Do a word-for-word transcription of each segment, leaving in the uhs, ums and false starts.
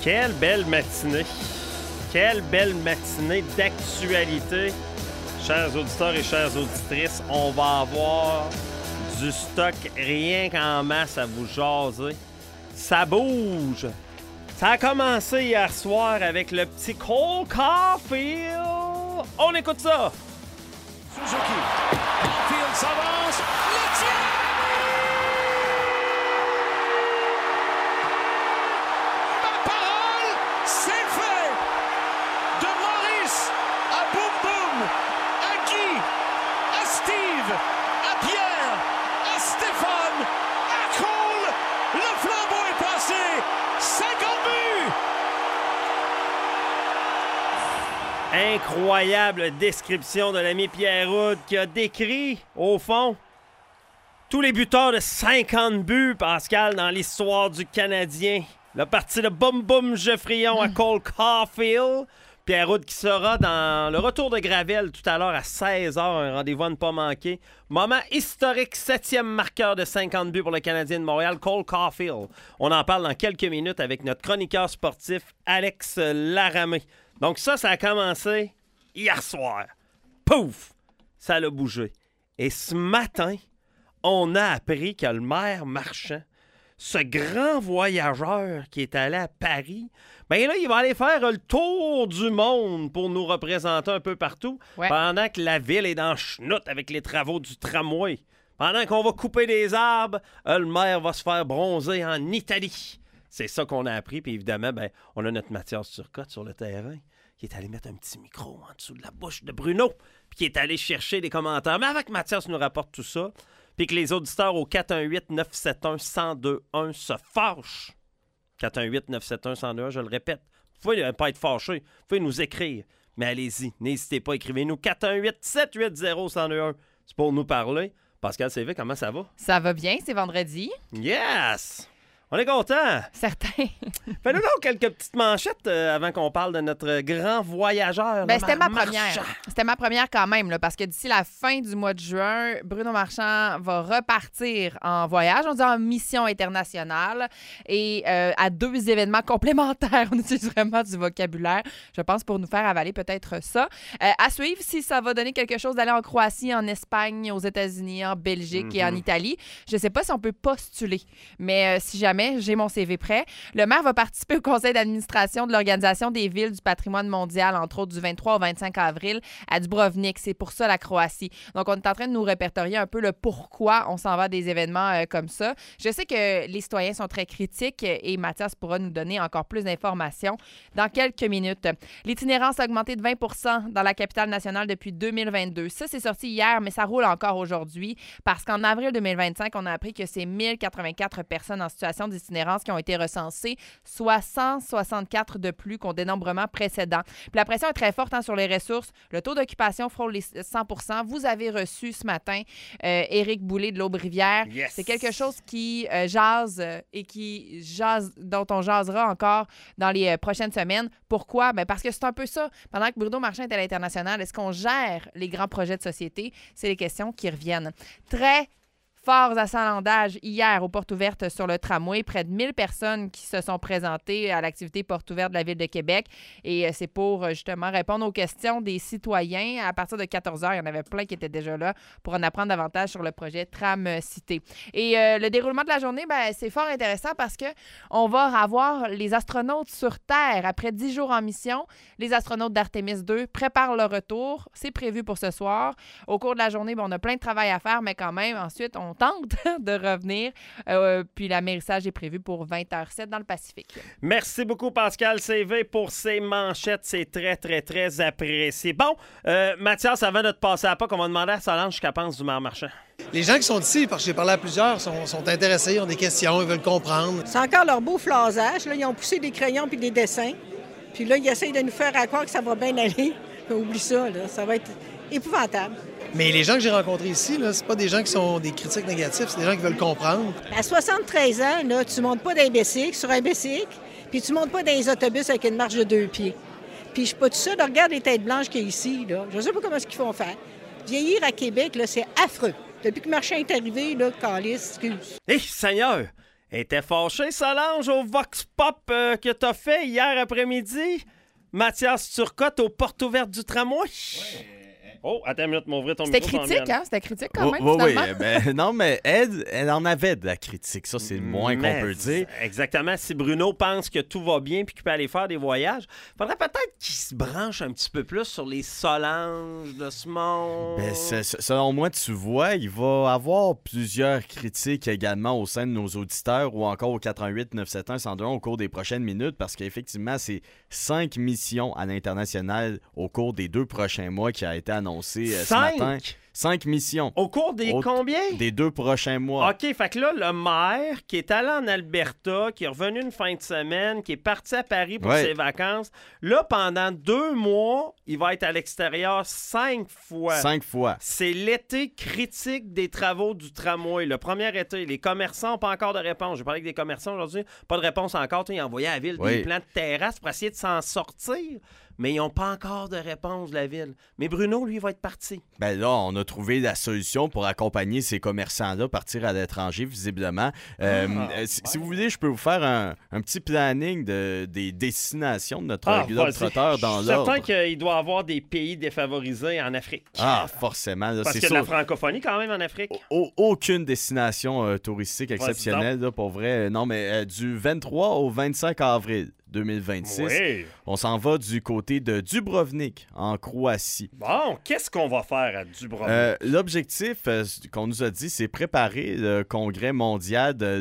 Quelle belle matinée. Quelle belle matinée d'actualité. Chers auditeurs et chères auditrices, on va avoir du stock rien qu'en masse à vous jaser. Ça bouge. Ça a commencé hier soir avec le petit Cole Caulfield. On écoute ça. Suzuki. Caulfield s'avance. Le tir! Ma parole, c'est fait! De Maurice à Boum Boum, à Guy, à Steve, à Pierre, à Stéphane, à Cole, le flambeau est passé! cinquante buts! Incroyable description de l'ami Pierre Houde qui a décrit, au fond, tous les buteurs de cinquante buts, Pascal, dans l'histoire du Canadien. Le parti de Boum Boum Geoffrion à Cole Caulfield. Pierre Houde qui sera dans le retour de Gravel tout à l'heure à seize heures. Un rendez-vous à ne pas manquer. Moment historique, septième marqueur de cinquante buts pour le Canadien de Montréal, Cole Caulfield. On en parle dans quelques minutes avec notre chroniqueur sportif, Alex Laramé. Donc ça, ça a commencé hier soir. Pouf! Ça l'a bougé. Et ce matin, on a appris que le maire Marchand, ce grand voyageur qui est allé à Paris, bien là, il va aller faire le tour du monde pour nous représenter un peu partout, ouais. Pendant que la ville est dans chenoute avec les travaux du tramway. Pendant qu'on va couper des arbres, le maire va se faire bronzer en Italie. C'est ça qu'on a appris, puis évidemment, ben, on a notre Mathias Turcotte sur le terrain, qui est allé mettre un petit micro en dessous de la bouche de Bruno, puis qui est allé chercher des commentaires. Mais avant que Mathias nous rapporte tout ça, puis que les auditeurs au quatre un huit neuf sept un un zéro deux un se fâchent. quatre un huit neuf sept un un zéro deux un, je le répète. Vous pouvez ne pas être fâchés, vous pouvez nous écrire. Mais allez-y, n'hésitez pas, écrivez-nous quatre un huit sept huit zéro un zéro deux un. C'est pour nous parler. Pascal C V, comment ça va? Ça va bien, c'est vendredi. Yes! On est content! Certain. Fais-nous donc quelques petites manchettes euh, avant qu'on parle de notre grand voyageur. Ben, là, c'était Mar- ma première. Marchand. C'était ma première quand même, là, parce que d'ici la fin du mois de juin, Bruno Marchand va repartir en voyage, on dit en mission internationale, et euh, à deux événements complémentaires. On utilise vraiment du vocabulaire, je pense, pour nous faire avaler peut-être ça. Euh, à suivre, si ça va donner quelque chose d'aller en Croatie, en Espagne, aux États-Unis, en Belgique Mm-hmm. et en Italie. Je ne sais pas si on peut postuler, mais euh, si jamais, j'ai mon C V prêt. Le maire va participer au conseil d'administration de l'Organisation des villes du patrimoine mondial, entre autres du vingt-trois au vingt-cinq avril à Dubrovnik. C'est pour ça la Croatie. Donc, on est en train de nous répertorier un peu le pourquoi on s'en va à des événements euh, comme ça. Je sais que les citoyens sont très critiques et Mathias pourra nous donner encore plus d'informations dans quelques minutes. L'itinérance a augmenté de vingt pour cent dans la capitale nationale depuis deux mille vingt-deux. Ça, c'est sorti hier, mais ça roule encore aujourd'hui parce qu'en avril deux mille vingt-cinq, on a appris que c'est mille quatre-vingt-quatre personnes en situation d'itinérance qui ont été recensées, soit cent soixante-quatre de plus qu'au dénombrement précédent. Puis la pression est très forte hein, sur les ressources. Le taux d'occupation frôle les cent pour cent. Vous avez reçu ce matin euh, Éric Boulay de l'Aube-Rivière. Yes. C'est quelque chose qui euh, jase euh, et qui jase, dont on jasera encore dans les euh, prochaines semaines. Pourquoi? Ben parce que c'est un peu ça. Pendant que Bruno Marchand est à l'international, est-ce qu'on gère les grands projets de société? C'est les questions qui reviennent. Très forts achalandages hier aux portes ouvertes sur le tramway. Près de mille personnes qui se sont présentées à l'activité porte ouverte de la Ville de Québec. Et c'est pour justement répondre aux questions des citoyens. À partir de quatorze heures, il y en avait plein qui étaient déjà là pour en apprendre davantage sur le projet Tram-Cité. Et euh, le déroulement de la journée, ben, c'est fort intéressant parce que on va avoir les astronautes sur Terre. Après dix jours en mission, les astronautes d'Artemis deux préparent leur retour. C'est prévu pour ce soir. Au cours de la journée, ben, on a plein de travail à faire, mais quand même, ensuite, on tente de revenir. Euh, puis l'amérissage est prévu pour vingt heures sept dans le Pacifique. Merci beaucoup, Pascal C V, pour ces manchettes. C'est très, très, très apprécié. Bon, euh, Mathias, avant de te passer à pas, on va demander à Solange ce qu'elle pense du maire Marchand. Les gens qui sont ici, parce que j'ai parlé à plusieurs, sont, sont intéressés, ils ont des questions, ils veulent comprendre. C'est encore leur beau flasage. Là, ils ont poussé des crayons puis des dessins. Puis là, ils essayent de nous faire à croire que ça va bien aller. Oublie ça, là. Ça va être épouvantable. Mais les gens que j'ai rencontrés ici, là, c'est pas des gens qui sont des critiques négatifs, c'est des gens qui veulent comprendre. À soixante-treize ans, là, tu montes pas d'un bicycle, sur un bicycle, puis tu montes pas dans les autobus avec une marche de deux pieds. Puis je suis pas tout ça, là, regarde les têtes blanches qu'il y a ici, là. Je sais pas comment est-ce qu'ils font faire. Vieillir à Québec, là, c'est affreux. Depuis que Marchand est arrivé, là, calice, excuse. Hé, hey, Seigneur! Elle était fâchée, Solange, au Vox Pop euh, que t'as fait hier après-midi. Mathias Turcotte aux portes ouvertes du tramway. Ouais. Oh, attends une minute, m'ouvrir ton C'était micro. critique, hein? C'était critique quand même, Oui, oui, finalement. ben, non, mais Ed, elle en avait de la critique. Ça, c'est le moins Mais qu'on peut dire. Exactement. Si Bruno pense que tout va bien puis qu'il peut aller faire des voyages, faudrait peut-être qu'il se branche un petit peu plus sur les Solanges de ce monde. Ben, c'est- c'est- selon moi, tu vois, il va y avoir plusieurs critiques également au sein de nos auditeurs ou encore au quatre un huit neuf sept un un zéro deux un au cours des prochaines minutes parce qu'effectivement, c'est cinq missions à l'international au cours des deux prochains mois qui a été annoncé euh, ce Cinq? matin. Cinq missions. Au cours des Au- combien? Des deux prochains mois. OK, fait que là, le maire qui est allé en Alberta, qui est revenu une fin de semaine, qui est parti à Paris pour Ouais. ses vacances, là, pendant deux mois, il va être à l'extérieur cinq fois. Cinq fois. C'est l'été critique des travaux du tramway. Le premier été, les commerçants n'ont pas encore de réponse. J'ai parlé avec des commerçants aujourd'hui, pas de réponse encore. Ils ont envoyé à la ville Oui. des plans de terrasse pour essayer de s'en sortir, mais ils n'ont pas encore de réponse de la ville. Mais Bruno, lui, va être parti. Ben là, on a trouvé la solution pour accompagner ces commerçants-là partir à l'étranger, visiblement. Euh, Ah, euh, si, si vous voulez, je peux vous faire un, un petit planning de, des destinations de notre Ah, globe vas-y. trotteur dans Je suis certain l'ordre. qu'il doit y avoir des pays défavorisés en Afrique. Ah, forcément. Là, Parce c'est qu'il y a de sûr. la francophonie quand même en Afrique. Au- aucune destination euh, touristique Vas-y exceptionnelle, là, pour vrai. Non, mais euh, du vingt-trois au vingt-cinq avril deux mille vingt-six, Oui. on s'en va du côté de Dubrovnik, en Croatie. Bon, qu'est-ce qu'on va faire à Dubrovnik? Euh, L'objectif euh, qu'on nous a dit, c'est préparer le congrès mondial de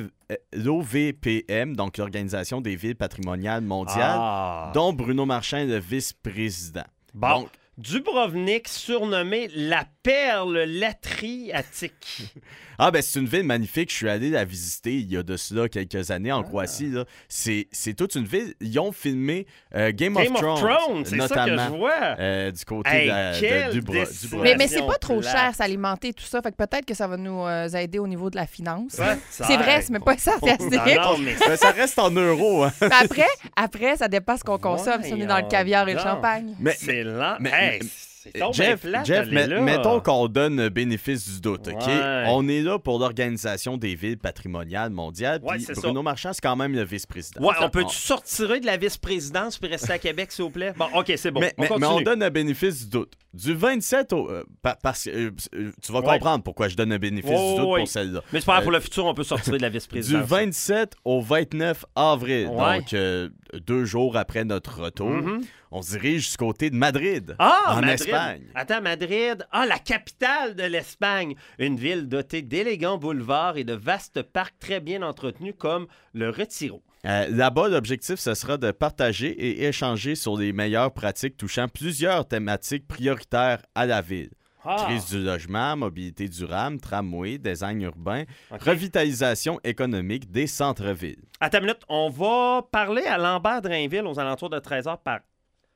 l'O V P M, donc l'Organisation des villes patrimoniales mondiales, Ah. dont Bruno Marchand est le vice-président. Bon, Donc, Dubrovnik, surnommée la perle latriatique. ah ben c'est une ville magnifique, je suis allé la visiter il y a de cela quelques années en Croatie. là. C'est c'est toute une ville. Ils ont filmé euh, Game, Game of of Thrones, Thrones, c'est ça que notamment, je vois. euh, du côté Hey, de, la- de quelle Dubro- destination. Dubrovnik. Mais, mais c'est pas trop plate. cher s'alimenter tout ça, fait que peut-être que ça va nous euh, aider au niveau de la finance. Ouais, C'est vrai, c'est même pas sarcastique. Non, non, mais Ben, ça reste en euros. Hein. Mais après, après, ça dépasse ce qu'on consomme. Si on est dans le caviar et le Voyons champagne. Mais, c'est lent. mais- Hey, mais- c'est donc Jeff, bien plate Jeff d'aller met- là. mettons qu'on donne le bénéfice du doute, OK? Ouais. On est là pour l'Organisation des villes patrimoniales mondiales, Ouais, puis c'est Bruno ça. Marchand, c'est quand même le vice-président. Ouais, Enfin, on peut-tu sortir de la vice-présidence puis rester à Québec, s'il vous plaît? Bon, OK, c'est bon. mais, on mais- mais continue. on donne un bénéfice du doute. Du vingt-sept au... euh, pa- parce que euh, euh, tu vas Ouais. comprendre pourquoi je donne un bénéfice Ouais, du doute ouais. pour celle-là. Mais c'est pas grave, Euh, pour le futur, on peut sortir de la Du vice-présidence. vingt-sept au vingt-neuf avril, Ouais. donc euh, deux jours après notre retour, Mhm. on se dirige du côté de Madrid, Ah, en Madrid. Espagne. Attends, Madrid. Ah, la capitale de l'Espagne. Une ville dotée d'élégants boulevards et de vastes parcs très bien entretenus comme le Retiro. Euh, Là-bas, l'objectif, ce sera de partager et échanger sur les meilleures pratiques touchant plusieurs thématiques prioritaires à la ville. Ah, Crise du logement, mobilité durable, tramway, design urbain, OK. revitalisation économique des centres-villes. Attends une minute. On va parler à Lambert-Drainville aux alentours de treize heures par,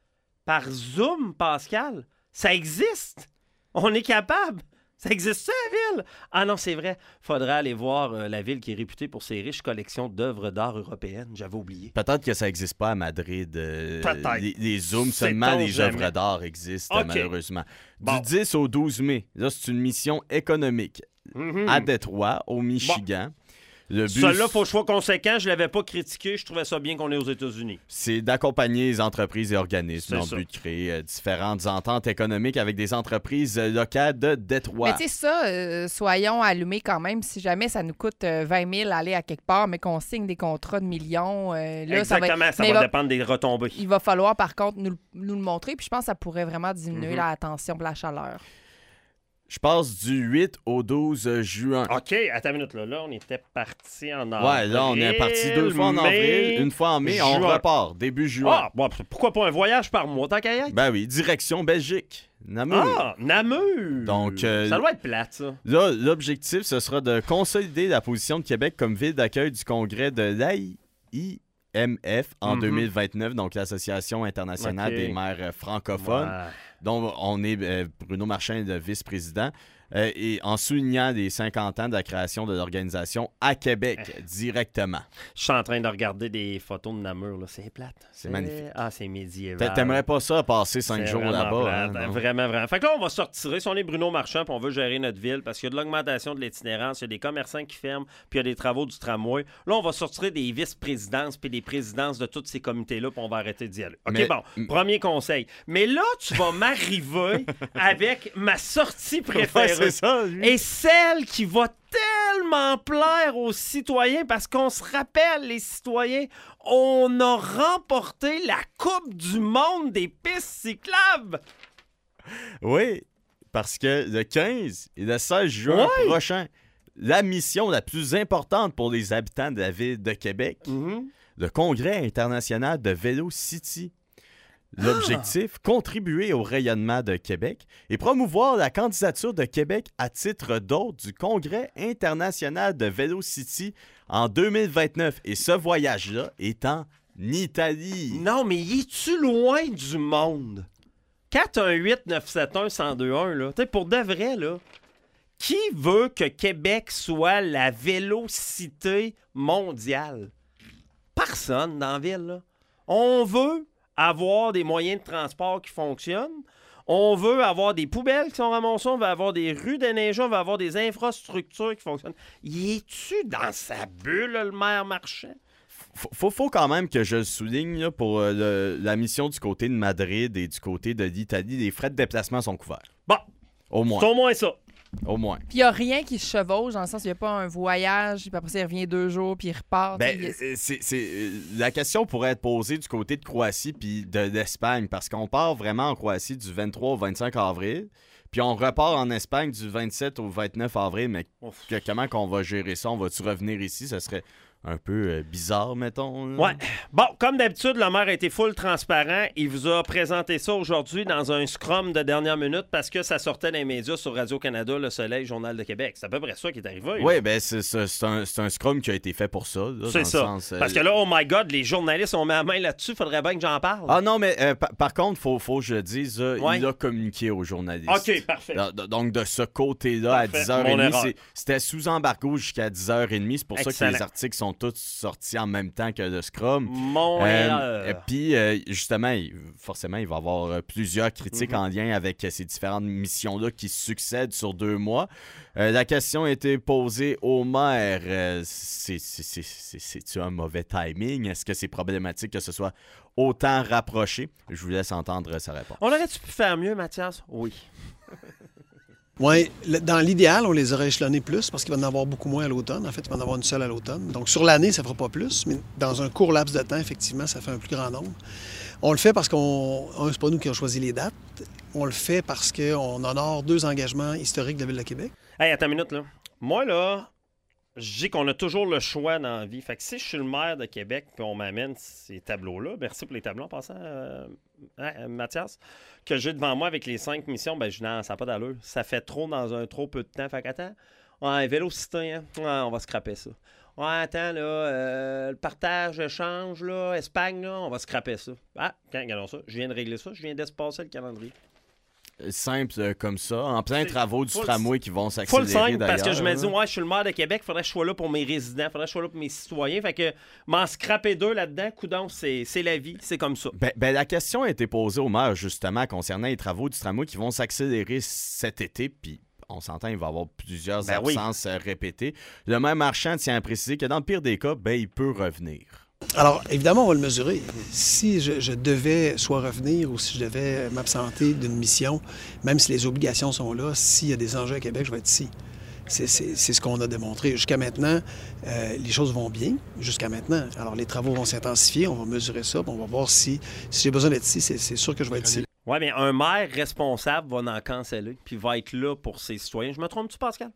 par Zoom, Pascal. Ça existe. On est capable. Ça existe, la ville? Ah non, c'est vrai. Faudra aller voir euh, la ville qui est réputée pour ses riches collections d'œuvres d'art européennes. J'avais oublié. Peut-être que ça n'existe pas à Madrid. euh, Peut-être. les, les zooms, Sait-on seulement les jamais. œuvres d'art existent, OK. malheureusement. Bon. Du dix au douze mai, là, c'est une mission économique Mhm. à Détroit, au Michigan. Le but, Celui-là, faut choix conséquent. Je l'avais pas critiqué. Je trouvais ça bien qu'on est aux États-Unis. c'est d'accompagner les entreprises et organismes C'est dans ça. le but de créer euh, différentes ententes économiques avec des entreprises euh, locales de Détroit. Mais tu sais, ça, euh, soyons allumés quand même. Si jamais ça nous coûte euh, vingt mille aller à quelque part, mais qu'on signe des contrats de millions, euh, là, ça va être- Exactement. Ça mais va, il va- dépendre des retombées. Il va falloir, par contre, nous, le- nous le montrer. Puis je pense que ça pourrait vraiment diminuer Mhm. la tension et la chaleur. Je passe du huit au douze juin. OK, attends une minute. Là, là on était parti en avril. Ouais, là, on est parti deux fois en mai, avril, une fois en mai, on juin. repart, début juin. Ah, bon, pourquoi pas un voyage par mois, tant qu'à y être? Ben oui, direction Belgique. Namur. Ah, Namur! Donc, euh, Ça doit être plate, ça. Là, l'objectif, ce sera de consolider la position de Québec comme ville d'accueil du congrès de l'A I M F en Mhm. deux mille vingt-neuf, donc l'Association internationale Ok. des maires euh, francophones, Ouais. dont on est euh, Bruno Marchand, le vice-président. euh, et en soulignant les cinquante ans de la création de l'organisation à Québec Euh. directement. Je suis en train de regarder des photos de Namur, là. C'est plate. C'est magnifique. Ah, c'est médiéval. T'a- T'aimerais pas ça passer cinq C'est jours vraiment là-bas? plate, hein, hein, non? vraiment, vraiment. Fait que là, on va se retirer. Si on est Bruno Marchand puis on veut gérer notre ville parce qu'il y a de l'augmentation de l'itinérance, il y a des commerçants qui ferment, puis il y a des travaux du tramway. Là, on va sortir des vice-présidences puis des présidences de tous ces comités-là puis on va arrêter d'y aller. OK, Mais- bon. Premier conseil. Mais là, tu vas m'arriver avec ma sortie préférée. Ouais, c'est ça, lui. Et celle qui va tellement plaire aux citoyens parce qu'on se rappelle, les citoyens, on a remporté la Coupe du monde des pistes cyclables. Oui, parce que le quinze et le seize juin Ouais. prochain, la mission la plus importante pour les habitants de la ville de Québec, le Congrès international de Vélo City. L'objectif, contribuer au rayonnement de Québec et promouvoir la candidature de Québec à titre d'hôte du Congrès international de Vélo City en deux mille vingt-neuf. Et ce voyage-là est en Italie. Non, mais y es-tu loin du monde? quatre un huit neuf sept un un zéro deux un, là. Tu sais, pour de vrai, là. Qui veut que Québec soit la vélocité mondiale? Personne dans la ville, là. On veut avoir des moyens de transport qui fonctionnent. On veut avoir des poubelles qui sont ramassées. On veut avoir des rues déneigées. On veut avoir des infrastructures qui fonctionnent. Y es-tu dans sa bulle, le maire Marchand? Faut, faut, faut quand même que je le souligne là, pour euh, le- la mission du côté de Madrid et du côté de l'Italie. Les frais de déplacement sont couverts. Bon, Au moins. c'est au moins ça. Au moins. Puis il n'y a rien qui se chevauche, dans le sens où il n'y a pas un voyage, puis après ça, il revient deux jours, puis il repart. Ben, tu sais, il y a- euh, c'est, c'est, euh, la question pourrait être posée du côté de Croatie puis de l'Espagne, parce qu'on part vraiment en Croatie du vingt-trois au vingt-cinq avril, puis on repart en Espagne du vingt-sept au vingt-neuf avril, mais Ouf. que- comment qu'on va gérer ça? On va-tu revenir ici? Ça serait un peu euh, bizarre, mettons. là. Ouais. Bon, comme d'habitude, le maire a été full transparent. Il vous a présenté ça aujourd'hui dans un scrum de dernière minute parce que ça sortait des médias sur Radio-Canada, Le Soleil, Journal de Québec. C'est à peu près ça qui est arrivé. là. Oui, ben c'est, c'est, c'est un, c'est un scrum qui a été fait pour ça. là, dans C'est le ça. sens, euh, Parce que là, oh my God, les journalistes ont mis la main là-dessus. Faudrait bien que j'en parle. Ah non, mais euh, par, par contre, faut, faut que je dise, euh, Ouais. il a communiqué aux journalistes. OK, parfait. Do- do- Donc, de ce côté-là, Parfait. à dix heures Mon trente, erreur. c'est- c'était sous embargo jusqu'à dix heures trente. C'est pour ça que Excellent. les articles sont tous sortis en même temps que le Scrum. Mon Euh, erreur. et Puis, euh, justement, il- forcément, il va y avoir euh, plusieurs critiques Mhm. en lien avec euh, ces différentes missions-là qui succèdent sur deux mois. Euh, la question a été posée au maire. euh, c'est- c'est- c'est- c'est- C'est-tu un mauvais timing? Est-ce que c'est problématique que ce soit autant rapproché? Je vous laisse entendre sa réponse. On aurait-tu pu faire mieux, Mathias? Oui. Oui, dans l'idéal, on les aurait échelonnés plus parce qu'il va en avoir beaucoup moins à l'automne. En fait, il va en avoir une seule à l'automne. Donc, sur l'année, ça ne fera pas plus, mais dans un court laps de temps, effectivement, ça fait un plus grand nombre. On le fait parce qu'on. un, c'est pas nous qui avons choisi les dates. On le fait parce qu'on honore deux engagements historiques de la Ville de Québec. Hey, attends une minute, là. Moi, là, je dis qu'on a toujours le choix dans la vie. Fait que si je suis le maire de Québec puis on m'amène ces tableaux-là, merci pour les tableaux en passant, euh, hein, euh, Mathias, que j'ai devant moi avec les cinq missions, ben je dis non, ça n'a pas d'allure. Ça fait trop dans un trop peu de temps. Fait qu'attends, ouais, vélocité, hein? Ouais, on va scraper ça. Ouais, attends, là, euh, le partage, échange, là, Espagne, là, on va scraper ça. Ah, quand, regardons ça. Je viens de régler ça. Je viens d'espacer le calendrier. Simple euh, comme ça, en plein C'est travaux du full- tramway qui vont Full s'accélérer simple, d'ailleurs. parce que je me dis, là. ouais, je suis le maire de Québec, faudrait que je sois là pour mes résidents, faudrait que je sois là pour mes citoyens. Fait que m'en scraper deux là-dedans, coudonc, c'est c'est la vie, c'est comme ça. Ben, ben, la question a été posée au maire, justement, concernant les travaux du tramway qui vont s'accélérer cet été, puis on s'entend, il va y avoir plusieurs Ben oui. absences euh, répétées. Le maire Marchand tient à préciser que dans le pire des cas, ben, il peut revenir. Alors, évidemment, on va le mesurer. Si je, je devais soit revenir ou si je devais m'absenter d'une mission, même si les obligations sont là, s'il y a des enjeux à Québec, je vais être ici. C'est, c'est- c'est ce qu'on a démontré. Jusqu'à maintenant, euh, les choses vont bien. Jusqu'à maintenant. Alors, les travaux vont s'intensifier. On va mesurer ça. Puis on va voir si, si j'ai besoin d'être ici. C'est, c'est sûr que je vais être ici. Ouais, mais un maire responsable va en canceller, puis va être là pour ses citoyens. Je me trompe-tu, Pascal?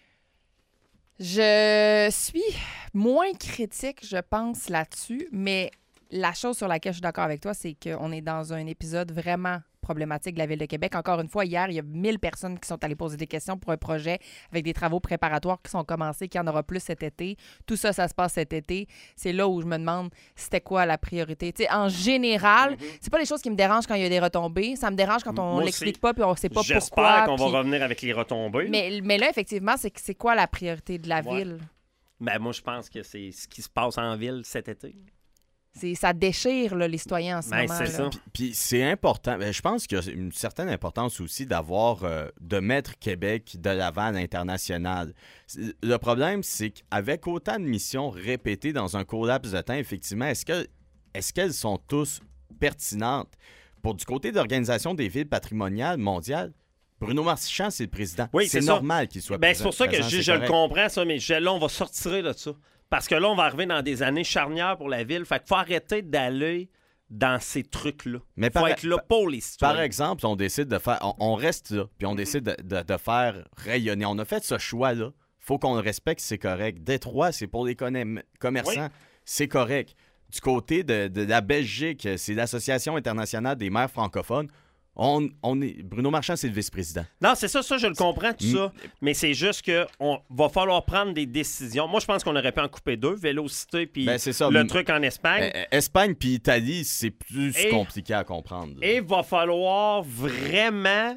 Je suis moins critique, je pense, là-dessus, mais la chose sur laquelle je suis d'accord avec toi, c'est qu'on est dans un épisode vraiment problématique de la Ville de Québec. Encore une fois, hier, il y a mille personnes qui sont allées poser des questions pour un projet avec des travaux préparatoires qui sont commencés, qu'il y en aura plus cet été. Tout ça, ça se passe cet été. C'est là où je me demande c'était quoi la priorité. Tu sais, en général, mm-hmm. c'est pas les choses qui me dérangent quand il y a des retombées. Ça me dérange quand on Moi l'explique aussi. pas puis on sait pas J'espère pourquoi. J'espère qu'on puis... va revenir avec les retombées. Mais, mais là, effectivement, c'est, c'est quoi la priorité de la ouais. Ville? Ben, moi, je pense que c'est ce qui se passe en ville cet été. C'est, ça déchire là, les citoyens en ce ben, moment. C'est là. ça. Puis, puis c'est important. Ben, je pense qu'il y a une certaine importance aussi d'avoir, euh, de mettre Québec de l'avant à l'international. Le problème, c'est qu'avec autant de missions répétées dans un court laps de temps, effectivement, est-ce que, est-ce qu'elles sont tous pertinentes? Pour du côté de l'Organisation des villes patrimoniales mondiales, Bruno Marchand, c'est le président. Oui, c'est, c'est normal ça. qu'il soit ben, présent. C'est pour ça que présent, je, c'est je le correct. comprends, ça, mais je, là, on va sortir de ça. Parce que là, on va arriver dans des années charnières pour la ville. Fait qu'il faut arrêter d'aller dans ces trucs-là. Mais faut par, être là pour les citoyens. Par exemple, on décide de faire... On, on reste là, puis on Mm-hmm. décide de, de, de faire rayonner. On a fait ce choix-là. Faut qu'on le respecte, c'est correct. Détroit, c'est pour les conne- commerçants, Oui. c'est correct. Du côté de, de la Belgique, c'est l'Association internationale des maires francophones. On, on est... Bruno Marchand, c'est le vice-président. Non, c'est ça, ça, je le comprends, tout ça. Mais c'est juste qu'on va falloir prendre des décisions. Moi, je pense qu'on aurait pu en couper deux, Vélocité puis Ben, c'est ça. le M- truc en Espagne. Euh, Espagne puis Italie, c'est plus Et- compliqué à comprendre. là. Et il va falloir vraiment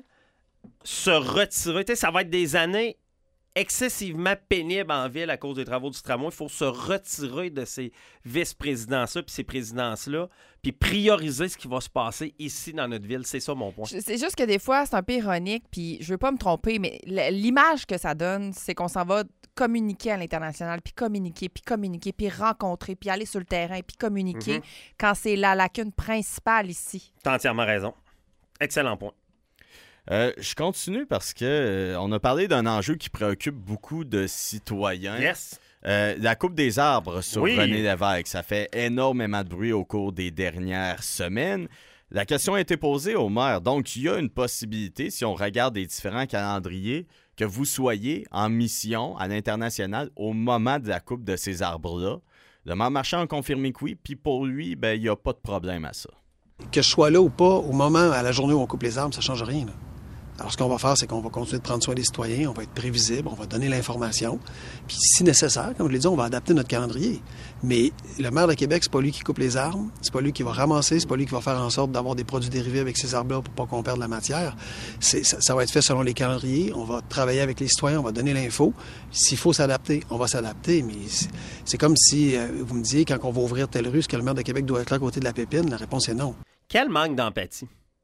se retirer. Tu sais, ça va être des années excessivement pénibles en ville à cause des travaux du tramway. Il faut se retirer de ces vice-présidences-là puis ces présidences-là puis prioriser ce qui va se passer ici dans notre ville. C'est ça mon point. C'est juste que des fois, c'est un peu ironique, puis je veux pas me tromper, mais l- l'image que ça donne, c'est qu'on s'en va communiquer à l'international, puis communiquer, puis communiquer, puis rencontrer, puis aller sur le terrain, puis communiquer, Mhm. quand c'est la lacune principale ici. T'as entièrement raison. Excellent point. Euh, je continue parce que euh, on a parlé d'un enjeu qui préoccupe beaucoup de citoyens. Yes. Euh, la coupe des arbres sur Oui. René Lévesque, ça fait énormément de bruit au cours des dernières semaines. La question a été posée au maire. Donc, il y a une possibilité, si on regarde les différents calendriers, que vous soyez en mission à l'international au moment de la coupe de ces arbres-là. Le maire Marchand a confirmé que oui, puis pour lui, ben, il n'y a pas de problème à ça. Que je sois là ou pas, au moment, à la journée où on coupe les arbres, ça ne change rien. Là. Alors, ce qu'on va faire, c'est qu'on va continuer de prendre soin des citoyens, on va être prévisible, on va donner l'information. Puis, si nécessaire, comme je l'ai dit, on va adapter notre calendrier. Mais le maire de Québec, c'est pas lui qui coupe les arbres, c'est pas lui qui va ramasser, c'est pas lui qui va faire en sorte d'avoir des produits dérivés avec ces arbres-là pour pas qu'on perde la matière. C'est, ça, ça va être fait selon les calendriers, on va travailler avec les citoyens, on va donner l'info. S'il faut s'adapter, on va s'adapter, mais c'est, c'est comme si euh, vous me disiez, quand on va ouvrir telle rue, est-ce que le maire de Québec doit être là à côté de la Pépine? La réponse est non. Quel manque d'empathie.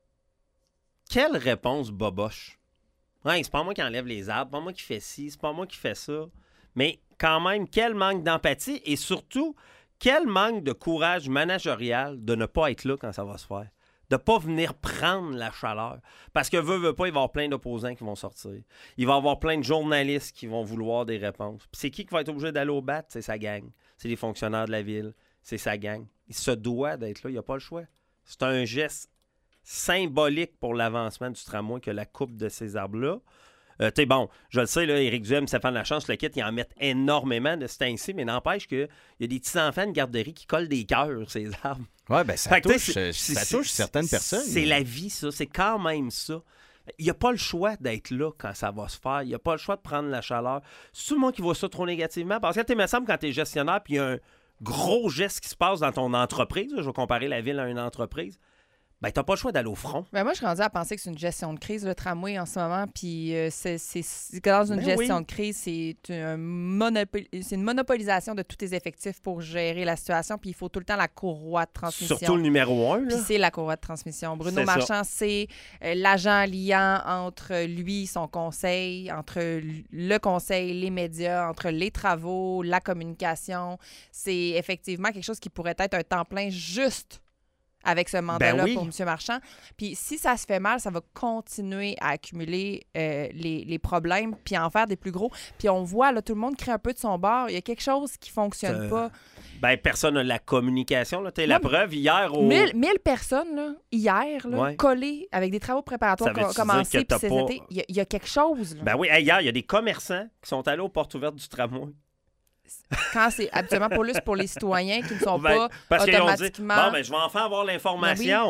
Quelle réponse boboche. Ouais, c'est pas moi qui enlève les arbres, pas moi qui fais ci, c'est pas moi qui fais ça. Mais quand même, quel manque d'empathie et surtout, quel manque de courage managérial de ne pas être là quand ça va se faire. De ne pas venir prendre la chaleur. Parce que veut, veut pas, il va y avoir plein d'opposants qui vont sortir. Il va y avoir plein de journalistes qui vont vouloir des réponses. Puis c'est qui qui va être obligé d'aller au bat? C'est sa gang. C'est les fonctionnaires de la ville. C'est sa gang. Il se doit d'être là. Il n'y a pas le choix. C'est un geste symbolique pour l'avancement du tramway que la coupe de ces arbres-là. Euh, tu sais, bon, je le sais, là, Éric Duhem, Stéphane Lachance, le kit, ils en mettent énormément de ce temps-ci, mais n'empêche qu'il y a des petits-enfants de garderie qui collent des cœurs, ces arbres. Oui, bien, ça Fait que, touche, tu sais, ça c'est- touche c'est- certaines personnes. C'est la vie, ça. C'est quand même ça. Il n'y a pas le choix d'être là quand ça va se faire. Il n'y a pas le choix de prendre la chaleur. C'est tout le monde qui voit ça trop négativement. Parce que, tu sais, il me semble, quand tu es gestionnaire, puis il y a un gros geste qui se passe dans ton entreprise, là, je vais comparer la ville à une entreprise, ben, tu n'as pas le choix d'aller au front. Ben moi, je suis rendue à penser que c'est une gestion de crise, le tramway, en ce moment. Puis euh, c'est, c'est, c'est que dans une Ben gestion oui. de crise, c'est, un monopol- c'est une monopolisation de tous tes effectifs pour gérer la situation. Puis il faut tout le temps la courroie de transmission. Surtout le numéro un. Puis Là. c'est la courroie de transmission. Bruno C'est ça. Marchand, c'est euh, l'agent liant entre lui, son conseil, entre le conseil, les médias, entre les travaux, la communication. C'est effectivement quelque chose qui pourrait être un temps plein juste avec ce mandat-là Ben oui. pour M. Marchand. Puis si ça se fait mal, ça va continuer à accumuler euh, les, les problèmes puis en faire des plus gros. Puis on voit, là, tout le monde crée un peu de son bord. Il y a quelque chose qui fonctionne Euh, pas. Ben, personne n'a la communication. Là. T'as la Ouais, preuve hier au. Mille, mille personnes, là, hier, là, Ouais. collées avec des travaux préparatoires Ça veut-tu com- commencés dire que puis t'as cet pas- été. Il y, a- il y a quelque chose. Là. Ben oui, hey, hier, il y a des commerçants qui sont allés aux portes ouvertes du tramway. Quand c'est habituellement pour, juste pour les citoyens qui ne sont Ben, pas parce qu'ils ont dit, automatiquement... bon, ben, je vais enfin avoir l'information.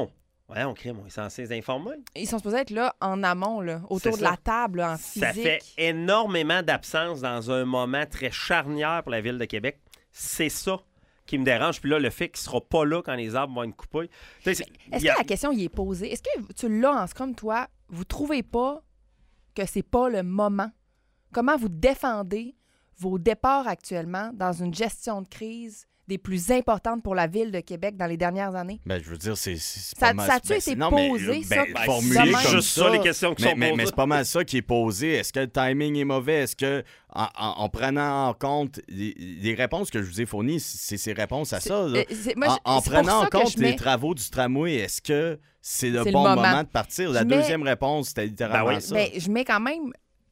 Ouais, on crée, on est censé les informer. Ils sont supposés être là en amont, là, autour C'est de ça. la table, là, en physique. Ça fait énormément d'absence dans un moment très charnière pour la Ville de Québec. C'est ça qui me dérange. Puis là, le fait qu'il ne sera pas là quand les arbres vont être coupés. Tu sais, c'est- Est-ce il y a- que la question y est posée? Est-ce que tu l'as en scrum, toi? Vous trouvez pas que c'est pas le moment? Comment vous défendez vos départs actuellement dans une gestion de crise des plus importantes pour la Ville de Québec dans les dernières années? Ben, je veux dire, c'est c'est Ça- pas mal... ça a-tu ben, été c'est- non, mais, posé, euh, ça, ben, ben, formulé c'est comme juste ça, les questions qui mais, sont mais, posées. mais c'est pas mal ça qui est posé. Est-ce que le timing est mauvais? Est-ce que, en, en- en prenant en compte les, les réponses que je vous ai fournies, c'est ces réponses à ça, là. Euh, c'est- moi, en, je- en c'est pour prenant ça en que compte je mets- les travaux du tramway, est-ce que c'est le C'est le bon moment. moment. de partir? La Je mets- deuxième réponse, c'était littéralement Ben oui. ça. Ben, je mets quand même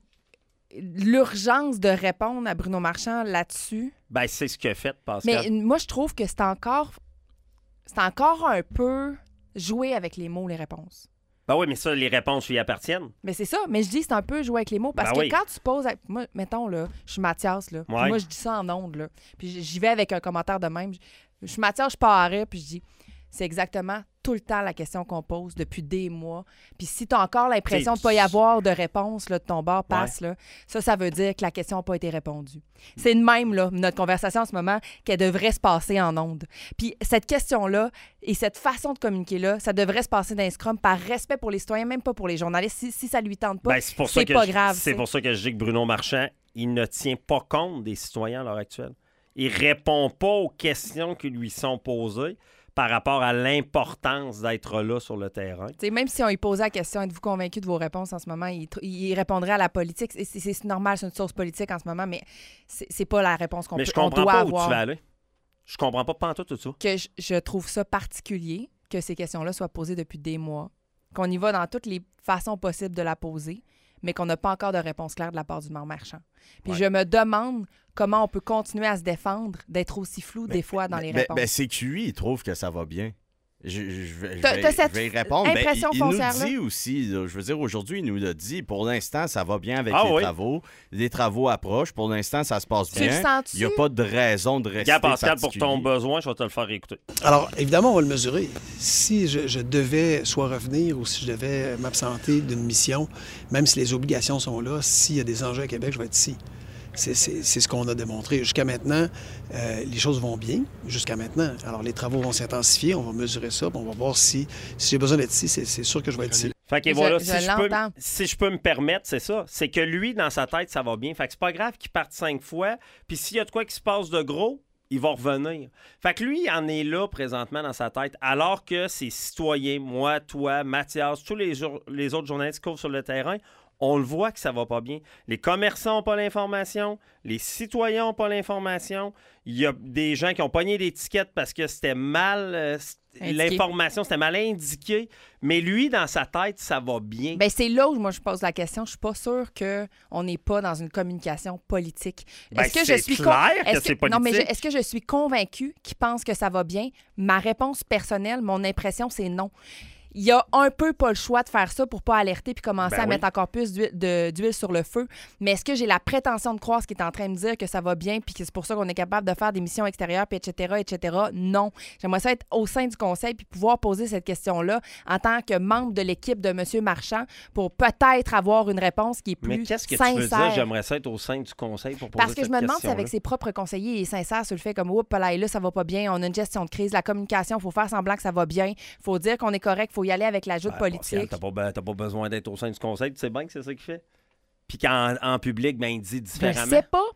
l'urgence de répondre à Bruno Marchand là-dessus. Ben, c'est ce qu'il a fait, Pascal. Mais moi, je trouve que c'est encore, c'est encore un peu jouer avec les mots, les réponses. Ben oui, mais ça, les réponses lui appartiennent. Mais c'est ça. Mais je dis, c'est un peu jouer avec les mots. Parce Ben que oui. quand tu poses... à- Moi, mettons, là, je suis Mathias, là. Puis Ouais. moi, je dis ça en ondes, là. Puis j- j'y vais avec un commentaire de même. Je je suis Mathias, je parais, puis je dis... C'est exactement tout le temps la question qu'on pose depuis des mois. Puis si tu as encore l'impression de ne T'sais, pas y avoir de réponse là, de ton bord, passe, là, ça, ça veut dire que la question n'a pas été répondue. C'est de même, là, notre conversation en ce moment, qu'elle devrait se passer en ondes. Puis cette question-là et cette façon de communiquer-là, ça devrait se passer dans un scrum par respect pour les citoyens, même pas pour les journalistes. Si, si ça lui tente pas, Ben, c'est pour ça c'est que pas je- grave. C'est c'est- pour ça que je dis que Bruno Marchand, il ne tient pas compte des citoyens à l'heure actuelle. Il répond pas aux questions qui lui sont posées par rapport à l'importance d'être là sur le terrain. T'sais, même si on lui posait la question, êtes-vous convaincu de vos réponses en ce moment, il, tr- il répondrait à la politique. C'est, c'est- c'est normal, c'est une source politique en ce moment, mais c'est, c'est pas la réponse qu'on Mais peut, je on comprends doit pas où avoir. tu vas aller. Je comprends pas pantoute tout ça. Que je, je trouve ça particulier que ces questions-là soient posées depuis des mois, qu'on y va dans toutes les façons possibles de la poser, mais qu'on n'a pas encore de réponse claire de la part du maire Marchand. Puis Ouais. je me demande comment on peut continuer à se défendre, d'être aussi flou des fois dans les Ben, réponses. ben, c'est que lui, il trouve que ça va bien. Je, je- je vais, je T'as- vais- t'as cette je vais y répondre. Ben, impression il, il nous foncière-là? dit aussi, là, je veux dire, aujourd'hui, il nous l'a dit, pour l'instant, ça va bien avec Ah les oui. travaux. Les travaux approchent. Pour l'instant, ça se passe Tu le bien. sens-tu? Il n'y a pas de raison de rester Gars, Pascal, pour particulier. ton besoin, je vais te le faire écouter. Alors, évidemment, on va le mesurer. Si je, je devais soit revenir ou si je devais m'absenter d'une mission, même si les obligations sont là, s'il y a des enjeux à Québec, je vais être ici. C'est, c'est- c'est ce qu'on a démontré. Jusqu'à maintenant, euh, les choses vont bien. Jusqu'à maintenant. Alors, les travaux vont s'intensifier. On va mesurer ça. puis on va voir si, si j'ai besoin d'être ici. C'est, c'est sûr que je vais être ici. Fait que Je- voilà, je si, je peux, l'entends. si je peux me permettre, c'est ça. C'est que lui, dans sa tête, ça va bien. Fait que c'est pas grave qu'il parte cinq fois. Puis s'il y a de quoi qui se passe de gros, il va revenir. Fait que lui, il en est là présentement dans sa tête, alors que ses citoyens, moi, toi, Mathias, tous les, jour- les autres journalistes qui couvrent sur le terrain, on le voit que ça va pas bien. Les commerçants n'ont pas l'information, les citoyens n'ont pas l'information. Il y a des gens qui ont pogné l'étiquette parce que c'était mal... euh, c- Indiqué. l'information, c'était mal indiqué. Mais lui, dans sa tête, ça va bien. Ben, c'est là où moi je pose la question. Je suis pas sûre qu'on n'est pas dans une communication politique. Ben, est-ce que c'est je suis clair que est-ce c'est Non, mais je- politique. est-ce que je suis convaincue qu'il pense que ça va bien? Ma réponse personnelle, mon impression, c'est non. Il y a un peu pas le choix de faire ça pour pas alerter puis commencer Ben à oui. mettre encore plus d'huile, de- d'huile sur le feu. Mais est-ce que j'ai la prétention de croire ce qu'il est en train de dire que ça va bien puis que c'est pour ça qu'on est capable de faire des missions extérieures puis et cetera, et cetera? Non. J'aimerais ça être au sein du conseil puis pouvoir poser cette question-là en tant que membre de l'équipe de M. Marchand pour peut-être avoir une réponse qui est plus Mais qu'est-ce que sincère. tu veux dire? J'aimerais ça être au sein du conseil pour poser Parce que je cette me demande si question-là. avec ses propres conseillers, il est sincère sur le fait comme oups, là, là, ça va pas bien, on a une gestion de crise, la communication, il faut faire semblant que ça va bien, il faut dire qu'on est correct, il faut y aller avec l'ajout de Ben, Pascal, politique. T'as pas, be- t'as pas besoin d'être au sein du conseil, tu sais bien que c'est ça qu'il fait. Puis qu'en en public, ben, il dit Je différemment. sais pas.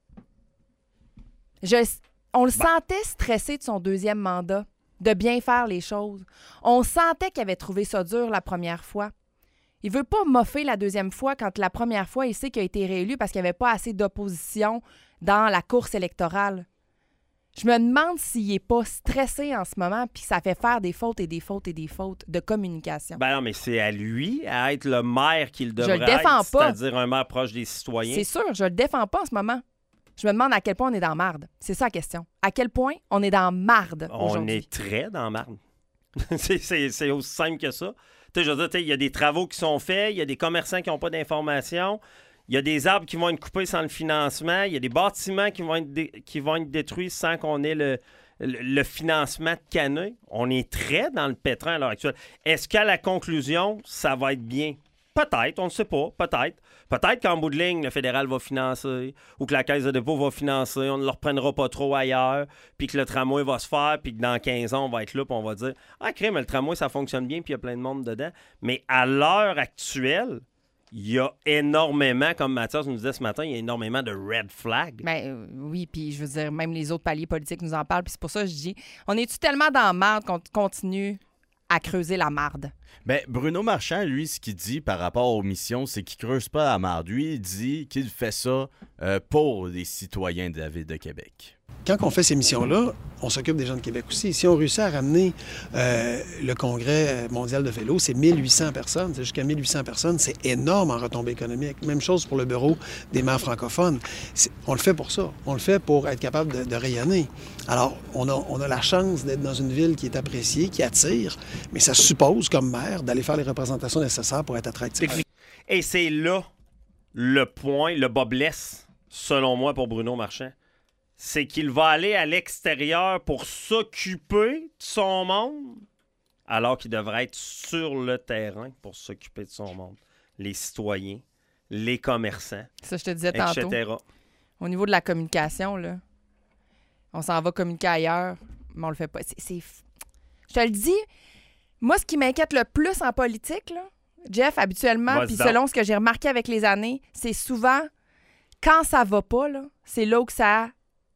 Je, on le Bah. sentait stressé de son deuxième mandat, de bien faire les choses. On sentait qu'il avait trouvé ça dur la première fois. Il veut pas moffer la deuxième fois quand la première fois, il sait qu'il a été réélu parce qu'il n'y avait pas assez d'opposition dans la course électorale. Je me demande s'il n'est pas stressé en ce moment puis ça fait faire des fautes et des fautes et des fautes de communication. Ben non, mais c'est à lui, à être le maire qu'il devrait le défends être, pas. c'est-à-dire un maire proche des citoyens. C'est sûr, je le défends pas en ce moment. Je me demande à quel point on est dans marde. C'est ça la question. À quel point on est dans marde On aujourd'hui. est très dans marde. c'est, c'est- c'est aussi simple que ça. Tu sais, je veux dire, tu sais, il y a des travaux qui sont faits, il y a des commerçants qui n'ont pas d'informations, il y a des arbres qui vont être coupés sans le financement, il y a des bâtiments qui vont être, dé- qui vont être détruits sans qu'on ait le, le, le financement de Canet, on est très dans le pétrin à l'heure actuelle. Est-ce qu'à la conclusion, ça va être bien? Peut-être, on ne sait pas, peut-être. Peut-être qu'en bout de ligne, le fédéral va financer ou que la Caisse de dépôt va financer, on ne le reprendra pas trop ailleurs, puis que le tramway va se faire, puis que dans quinze ans, on va être là, puis on va dire « Ah, crème, le tramway, ça fonctionne bien, puis il y a plein de monde dedans. » Mais à l'heure actuelle, il y a énormément, comme Mathias nous disait ce matin, il y a énormément de red flags. Ben euh, oui, puis je veux dire, même les autres paliers politiques nous en parlent, puis c'est pour ça que je dis, on est-tu tellement dans la marde qu'on continue à creuser la marde? Ben, Bruno Marchand, lui, ce qu'il dit par rapport aux missions, c'est qu'il creuse pas la marde. Lui, il dit qu'il fait ça euh, pour les citoyens de la Ville de Québec. Quand on fait ces missions-là, on s'occupe des gens de Québec aussi. Si on réussit à ramener euh, le Congrès mondial de vélo, c'est mille huit cents personnes. C'est jusqu'à mille huit cents personnes. C'est énorme en retombée économique. Même chose pour le Bureau des maires francophones. C'est, on le fait pour ça. On le fait pour être capable de, de rayonner. Alors, on a, on a la chance d'être dans une ville qui est appréciée, qui attire, mais ça suppose, comme maire, d'aller faire les représentations nécessaires pour être attractif. Et c'est là le point, le bas blesse, selon moi, pour Bruno Marchand. C'est qu'il va aller à l'extérieur pour s'occuper de son monde, alors qu'il devrait être sur le terrain pour s'occuper de son monde. Les citoyens, les commerçants, Ça, je te disais et tantôt. cetera. Au niveau de la communication, là, on s'en va communiquer ailleurs, mais on le fait pas. C'est, c'est... Je te le dis, moi, ce qui m'inquiète le plus en politique, là, Jeff, habituellement, Vas-y puis donc. selon ce que j'ai remarqué avec les années, c'est souvent, quand ça va pas, là, c'est là où ça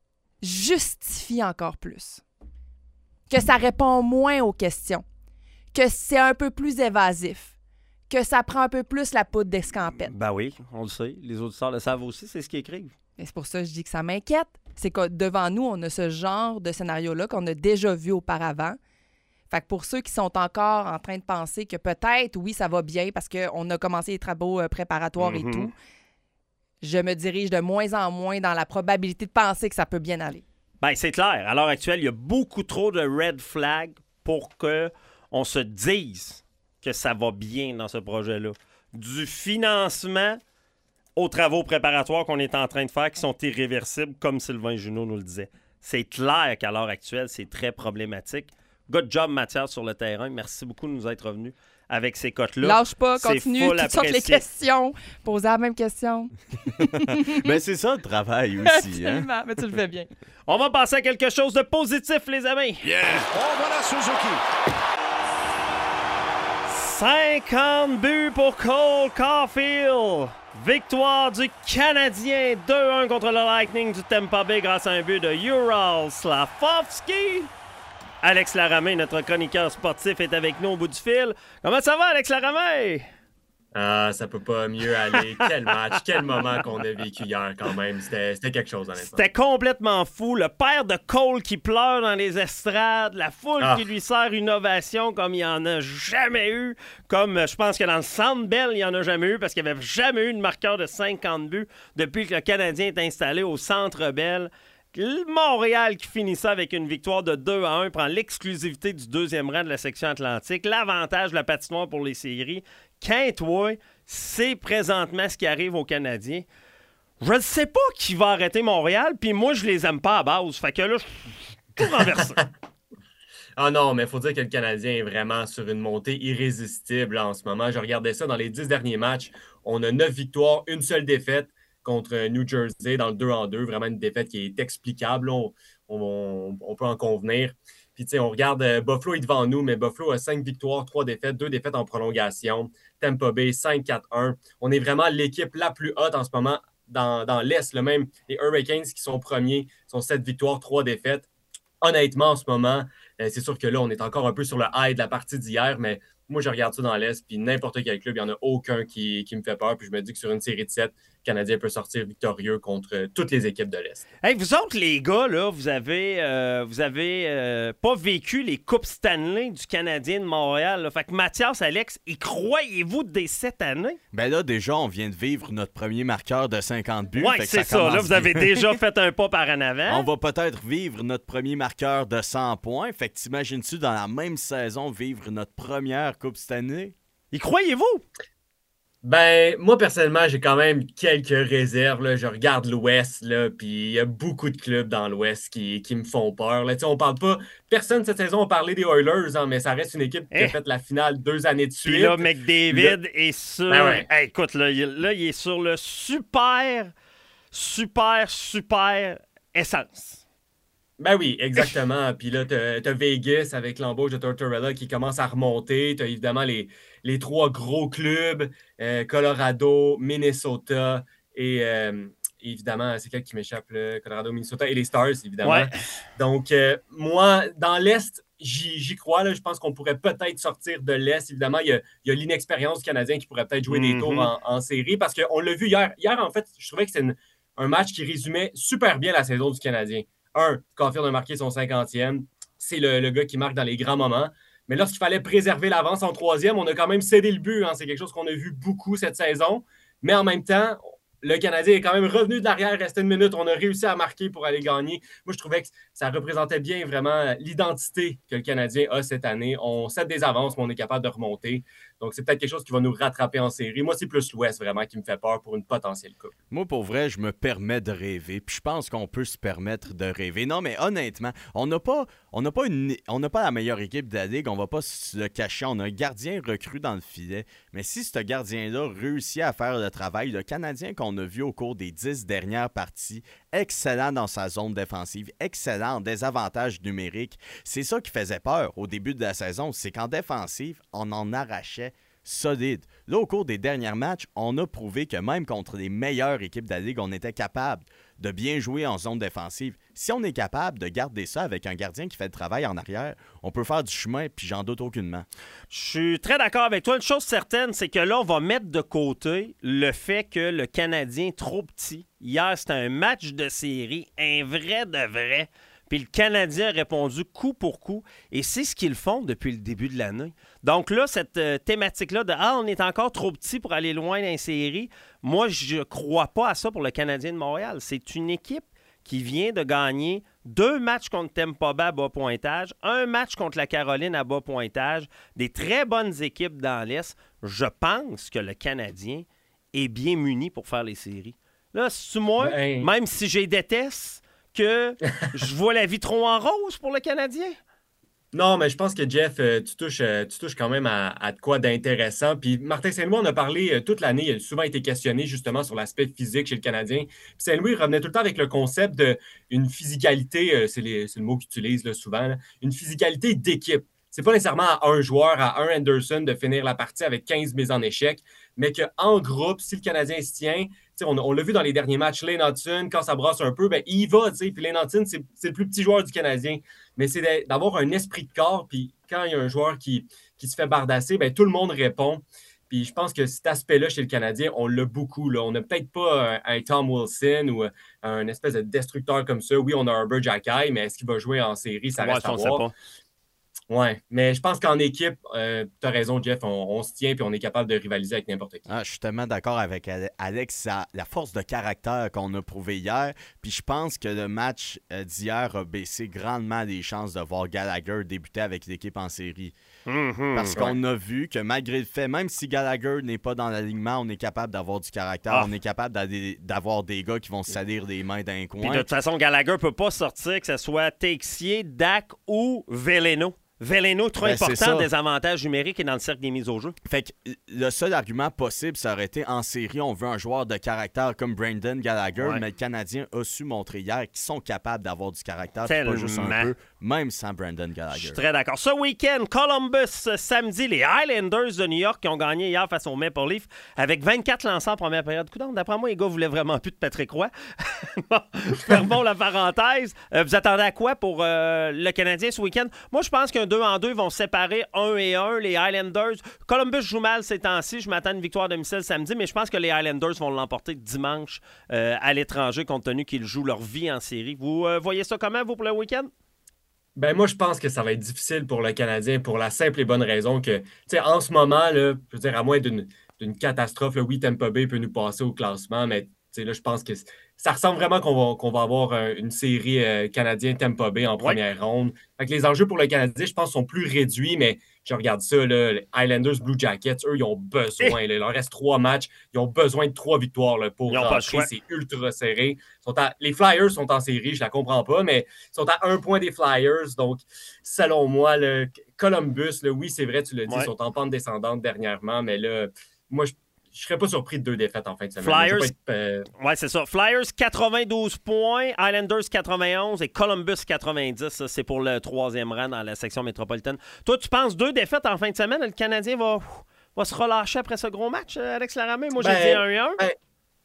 justifie encore plus. Que ça répond moins aux questions. Que c'est un peu plus évasif. Que ça prend un peu plus la poudre d'escampette. Ben oui, on le sait. Les auditeurs le savent aussi, c'est ce qu'ils écrivent. Et c'est pour ça que je dis que ça m'inquiète. C'est que devant nous, on a ce genre de scénario-là qu'on a déjà vu auparavant. Fait que pour ceux qui sont encore en train de penser que peut-être, oui, ça va bien parce qu'on a commencé les travaux euh, préparatoires Mm-hmm. et tout, je me dirige de moins en moins dans la probabilité de penser que ça peut bien aller. Ben, c'est clair. À l'heure actuelle, il y a beaucoup trop de red flags pour qu'on se dise que ça va bien dans ce projet-là. Du financement aux travaux préparatoires qu'on est en train de faire qui sont irréversibles, comme Sylvain Junot nous le disait. C'est clair qu'à l'heure actuelle, c'est très problématique. Good job, Mathias, sur le terrain. Merci beaucoup de nous être revenus avec ces cotes-là. Lâche pas, C'est continue full toutes sortes les apprécié. questions. Poser la même question. Ben, c'est ça le travail aussi. Hein? Absolument, mais tu le fais bien. On va passer à quelque chose de positif, les amis. Oh, voilà Suzuki. cinquante buts pour Cole Caulfield. Victoire du Canadien deux un contre le Lightning du Tampa Bay grâce à un but de Ural Slavkovski. Alex Laramé, notre chroniqueur sportif, est avec nous au bout du fil. Comment ça va, Alex Laramé? Ah, ça peut pas mieux aller. Quel match, quel moment qu'on a vécu hier quand même. C'était, c'était quelque chose, honnêtement. C'était complètement fou. Le père de Cole qui pleure dans les estrades, la foule Ah. qui lui sert une ovation comme il n'y en a jamais eu. Comme euh, je pense que dans le Centre Bell, il n'y en a jamais eu parce qu'il n'y avait jamais eu de marqueur de cinquante buts depuis que le Canadien est installé au Centre Bell. Le Montréal qui finit ça avec une victoire de deux à un prend l'exclusivité du deuxième rang de la section Atlantique, l'avantage de la patinoire pour les séries. Quintoué, c'est présentement ce qui arrive aux Canadiens. Je ne sais pas qui va arrêter Montréal, puis moi, je les aime pas à base. Fait que là, je suis tout renversé. Ah non, mais il faut dire que le Canadien est vraiment sur une montée irrésistible en ce moment. Je regardais ça dans les dix derniers matchs. On a neuf victoires, une seule défaite contre New Jersey dans le deux en deux. Vraiment une défaite qui est explicable. On, on, on peut en convenir. Puis, tu sais, on regarde, euh, Buffalo est devant nous, mais Buffalo a cinq victoires, trois défaites, deux défaites en prolongation. Tampa Bay, cinq quatre un. On est vraiment l'équipe la plus haute en ce moment dans, dans l'Est. Le même, les Hurricanes qui sont premiers sont sept victoires, trois défaites. Honnêtement, en ce moment, euh, c'est sûr que là, on est encore un peu sur le high de la partie d'hier, mais moi, je regarde ça dans l'Est, puis n'importe quel club, il n'y en a aucun qui, qui me fait peur. Puis je me dis que sur une série de sept, le Canadien peut sortir victorieux contre euh, toutes les équipes de l'Est. Hey, vous autres, les gars, là, vous avez, euh, vous avez euh, pas vécu les Coupes Stanley du Canadien de Montréal. Là. Fait que Mathias, Alex, y croyez-vous dès cette année? Ben là, déjà, on vient de vivre notre premier marqueur de cinquante buts. Oui, fait que c'est ça. commence Là, vous avez bien. déjà fait un pas par en avant. On va peut-être vivre notre premier marqueur de cent points. Fait que t'imagines-tu dans la même saison vivre notre première Coupe Stanley? Y croyez-vous? Ben, moi, personnellement, j'ai quand même quelques réserves, là. Je regarde l'Ouest, là, puis il y a beaucoup de clubs dans l'Ouest qui, qui me font peur, là. Tu sais, on parle pas... Personne cette saison a parlé des Oilers, hein, mais ça reste une équipe qui a Eh! fait la finale deux années de suite. Puis là, McDavid est sur... Ben ouais. Hey, écoute, là il, là, il est sur le super, super, super essence. Ben oui, exactement. Puis là, t'as, t'as Vegas avec l'embauche de Tortorella qui commence à remonter. T'as évidemment les, les trois gros clubs, euh, Colorado, Minnesota et euh, évidemment, c'est quel qui m'échappe, là? Colorado, Minnesota et les Stars, évidemment. Ouais. Donc, euh, moi, dans l'Est, j'y, j'y crois. Là. Je pense qu'on pourrait peut-être sortir de l'Est. Évidemment, il y a, il y a l'inexpérience du Canadien qui pourrait peut-être jouer des Mhm. tours en, en série parce qu'on l'a vu hier. Hier, en fait, je trouvais que c'était une- un match qui résumait super bien la saison du Canadien. Un, Caulfield a marqué son cinquantième. C'est le, le gars qui marque dans les grands moments. Mais lorsqu'il fallait préserver l'avance en troisième, on a quand même cédé le but. Hein. C'est quelque chose qu'on a vu beaucoup cette saison. Mais en même temps, le Canadien est quand même revenu de l'arrière, il restait une minute. On a réussi à marquer pour aller gagner. Moi, je trouvais que ça représentait bien vraiment l'identité que le Canadien a cette année. On cède des avances, mais on est capable de remonter. Donc, c'est peut-être quelque chose qui va nous rattraper en série. Moi, c'est plus l'Ouest vraiment qui me fait peur pour une potentielle coupe. Moi, pour vrai, je me permets de rêver. Puis je pense qu'on peut se permettre de rêver. Non, mais honnêtement, on n'a pas, on n'a pas, une, on n'a pas la meilleure équipe de la Ligue. On va pas se le cacher. On a un gardien recru dans le filet. Mais si ce gardien-là réussit à faire le travail, le Canadien qu'on a vu au cours des dix dernières parties, excellent dans sa zone défensive, excellent en désavantage numérique, c'est ça qui faisait peur au début de la saison. C'est qu'en défensive, on en arrachait solide. Là, au cours des derniers matchs, on a prouvé que même contre les meilleures équipes de la Ligue, on était capable de bien jouer en zone défensive. Si on est capable de garder ça avec un gardien qui fait le travail en arrière, on peut faire du chemin, puis j'en doute aucunement. Je suis très d'accord avec toi. Une chose certaine, c'est que là, on va mettre de côté le fait que le Canadien est trop petit. Hier, c'était un match de série, un vrai de vrai. Puis le Canadien a répondu coup pour coup. Et c'est ce qu'ils font depuis le début de l'année. Donc là, cette euh, thématique-là de « Ah, on est encore trop petit pour aller loin dans les séries », moi, je crois pas à ça pour le Canadien de Montréal. C'est une équipe qui vient de gagner deux matchs contre Tampa Bay à bas pointage, un match contre la Caroline à bas pointage, des très bonnes équipes dans l'Est. Je pense que le Canadien est bien muni pour faire les séries. Là, c'est moi, Ben... même si je les déteste, que je vois la vie trop en rose pour le Canadien? Non, mais je pense que Jeff, euh, tu, touches, euh, tu touches quand même à, à de quoi d'intéressant. Puis Martin Saint-Louis, on a parlé euh, toute l'année, il a souvent été questionné justement sur l'aspect physique chez le Canadien. Puis Saint-Louis revenait tout le temps avec le concept d'une physicalité, euh, c'est, les, c'est le mot qu'il utilise là, souvent, là, une physicalité d'équipe. C'est pas nécessairement à un joueur, à un Anderson de finir la partie avec quinze mises en échec, mais qu'en groupe, si le Canadien se tient, on, on l'a vu dans les derniers matchs, Lane Hudson, quand ça brasse un peu, ben, il y va. Puis Lane Hudson, c'est, c'est le plus petit joueur du Canadien. Mais c'est d'avoir un esprit de corps, puis quand il y a un joueur qui, qui se fait bardasser, ben, tout le monde répond. Puis je pense que cet aspect-là chez le Canadien, on l'a beaucoup. Là. On n'a peut-être pas un, un Tom Wilson ou un espèce de destructeur comme ça. Oui, on a Herbert Jackay, mais est-ce qu'il va jouer en série? Ça Ouais, reste à on sait voir. pas. Oui, mais je pense qu'en équipe, euh, tu as raison, Jeff, on, on se tient et on est capable de rivaliser avec n'importe qui. Ah, je suis tellement d'accord avec Alex, la, la force de caractère qu'on a prouvé hier. Puis je pense que le match d'hier a baissé grandement les chances de voir Gallagher débuter avec l'équipe en série. Mm-hmm. Parce qu'on a vu que malgré le fait, même si Gallagher n'est pas dans l'alignement, on est capable d'avoir du caractère, Ah. on est capable d'avoir des gars qui vont se salir les mains d'un coin. Puis de toute façon, Gallagher peut pas sortir, que ce soit Texier, Dak ou Veleno. Veleno, trop Ben, c'est ça. important, des avantages numériques et dans le cercle des mises au jeu. Fait que le seul argument possible, ça aurait été en série, on veut un joueur de caractère comme Brandon Gallagher, Ouais. mais le Canadien a su montrer hier qu'ils sont capables d'avoir du caractère, puis Tellement. pas juste un peu, même sans Brandon Je Gallagher. suis très d'accord. Ce week-end, Columbus, euh, samedi, les Highlanders de New York qui ont gagné hier face aux Maple Leafs avec vingt-quatre lancés en première période. Coudonc, d'après moi, les gars voulaient vraiment plus de Patrick Roy. Bon, fermons la parenthèse. Euh, vous attendez à quoi pour euh, le Canadien ce week-end? Moi, je pense qu'un deux en deux vont se séparer un et un. Les Highlanders. Columbus joue mal ces temps-ci. Je m'attends à une victoire à domicile samedi, mais je pense que les Highlanders vont l'emporter dimanche euh, à l'étranger, compte tenu qu'ils jouent leur vie en série. Vous euh, voyez ça comment, vous, pour le week-end? Ben moi, je pense que ça va être difficile pour le Canadien pour la simple et bonne raison que, tu sais, en ce moment, là, je veux dire, à moins d'une d'une catastrophe, là, oui, Tampa Bay peut nous passer au classement, mais sais, là, je pense que ça ressemble vraiment qu'on va, qu'on va avoir euh, une série euh, Canadien-Tampa Bay en première ouais. ronde. Fait que les enjeux pour le Canadien, je pense, sont plus réduits, mais je regarde ça, là, les Islanders, Blue Jackets, eux, ils ont besoin. Là, il leur reste trois matchs. Ils ont besoin de trois victoires là, pour rentrer. C'est ultra serré. Ils sont à, les Flyers sont en série, je la comprends pas, mais ils sont à un point des Flyers. Donc, selon moi, le Columbus, là, oui, c'est vrai, tu l'as dit, ouais. ils sont en pente descendante dernièrement, mais là, moi, je Je ne serais pas surpris de deux défaites en fin de semaine. Flyers, être, euh... ouais, c'est ça. Flyers, quatre-vingt-douze points. Islanders, quatre-vingt-onze. Et Columbus, quatre-vingt-dix. Ça, c'est pour le troisième rang dans la section métropolitaine. Toi, tu penses deux défaites en fin de semaine? Le Canadien va, va se relâcher après ce gros match, Alex Laramé? Moi, j'ai ben, dit un un. Ben...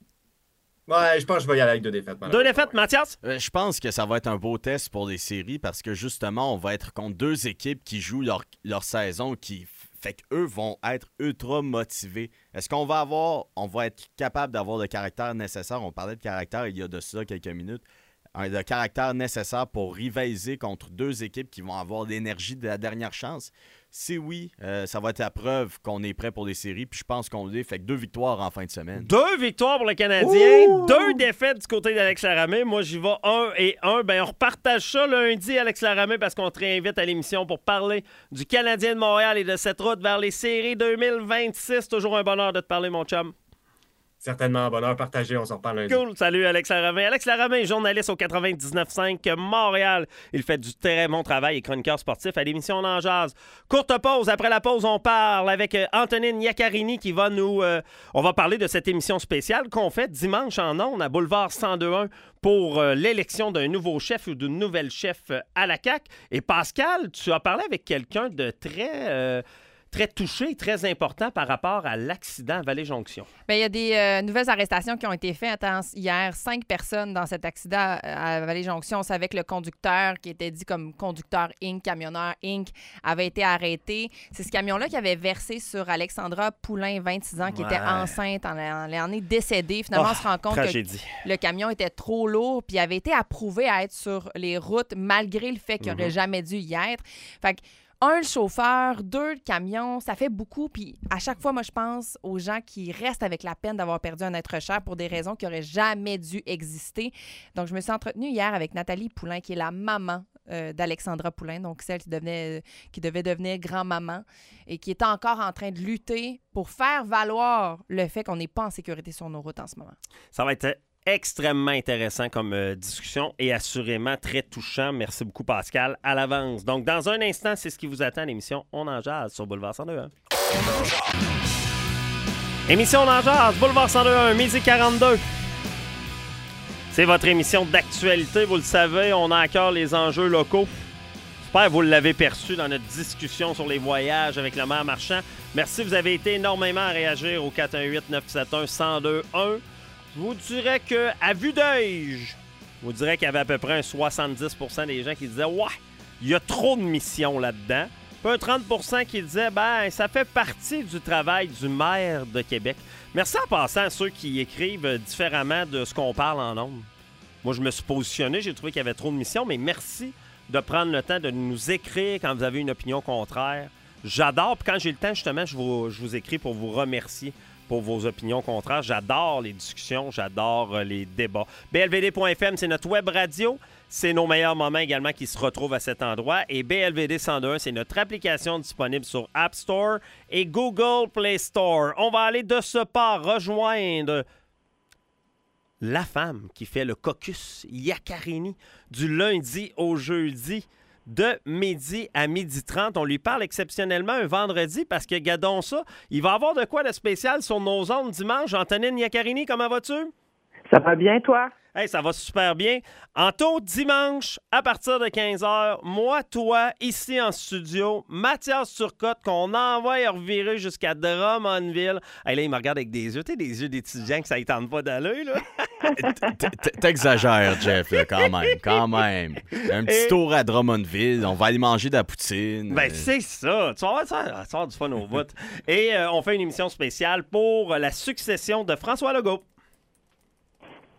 Ouais, je pense que je vais y aller avec deux défaites. Deux défaites, Mathias? Euh, je pense que ça va être un beau test pour les séries parce que justement, on va être contre deux équipes qui jouent leur, leur saison, qui fait qu'eux vont être ultra motivés. Est-ce qu'on va avoir, on va être capable d'avoir le caractère nécessaire? On parlait de caractère il y a de ça quelques minutes. Le caractère nécessaire pour rivaliser contre deux équipes qui vont avoir l'énergie de la dernière chance. Si oui, euh, ça va être la preuve qu'on est prêt pour les séries. Puis je pense qu'on l'est. Fait que deux victoires en fin de semaine. Deux victoires pour le Canadien. Ouh! Deux défaites du côté d'Alex Laramé. Moi, j'y vais un et un. Ben, on repartage ça lundi, Alex Laramé, parce qu'on te réinvite à l'émission pour parler du Canadien de Montréal et de cette route vers les séries deux mille vingt-six. Toujours un bonheur de te parler, mon chum. Certainement, bonheur partagé, on s'en reparle lundi. Cool, salut Alex Laramé. Alex Laramé, journaliste au quatre-vingt-dix-neuf cinq Montréal. Il fait du très bon travail et chroniqueur sportif à l'émission On en jase. Courte pause, après la pause, on parle avec Antonine Iaccarini qui va nous... Euh, on va parler de cette émission spéciale qu'on fait dimanche en ondes à Boulevard cent deux un pour euh, l'élection d'un nouveau chef ou d'une nouvelle chef à la C A Q. Et Pascal, tu as parlé avec quelqu'un de très... Euh, très touché, très important par rapport à l'accident à Vallée-Jonction. Bien, il y a des euh, nouvelles arrestations qui ont été faites. Attends, hier, cinq personnes dans cet accident à Vallée-Jonction. On savait que le conducteur, qui était dit comme conducteur Incorporé, camionneur Incorporé, avait été arrêté. C'est ce camion-là qui avait versé sur Alexandra Poulain, vingt-six ans, qui ouais. était enceinte. Elle en est décédée. Finalement, oh, on se rend compte tragédie. que le camion était trop lourd puis avait été approuvé à être sur les routes malgré le fait qu'il n'aurait mm-hmm. jamais dû y être. Fait que un, le chauffeur, deux, le camion, ça fait beaucoup. Puis à chaque fois, moi, je pense aux gens qui restent avec la peine d'avoir perdu un être cher pour des raisons qui n'auraient jamais dû exister. Donc, je me suis entretenue hier avec Nathalie Poulain, qui est la maman euh, d'Alexandra Poulain, donc celle qui, devenait, euh, qui devait devenir grand-maman et qui est encore en train de lutter pour faire valoir le fait qu'on n'est pas en sécurité sur nos routes en ce moment. Ça va être extrêmement intéressant comme euh, discussion et assurément très touchant. Merci beaucoup, Pascal, à l'avance. Donc, dans un instant, c'est ce qui vous attend à l'émission On en jase sur Boulevard cent deux un. Émission On en jase, Boulevard cent deux un, midi quarante-deux. C'est votre émission d'actualité, vous le savez. On a à cœur les enjeux locaux. J'espère que vous l'avez perçu dans notre discussion sur les voyages avec le maire Marchand. Merci, vous avez été énormément à réagir au quatre un huit neuf sept un un zéro deux un. Je vous dirais qu'à vue d'œil, je vous dirais qu'il y avait à peu près un soixante-dix pour cent des gens qui disaient « Ouais, il y a trop de missions là-dedans ». Puis un trente pour cent qui disaient « Ben, ça fait partie du travail du maire de Québec ». Merci en passant à ceux qui écrivent différemment de ce qu'on parle en ondes. Moi, je me suis positionné, j'ai trouvé qu'il y avait trop de missions, mais merci de prendre le temps de nous écrire quand vous avez une opinion contraire. J'adore, puis quand j'ai le temps, justement, je vous, je vous écris pour vous remercier pour vos opinions contraires. J'adore les discussions, j'adore euh, les débats. B L V D point F M, c'est notre web radio. C'est nos meilleurs moments également qui se retrouvent à cet endroit. Et B L V D cent deux un, c'est notre application disponible sur App Store et Google Play Store. On va aller de ce pas rejoindre la femme qui fait le caucus Iaccarini du lundi au jeudi. De midi à midi trente. On lui parle exceptionnellement un vendredi parce que, gardons ça, il va y avoir de quoi de spécial sur nos ondes dimanche. Antonine Iaccarini, comment vas-tu? Ça va bien, toi? Hey, ça va super bien. Anto, dimanche, à partir de quinze heures, moi, toi, ici en studio, Mathias Turcotte, qu'on envoie revirer jusqu'à Drummondville. Hey, là, il me regarde avec des yeux, tu sais, des yeux d'étudiant que ça ne tente pas d'aller, là. T'exagères, Jeff, là, quand même, quand même. Un petit Et... tour à Drummondville, on va aller manger de la poutine. Ben, c'est ça. Tu vas avoir, ça, tu vas avoir du fun au bout. Et euh, on fait une émission spéciale pour la succession de François Legault.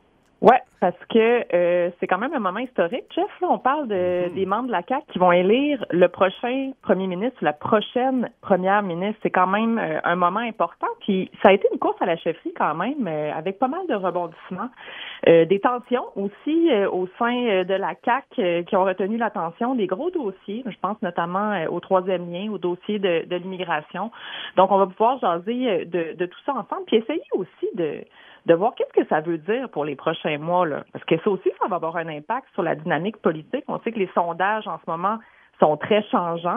Oui, parce que euh, c'est quand même un moment historique, Jeff. Là, on parle de, mmh. des membres de la C A Q qui vont élire le prochain premier ministre ou la prochaine première ministre. C'est quand même euh, un moment important. Puis ça a été une course à la chefferie quand même, euh, avec pas mal de rebondissements. Euh, des tensions aussi euh, au sein euh, de la C A Q euh, qui ont retenu l'attention, des gros dossiers. Je pense notamment euh, au troisième lien, au dossier de, de l'immigration. Donc, on va pouvoir jaser de, de tout ça ensemble, puis essayer aussi de de voir qu'est-ce que ça veut dire pour les prochains mois, là. Parce que ça aussi, ça va avoir un impact sur la dynamique politique. On sait que les sondages, en ce moment, sont très changeants.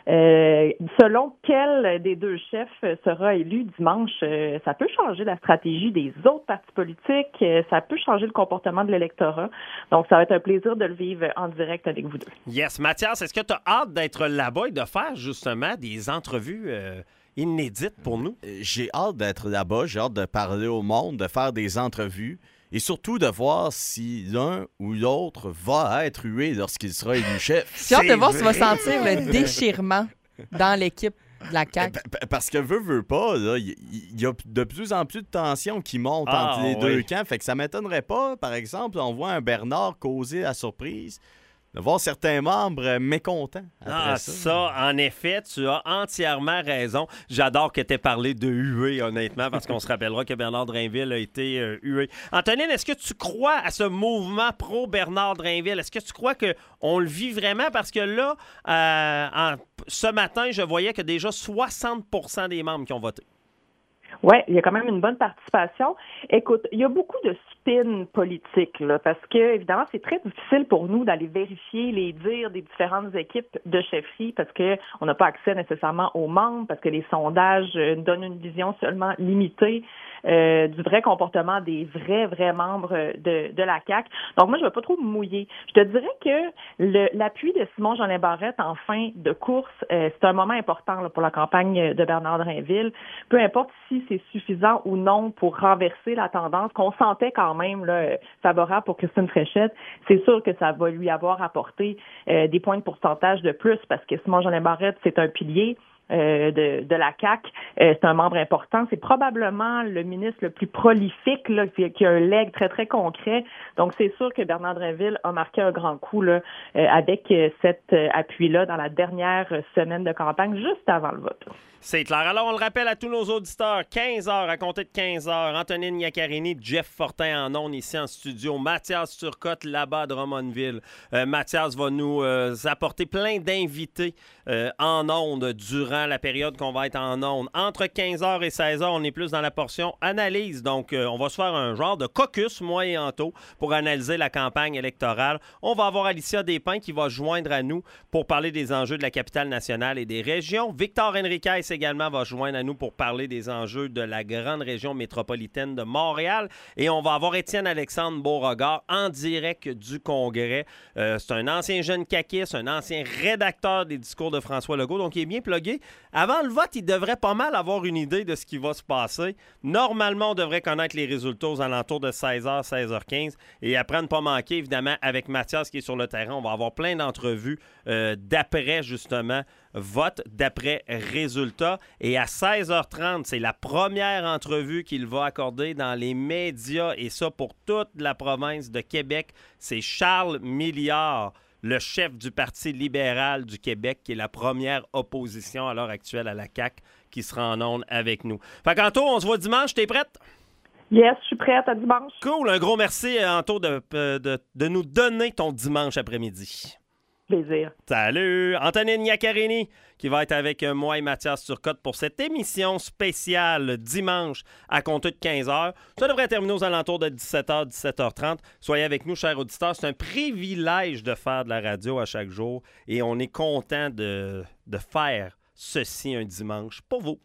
Euh, selon quel des deux chefs sera élu dimanche, euh, ça peut changer la stratégie des autres partis politiques, euh, ça peut changer le comportement de l'électorat. Donc, ça va être un plaisir de le vivre en direct avec vous deux. Yes. Mathias, est-ce que tu as hâte d'être là-bas et de faire justement des entrevues euh, inédites pour nous? J'ai hâte d'être là-bas, j'ai hâte de parler au monde, de faire des entrevues et surtout de voir si l'un ou l'autre va être hué lorsqu'il sera élu chef. J'ai hâte de voir si tu vas sentir le déchirement dans l'équipe de la C A Q. Parce que veut, veut pas, il y, y a de plus en plus de tensions qui montent ah, entre les oui. deux camps. Fait que ça m'étonnerait pas, par exemple, on voit un Bernard causer la surprise, de voir certains membres mécontents après ah, ça. ça, en effet, tu as entièrement raison. J'adore que tu aies parlé de huée, honnêtement, parce qu'on se rappellera que Bernard Drainville a été euh, hué. Antonine, est-ce que tu crois à ce mouvement pro-Bernard Drainville? Est-ce que tu crois qu'on le vit vraiment? Parce que là, euh, en, ce matin, je voyais que déjà soixante pour cent des membres qui ont voté. Oui, il y a quand même une bonne participation. Écoute, il y a beaucoup de spin politique, là, parce que, évidemment, c'est très difficile pour nous d'aller vérifier les dires des différentes équipes de chefferie parce qu'on n'a pas accès nécessairement aux membres, parce que les sondages euh, donnent une vision seulement limitée euh, du vrai comportement des vrais, vrais membres de, de la C A Q. Donc, moi, je ne vais pas trop me mouiller. Je te dirais que le, l'appui de Simon-Jolin Barrette en fin de course, euh, c'est un moment important là, pour la campagne de Bernard Drainville. Peu importe si c'est suffisant ou non pour renverser la tendance qu'on sentait quand même là, favorable pour Christine Fréchette, c'est sûr que ça va lui avoir apporté euh, des points de pourcentage de plus parce que Simon-Jolin Barrette, c'est un pilier Euh, de, de la C A Q. Euh, c'est un membre important. C'est probablement le ministre le plus prolifique, là, qui, qui a un legs très, très concret. Donc, c'est sûr que Bernard Drainville a marqué un grand coup là, euh, avec euh, cet euh, appui-là dans la dernière semaine de campagne, juste avant le vote. C'est clair. Alors, on le rappelle à tous nos auditeurs, quinze heures, à compter de quinze heures, Antonine Iaccarini, Jeff Fortin en ondes ici en studio, Mathias Turcotte là-bas à Drummondville. Euh, Mathias va nous euh, apporter plein d'invités euh, en ondes durant la période qu'on va être en ondes. Entre quinze heures et seize heures, on est plus dans la portion analyse. Donc, euh, on va se faire un genre de caucus, moi et Anto, pour analyser la campagne électorale. On va avoir Alicia Despins qui va joindre à nous pour parler des enjeux de la capitale nationale et des régions. Victor Henriquez également va joindre à nous pour parler des enjeux de la grande région métropolitaine de Montréal. Et on va avoir Étienne-Alexandre Beauregard en direct du Congrès. Euh, c'est un ancien jeune caquiste, un ancien rédacteur des discours de François Legault, donc il est bien plugué. Avant le vote, il devrait pas mal avoir une idée de ce qui va se passer. Normalement, on devrait connaître les résultats aux alentours de seize heures, seize heures quinze. Et après ne pas manquer, évidemment, avec Mathias qui est sur le terrain, on va avoir plein d'entrevues euh, d'après, justement, vote, d'après résultats. Et à seize heures trente, c'est la première entrevue qu'il va accorder dans les médias. Et ça, pour toute la province de Québec, c'est Charles Milliard, le chef du Parti libéral du Québec, qui est la première opposition à l'heure actuelle à la C A Q, qui sera en ondes avec nous. Fait qu'Anto, on se voit dimanche. T'es prête? Yes, je suis prête à dimanche. Cool. Un gros merci, Anto, de, de, de nous donner ton dimanche après-midi. Plaisir. Salut! Antonine Iaccarini qui va être avec moi et Mathias Turcotte pour cette émission spéciale dimanche à compter de quinze heures. Ça devrait terminer aux alentours de dix-sept heures, dix-sept heures trente. Soyez avec nous, chers auditeurs. C'est un privilège de faire de la radio à chaque jour et on est content de, de faire ceci un dimanche pour vous.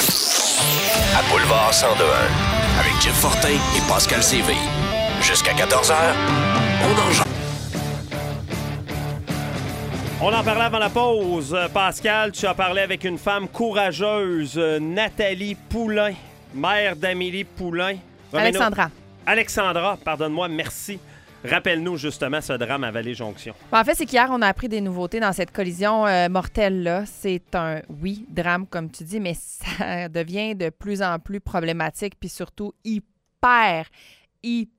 À Boulevard cent deux un, avec Jeff Fortin et Pascal Séville. Jusqu'à quatorze heures, on en jase. On en parlait avant la pause. Pascal, tu as parlé avec une femme courageuse, Nathalie Poulain, mère d'Amélie Poulain. Alexandra. Alexandra, pardonne-moi, merci. Rappelle-nous justement ce drame à Vallée-Jonction. En fait, c'est qu'hier, on a appris des nouveautés dans cette collision euh, mortelle-là. C'est un, oui, drame, comme tu dis, mais ça devient de plus en plus problématique, puis surtout hyper, hyper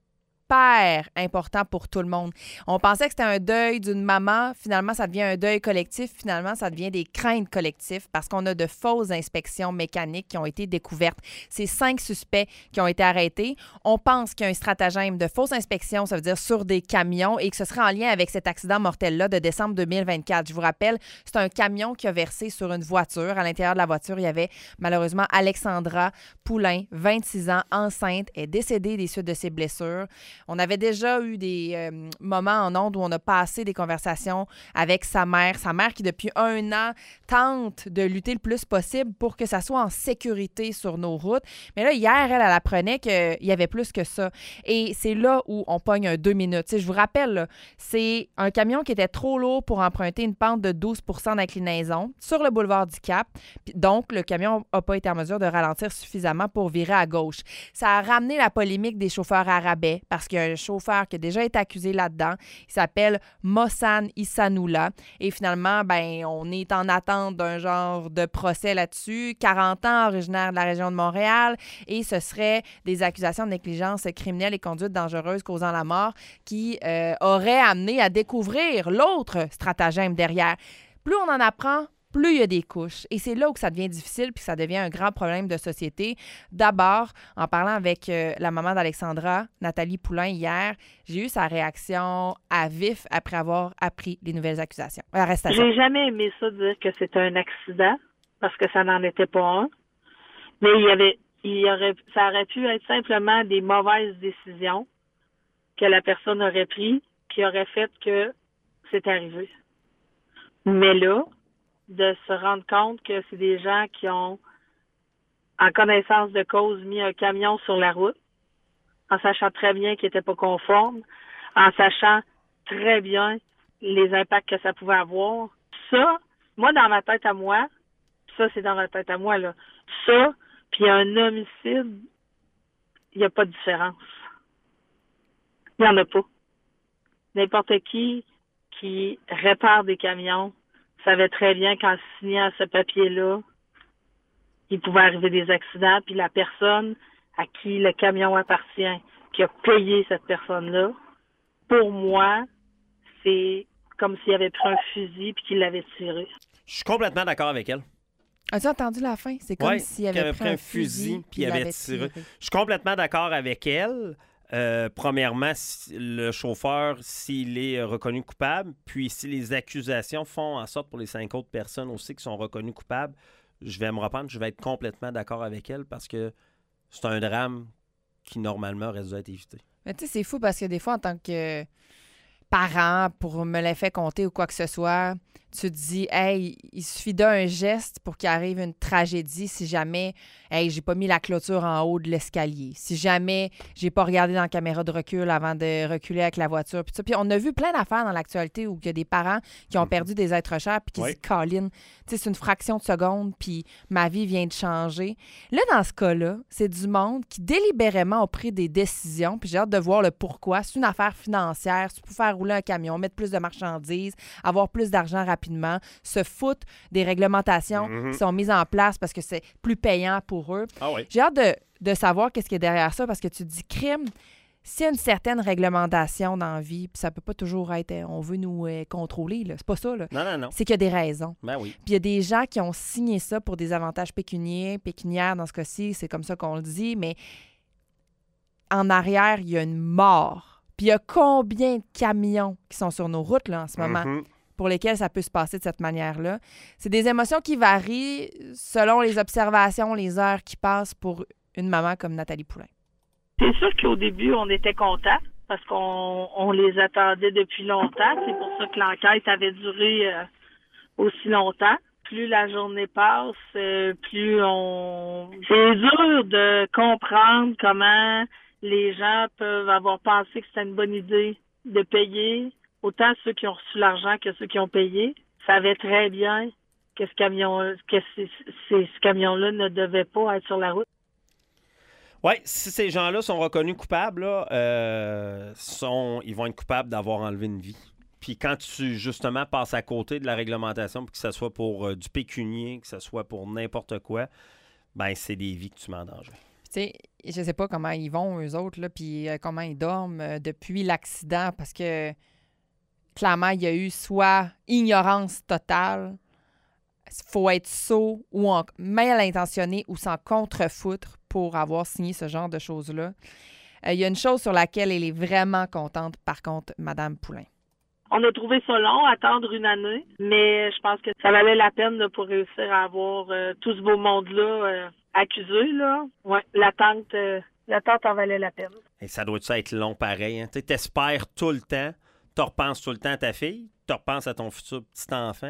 super important pour tout le monde. On pensait que c'était un deuil d'une maman. Finalement, ça devient un deuil collectif. Finalement, ça devient des craintes collectives parce qu'on a de fausses inspections mécaniques qui ont été découvertes. C'est cinq suspects qui ont été arrêtés. On pense qu'il y a un stratagème de fausses inspections, ça veut dire sur des camions, et que ce serait en lien avec cet accident mortel-là de décembre deux mille vingt-quatre. Je vous rappelle, c'est un camion qui a versé sur une voiture. À l'intérieur de la voiture, il y avait malheureusement Alexandra Poulain, vingt-six ans, enceinte, est décédée des suites de ses blessures. On avait déjà eu des euh, moments en ondes où on a passé des conversations avec sa mère. Sa mère qui, depuis un an, tente de lutter le plus possible pour que ça soit en sécurité sur nos routes. Mais là, hier, elle, elle apprenait qu'il y avait plus que ça. Et c'est là où on pogne un deux minutes. Tu sais, je vous rappelle, là, c'est un camion qui était trop lourd pour emprunter une pente de douze pour cent d'inclinaison sur le boulevard du Cap. Donc, le camion n'a pas été en mesure de ralentir suffisamment pour virer à gauche. Ça a ramené la polémique des chauffeurs à rabais parce qu'il y a un chauffeur qui a déjà été accusé là-dedans. Il s'appelle Mossan Issanoula. Et finalement, ben, on est en attente d'un genre de procès là-dessus. quarante ans, originaire de la région de Montréal. Et ce serait des accusations de négligence criminelle et conduite dangereuse causant la mort qui euh, auraient amené à découvrir l'autre stratagème derrière. Plus on en apprend, plus il y a des couches. Et c'est là où ça devient difficile puis que ça devient un grand problème de société. D'abord, en parlant avec euh, la maman d'Alexandra, Nathalie Poulain, hier, j'ai eu sa réaction à vif après avoir appris les nouvelles accusations. Euh, arrestations. J'ai jamais aimé ça dire que c'était un accident parce que ça n'en était pas un. Mais il y avait, il y aurait, ça aurait pu être simplement des mauvaises décisions que la personne aurait prises qui auraient fait que c'est arrivé. Mais là, de se rendre compte que c'est des gens qui ont, en connaissance de cause, mis un camion sur la route, en sachant très bien qu'il n'était pas conforme, en sachant très bien les impacts que ça pouvait avoir. Ça, moi, dans ma tête à moi, ça, c'est dans ma tête à moi, là, ça, puis un homicide, il n'y a pas de différence. Il n'y en a pas. N'importe qui qui répare des camions savait très bien qu'en signant ce papier-là, il pouvait arriver des accidents, puis la personne à qui le camion appartient, qui a payé cette personne-là, pour moi, c'est comme s'il avait pris un fusil puis qu'il l'avait tiré. Je suis complètement d'accord avec elle. As-tu entendu la fin? C'est comme ouais, s'il avait, avait pris un fusil puis il avait tiré. tiré. Je suis complètement d'accord avec elle. Euh, premièrement, le chauffeur, s'il est reconnu coupable, puis si les accusations font en sorte pour les cinq autres personnes aussi qui sont reconnues coupables, je vais me reprendre, je vais être complètement d'accord avec elle parce que c'est un drame qui, normalement, aurait dû être évité. Mais tu sais, c'est fou parce que des fois, en tant que parent, pour me l'effet compter ou quoi que ce soit, tu te dis, hey, il suffit d'un geste pour qu'il arrive une tragédie si jamais, hey, j'ai pas mis la clôture en haut de l'escalier, si jamais j'ai pas regardé dans la caméra de recul avant de reculer avec la voiture. Puis, puis on a vu plein d'affaires dans l'actualité où il y a des parents qui ont perdu des êtres chers puis qui oui. se disent, Colin, c'est une fraction de seconde puis ma vie vient de changer. Là, dans ce cas-là, c'est du monde qui délibérément a pris des décisions, puis j'ai hâte de voir le pourquoi. C'est une affaire financière, c'est pour faire rouler un camion, mettre plus de marchandises, avoir plus d'argent rapidement, se foutent des réglementations mm-hmm. qui sont mises en place parce que c'est plus payant pour eux. Ah oui. J'ai hâte de, de savoir qu'est-ce qui est derrière ça parce que tu te dis crime, s'il y a une certaine réglementation dans la vie, puis ça peut pas toujours être on veut nous euh, contrôler, là. C'est pas ça. Là. Non, non, non. C'est qu'il y a des raisons. Ben oui. Puis il y a des gens qui ont signé ça pour des avantages pécuniaires, pécuniaires dans ce cas-ci, c'est comme ça qu'on le dit, mais en arrière, il y a une mort. Puis il y a combien de camions qui sont sur nos routes là, en ce moment mm-hmm. pour lesquels ça peut se passer de cette manière-là? C'est des émotions qui varient selon les observations, les heures qui passent pour une maman comme Nathalie Poulain. C'est sûr qu'au début, on était contents parce qu'on on les attendait depuis longtemps. C'est pour ça que l'enquête avait duré euh, aussi longtemps. Plus la journée passe, euh, plus on... C'est dur de comprendre comment les gens peuvent avoir pensé que c'était une bonne idée de payer. Autant ceux qui ont reçu l'argent que ceux qui ont payé savaient très bien que ce camion, que c'est, c'est, ce camion-là ne devait pas être sur la route. Oui, si ces gens-là sont reconnus coupables, là, euh, sont, ils vont être coupables d'avoir enlevé une vie. Puis quand tu, justement, passes à côté de la réglementation, que ce soit pour euh, du pécunier, que ce soit pour n'importe quoi, ben c'est des vies que tu mets en danger. Tu sais, je sais pas comment ils vont, eux autres, là, puis euh, comment ils dorment euh, depuis l'accident, parce que clairement, il y a eu soit ignorance totale, faut être sot ou en, mal intentionné ou s'en contrefoutre pour avoir signé ce genre de choses-là. Euh, il y a une chose sur laquelle elle est vraiment contente, par contre, Mme Poulain. On a trouvé ça long, attendre une année, mais je pense que ça valait la peine là, pour réussir à avoir euh, tout ce beau monde-là euh, accusé. Là. Ouais, l'attente, euh, l'attente en valait la peine. Et ça doit être long pareil. Hein? Tu espères tout le temps, tu repenses tout le temps à ta fille, tu repenses à ton futur petit-enfant,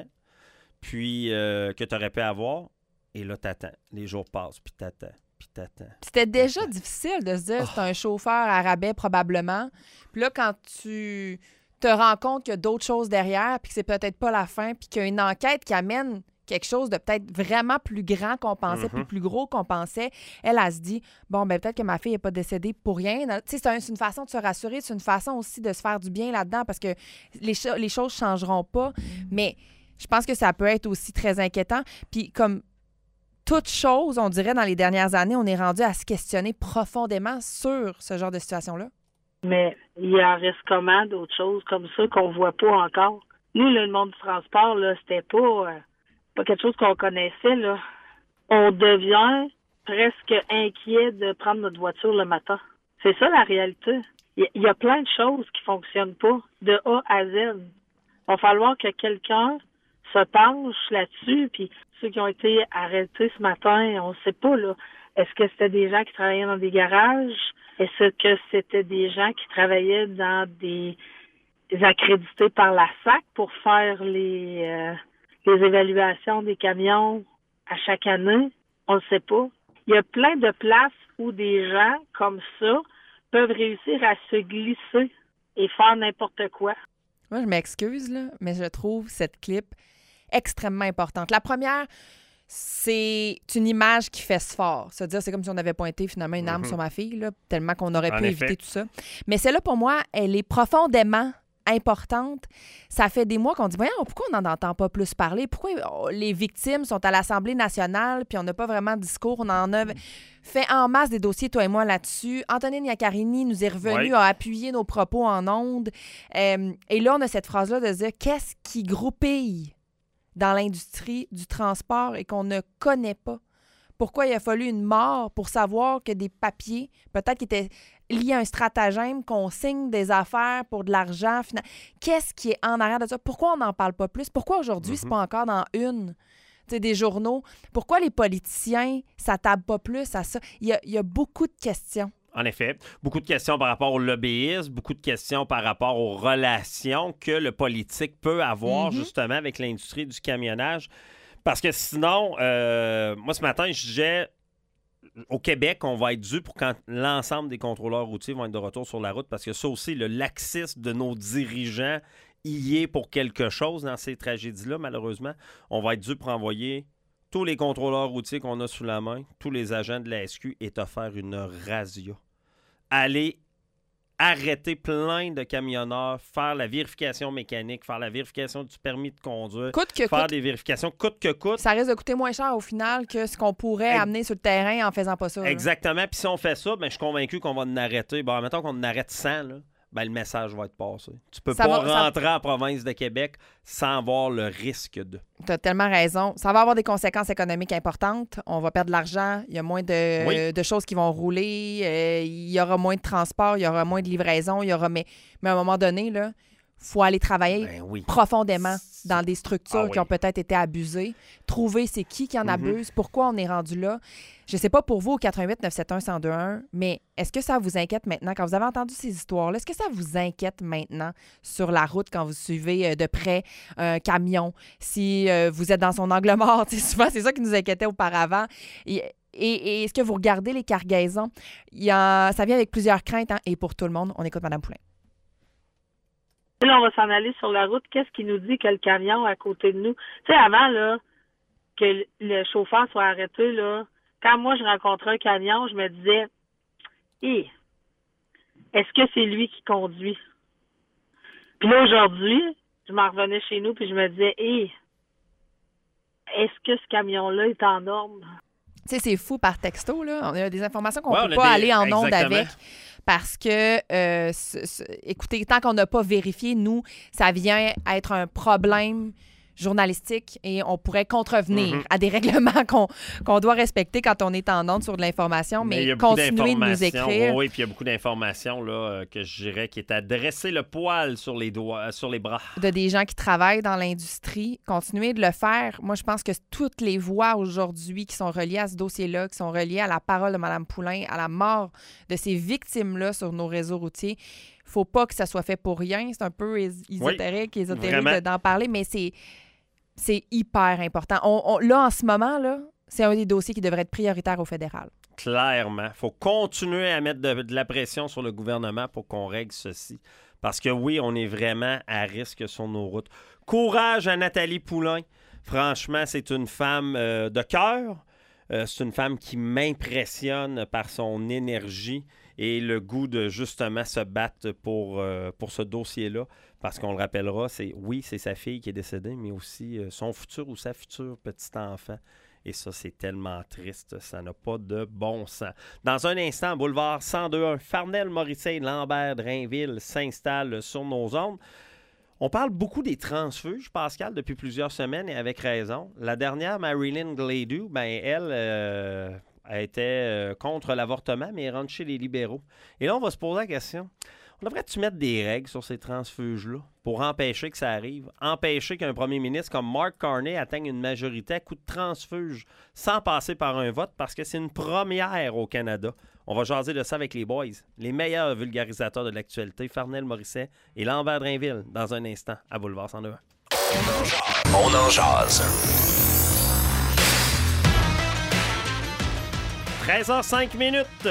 puis euh, que tu aurais pu avoir, et là, t'attends. Les jours passent, puis t'attends. Puis t'attends. C'était déjà difficile de se dire oh. c'est un chauffeur à rabais probablement. Puis là, quand tu te rends compte qu'il y a d'autres choses derrière, puis que c'est peut-être pas la fin, puis qu'il y a une enquête qui amène quelque chose de peut-être vraiment plus grand qu'on pensait, mm-hmm. puis plus gros qu'on pensait, elle, elle se dit, bon, ben peut-être que ma fille n'est pas décédée pour rien. Tu sais, c'est, un, c'est une façon de se rassurer, c'est une façon aussi de se faire du bien là-dedans, parce que les, cho- les choses ne changeront pas. Mais je pense que ça peut être aussi très inquiétant. Puis comme toute chose, on dirait, dans les dernières années, on est rendu à se questionner profondément sur ce genre de situation-là. Mais il en reste comment d'autres choses comme ça qu'on voit pas encore? Nous, le monde du transport, là, c'était pas, euh, pas quelque chose qu'on connaissait, là. On devient presque inquiet de prendre notre voiture le matin. C'est ça la réalité. Il y, y a plein de choses qui fonctionnent pas, de A à Z. Il va falloir que quelqu'un se penche là-dessus, puis ceux qui ont été arrêtés ce matin, on ne sait pas, là. Est-ce que c'était des gens qui travaillaient dans des garages? Est-ce que c'était des gens qui travaillaient dans des accrédités par la S A C pour faire les, euh, les évaluations des camions à chaque année? On ne sait pas. Il y a plein de places où des gens comme ça peuvent réussir à se glisser et faire n'importe quoi. Moi, je m'excuse, là, mais je trouve cette clip extrêmement importante. La première, c'est une image qui fait ce fort. C'est-à-dire, c'est comme si on avait pointé finalement une arme mm-hmm. sur ma fille, là, tellement qu'on aurait en pu effet. éviter tout ça. Mais celle-là, pour moi, elle est profondément importante. Ça fait des mois qu'on dit, voyons, pourquoi on n'en entend pas plus parler? Pourquoi les victimes sont à l'Assemblée nationale puis on n'a pas vraiment de discours? On en a fait en masse des dossiers, toi et moi, là-dessus. Antonine Iaccarini nous est revenu, ouais. a appuyé nos propos en ondes. Euh, et là, on a cette phrase-là de dire, qu'est-ce qui groupille dans l'industrie du transport et qu'on ne connaît pas? Pourquoi il a fallu une mort pour savoir que des papiers, peut-être qui étaient liés à un stratagème, qu'on signe des affaires pour de l'argent? Qu'est-ce qui est en arrière de ça? Pourquoi on n'en parle pas plus? Pourquoi aujourd'hui, mm-hmm. c'est pas encore dans une des journaux? Pourquoi les politiciens ne s'attablent pas plus à ça? Il y a, il y a beaucoup de questions. En effet, beaucoup de questions par rapport au lobbyisme, beaucoup de questions par rapport aux relations que le politique peut avoir mm-hmm. justement avec l'industrie du camionnage. Parce que sinon, euh, moi ce matin, je disais, au Québec, on va être dû pour quand l'ensemble des contrôleurs routiers vont être de retour sur la route, parce que ça aussi, le laxisme de nos dirigeants y est pour quelque chose dans ces tragédies-là, malheureusement. On va être dû pour envoyer tous les contrôleurs routiers qu'on a sous la main, tous les agents de la S Q, et te faire une razzia. Aller arrêter plein de camionneurs, faire la vérification mécanique, faire la vérification du permis de conduire, coûte que faire coûte. des vérifications coûte que coûte. Ça risque de coûter moins cher au final que ce qu'on pourrait Ex- amener sur le terrain en faisant pas ça. Exactement. Puis si on fait ça, ben, je suis convaincu qu'on va en arrêter. Bon, mettons qu'on en arrête cent, là. Ben, le message va être passé. Tu peux ça pas va, rentrer ça... en province de Québec sans avoir le risque de... Tu as tellement raison. Ça va avoir des conséquences économiques importantes. On va perdre de l'argent. Il y a moins de, oui. de choses qui vont rouler. Euh, il y aura moins de transport. Il y aura moins de livraison. Il y aura... Mais, mais à un moment donné, il faut aller travailler ben oui. profondément dans des structures ah, qui oui. ont peut-être été abusées. Trouver c'est qui qui en mm-hmm. abuse, pourquoi on est rendu là. Je ne sais pas pour vous au quatre un huit neuf sept un un zéro deux un, mais est-ce que ça vous inquiète maintenant, quand vous avez entendu ces histoires-là, est-ce que ça vous inquiète maintenant sur la route quand vous suivez de près un camion, si euh, vous êtes dans son angle mort? Souvent, c'est ça qui nous inquiétait auparavant. Et, et, et est-ce que vous regardez les cargaisons? Il y a, ça vient avec plusieurs craintes, hein? Et pour tout le monde, on écoute Mme Poulain. Là, on va s'en aller sur la route. Qu'est-ce qui nous dit que le camion à côté de nous... Tu sais, avant, là, que le chauffeur soit arrêté, là, quand moi, je rencontrais un camion, je me disais, hé, est-ce que c'est lui qui conduit? Puis là, aujourd'hui, je m'en revenais chez nous, puis je me disais, hé, est-ce que ce camion-là est en norme? Tu sais, c'est fou par texto, là. On a des informations qu'on Ouais, ne on peut a pas des- aller en ondes exactement. avec. Parce que, euh, c- c- écoutez, tant qu'on n'a pas vérifié, nous, ça vient être un problème journalistique et on pourrait contrevenir Mhm. à des règlements qu'on qu'on doit respecter quand on est en ondes sur de l'information, Mais mais, il y a beaucoup continuer de nous d'informations. écrire. Oui, puis il y a beaucoup d'informations là, euh, que je dirais qui est à dresser le poil sur les doigts, euh, sur les bras. De des gens qui travaillent dans l'industrie, continuer de le faire. Moi, je pense que toutes les voix aujourd'hui qui sont reliées à ce dossier-là, qui sont reliées à la parole de Mme Poulain, à la mort de ces victimes-là sur nos réseaux routiers, faut pas que ça soit fait pour rien. C'est un peu és- ésotérique, ésotérique vraiment. de- d'en parler, mais c'est c'est hyper important. On- on- là, en ce moment, là, c'est un des dossiers qui devrait être prioritaire au fédéral. Clairement. Il faut continuer à mettre de, de la pression sur le gouvernement pour qu'on règle ceci. Parce que oui, on est vraiment à risque sur nos routes. Courage à Nathalie Poulain. Franchement, c'est une femme euh, de cœur. Euh, c'est une femme qui m'impressionne par son énergie et le goût de justement se battre pour, euh, pour ce dossier-là. Parce qu'on le rappellera, c'est oui, c'est sa fille qui est décédée, mais aussi euh, son futur ou sa future petit enfant. Et ça, c'est tellement triste. Ça n'a pas de bon sens. Dans un instant, boulevard cent deux un, Farnell, Morissette, Lambert, Drainville s'installe sur nos ondes. On parle beaucoup des transfuges, Pascal, depuis plusieurs semaines et avec raison. La dernière, Marilyn Gladu, ben, elle euh, a été euh, contre l'avortement, mais elle rentre chez les libéraux. Et là, on va se poser la question. On devrait-tu mettre des règles sur ces transfuges-là pour empêcher que ça arrive? Empêcher qu'un premier ministre comme Mark Carney atteigne une majorité à coup de transfuge sans passer par un vote parce que c'est une première au Canada. On va jaser de ça avec les boys, les meilleurs vulgarisateurs de l'actualité, Farnell Morissette et Lambert Drainville, dans un instant à Boulevard cent deux. On en jase. treize heures cinq minutes.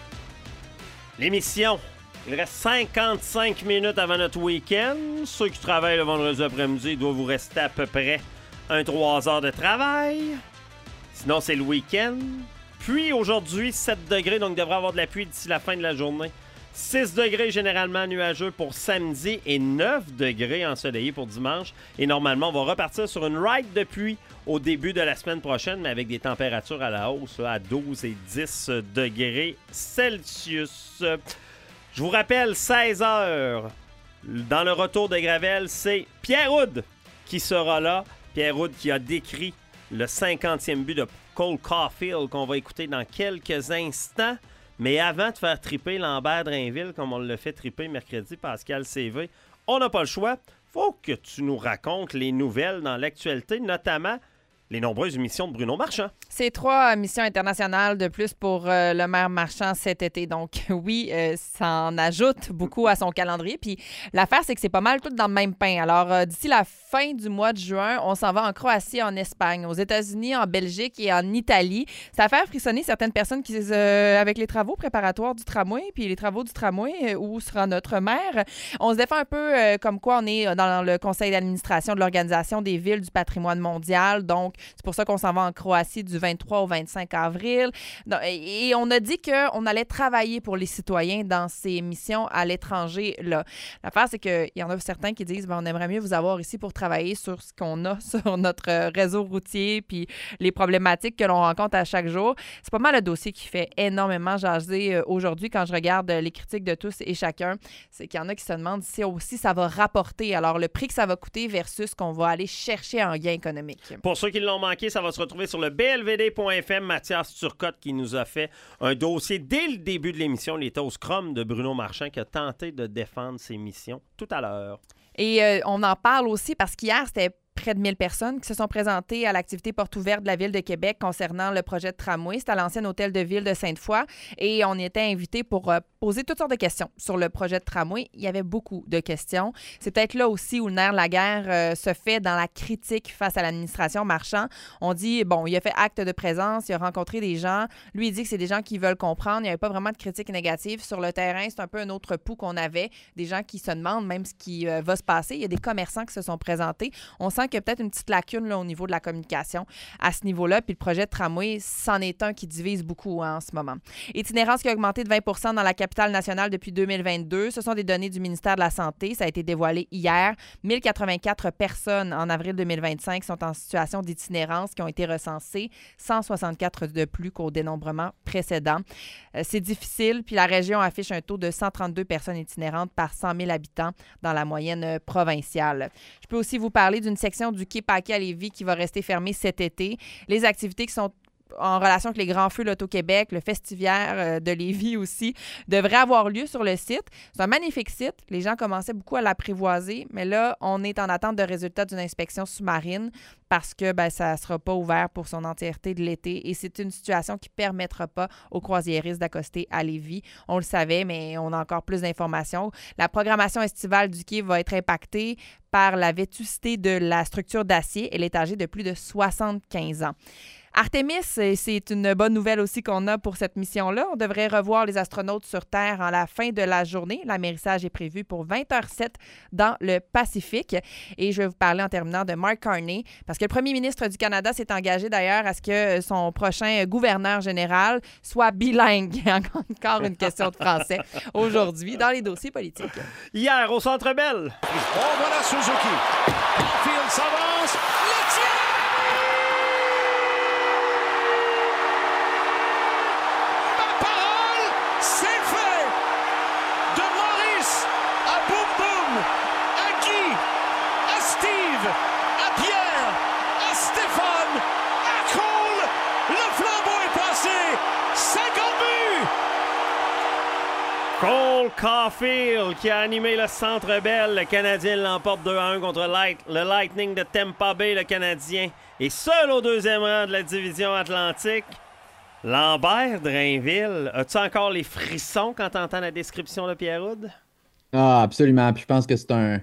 L'émission. Il reste cinquante-cinq minutes avant notre week-end. Ceux qui travaillent le vendredi après-midi doivent vous rester à peu près un trois heures de travail. Sinon, c'est le week-end. Puis aujourd'hui, sept degrés, donc il devrait y avoir de la pluie d'ici la fin de la journée. six degrés généralement nuageux pour samedi et neuf degrés ensoleillés pour dimanche. Et normalement, on va repartir sur une ride de pluie au début de la semaine prochaine, mais avec des températures à la hausse, là, à douze et dix degrés Celsius. Je vous rappelle, seize heures, dans le retour de Gravel, c'est Pierre Houd qui sera là. Pierre Houd qui a décrit le cinquantième but de Cole Caulfield qu'on va écouter dans quelques instants. Mais avant de faire triper Lambert Drainville, comme on l'a fait triper mercredi, Pascal C V, on n'a pas le choix. Faut que tu nous racontes les nouvelles dans l'actualité, notamment les nombreuses missions de Bruno Marchand. C'est trois missions internationales de plus pour euh, le maire Marchand cet été. Donc, oui, euh, ça en ajoute beaucoup à son calendrier. Puis, l'affaire, c'est que c'est pas mal tout dans le même pain. Alors, euh, d'ici la fin du mois de juin, on s'en va en Croatie, en Espagne, aux États-Unis, en Belgique et en Italie. Ça va faire frissonner certaines personnes qui, euh, avec les travaux préparatoires du tramway, puis les travaux du tramway, euh, où sera notre maire. On se défend un peu euh, comme quoi on est dans le conseil d'administration de l'Organisation des villes du patrimoine mondial. Donc, c'est pour ça qu'on s'en va en Croatie du vingt-trois au vingt-cinq avril. Et on a dit qu'on allait travailler pour les citoyens dans ces missions à l'étranger. Là. L'affaire, c'est qu'il y en a certains qui disent ben, on aimerait mieux vous avoir ici pour travailler sur ce qu'on a sur notre réseau routier puis les problématiques que l'on rencontre à chaque jour. C'est pas mal le dossier qui fait énormément jaser aujourd'hui quand je regarde les critiques de tous et chacun. C'est qu'il y en a qui se demandent si aussi ça va rapporter. Alors, le prix que ça va coûter versus ce qu'on va aller chercher en gain économique. Pour ceux qui l'ont manqué, ça va se retrouver sur le b l v d point f m. Mathias Turcotte qui nous a fait un dossier dès le début de l'émission. Il était au scrum de Bruno Marchand qui a tenté de défendre ses missions tout à l'heure. Et euh, on en parle aussi parce qu'hier, c'était près de mille personnes qui se sont présentées à l'activité porte ouverte de la Ville de Québec concernant le projet de tramway. C'était à l'ancien hôtel de ville de Sainte-Foy et on y était invités pour euh, poser toutes sortes de questions sur le projet de tramway. Il y avait beaucoup de questions. C'est peut-être là aussi où le nerf de la guerre euh, se fait dans la critique face à l'administration Marchand. On dit, bon, il a fait acte de présence, il a rencontré des gens. Lui, il dit que c'est des gens qui veulent comprendre. Il n'y avait pas vraiment de critique négative. Sur le terrain, c'est un peu un autre pouls qu'on avait. Des gens qui se demandent même ce qui euh, va se passer. Il y a des commerçants qui se sont présentés. On sent qu'il y a peut-être une petite lacune là, au niveau de la communication à ce niveau-là. Puis le projet de tramway, c'en est un qui divise beaucoup hein, en ce moment. Itinérance qui a augmenté de vingt pour cent dans la capitale nationale depuis deux mille vingt-deux. Ce sont des données du ministère de la Santé. Ça a été dévoilé hier. mille quatre-vingt-quatre personnes en avril deux mille vingt-cinq sont en situation d'itinérance qui ont été recensées, cent soixante-quatre de plus qu'au dénombrement précédent. Euh, c'est difficile, puis la région affiche un taux de cent trente-deux personnes itinérantes par cent mille habitants dans la moyenne euh, provinciale. Je peux aussi vous parler d'une section du quai Paquet à Lévis qui va rester fermée cet été. Les activités qui sont en relation avec les Grands Feux l'Auto-Québec, le Festiviaire de Lévis aussi, devrait avoir lieu sur le site. C'est un magnifique site. Les gens commençaient beaucoup à l'apprivoiser, mais là, on est en attente de résultats d'une inspection sous-marine parce que ben, ça ne sera pas ouvert pour son entièreté de l'été et c'est une situation qui ne permettra pas aux croisiéristes d'accoster à Lévis. On le savait, mais on a encore plus d'informations. La programmation estivale du quai va être impactée par la vétusté de la structure d'acier. Elle est âgée de plus de soixante-quinze ans. Artemis, c'est une bonne nouvelle aussi qu'on a pour cette mission-là. On devrait revoir les astronautes sur Terre à la fin de la journée. L'amérissage est prévu pour vingt heures zéro sept dans le Pacifique. Et je vais vous parler en terminant de Mark Carney, parce que le premier ministre du Canada s'est engagé d'ailleurs à ce que son prochain gouverneur général soit bilingue. Encore une question de français aujourd'hui dans les dossiers politiques. Hier, au Centre Bell. Oh, voilà Suzuki. Caulfield s'avance. Le tir! C'est fait! De Maurice à Boum Boum, à Guy, à Steve, à Pierre, à Stéphane, à Cole, le flambeau est passé! cinquante buts! Cole Caulfield qui a animé le Centre Bell. Le Canadien l'emporte deux à un contre Light, le Lightning de Tampa Bay. Le Canadien est seul au deuxième rang de la division Atlantique. Lambert Drainville, as-tu encore les frissons quand tu entends la description de Pierre-Houd? Ah, absolument. Puis je pense que c'est un.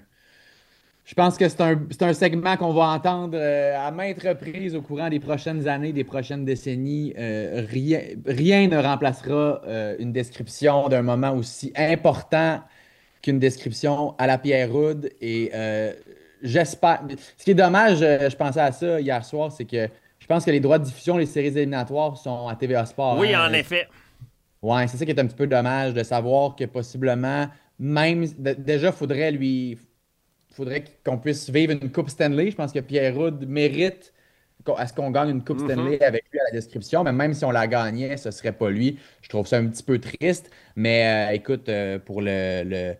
Je pense que c'est un, c'est un segment qu'on va entendre euh, à maintes reprises au courant des prochaines années, des prochaines décennies. Euh, rien, rien ne remplacera euh, une description d'un moment aussi important qu'une description à la Pierre-Houd. Et euh, j'espère. Ce qui est dommage, je pensais à ça hier soir, c'est que je pense que les droits de diffusion, les séries éliminatoires sont à T V A Sport. Oui, hein? en effet. Oui, c'est ça qui est un petit peu dommage de savoir que possiblement, même de, déjà, il faudrait lui. faudrait qu'on puisse vivre une Coupe Stanley. Je pense que Pierre-Houd mérite à ce qu'on gagne une Coupe Stanley mm-hmm. avec lui à la description. Mais même si on la gagnait, ce ne serait pas lui. Je trouve ça un petit peu triste. Mais euh, écoute, euh, pour le, le,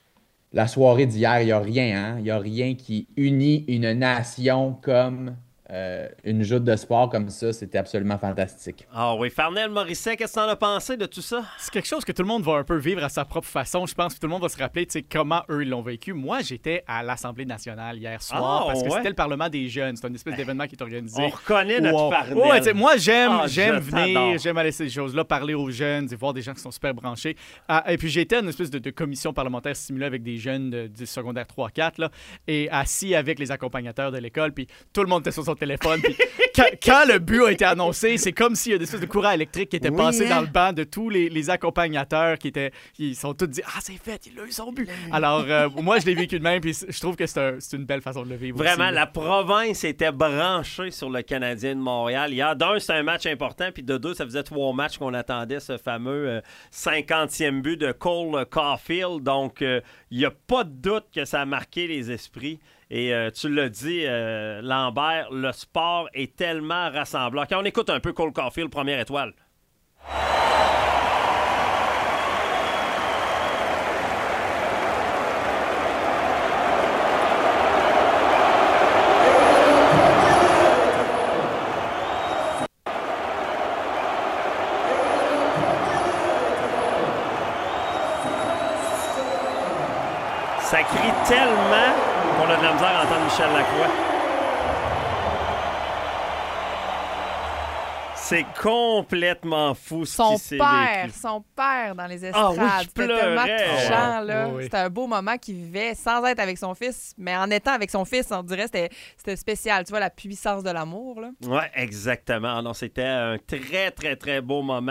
la soirée d'hier, il n'y a rien. Hein? Il n'y a rien qui unit une nation comme euh, une joute de sport comme ça. C'était absolument fantastique. Ah oui. Farnell Morisset, qu'est-ce que tu en as pensé de tout ça? C'est quelque chose que tout le monde va un peu vivre à sa propre façon. Je pense que tout le monde va se rappeler comment eux l'ont vécu. Moi, j'étais à l'Assemblée nationale hier soir ah, parce que ouais? c'était le Parlement des jeunes. C'est une espèce d'événement qui est organisé. On reconnaît notre on... Farnell. Ouais, moi, j'aime, ah, j'aime je venir, t'adore. j'aime aller ces choses-là, parler aux jeunes et voir des gens qui sont super branchés. Ah, et puis, j'étais à une espèce de, de commission parlementaire stimulée avec des jeunes de, de secondaire trois quatre là, et assis avec les accompagnateurs de l'école. Puis tout le monde était sur son téléphone. Puis quand, quand le but a été annoncé, c'est comme s'il y a une espèce de courant électrique qui était oui, passé hein? dans le banc de tous les, les accompagnateurs qui étaient, ils sont tous dit ah c'est fait, il a eu son but. Alors euh, moi je l'ai vécu de même puis je trouve que c'est, un, c'est une belle façon de le vivre. Vraiment, aussi, la province était branchée sur le Canadien de Montréal. Hier, d'un, c'est un match important, puis de deux, ça faisait trois matchs qu'on attendait ce fameux euh, cinquantième but de Cole Caulfield. Donc, il euh, n'y a pas de doute que ça a marqué les esprits. Et euh, tu l'as dit, euh, Lambert, le sport est tellement rassemblant. Quand on écoute un peu Cole Caulfield, première étoile. Ça crie tellement qu'on a de la misère à entendre Michel Lacroix. C'est complètement fou ce son qui s'est père, vécu. Son père dans les estrades. Ah oui, je C'était tellement pleurais. touchant. Là. Oh oui. C'était un beau moment qu'il vivait sans être avec son fils, mais en étant avec son fils, on dirait que c'était, c'était spécial. Tu vois, la puissance de l'amour. Là. Oui, exactement. Non, c'était un très, très, très beau moment.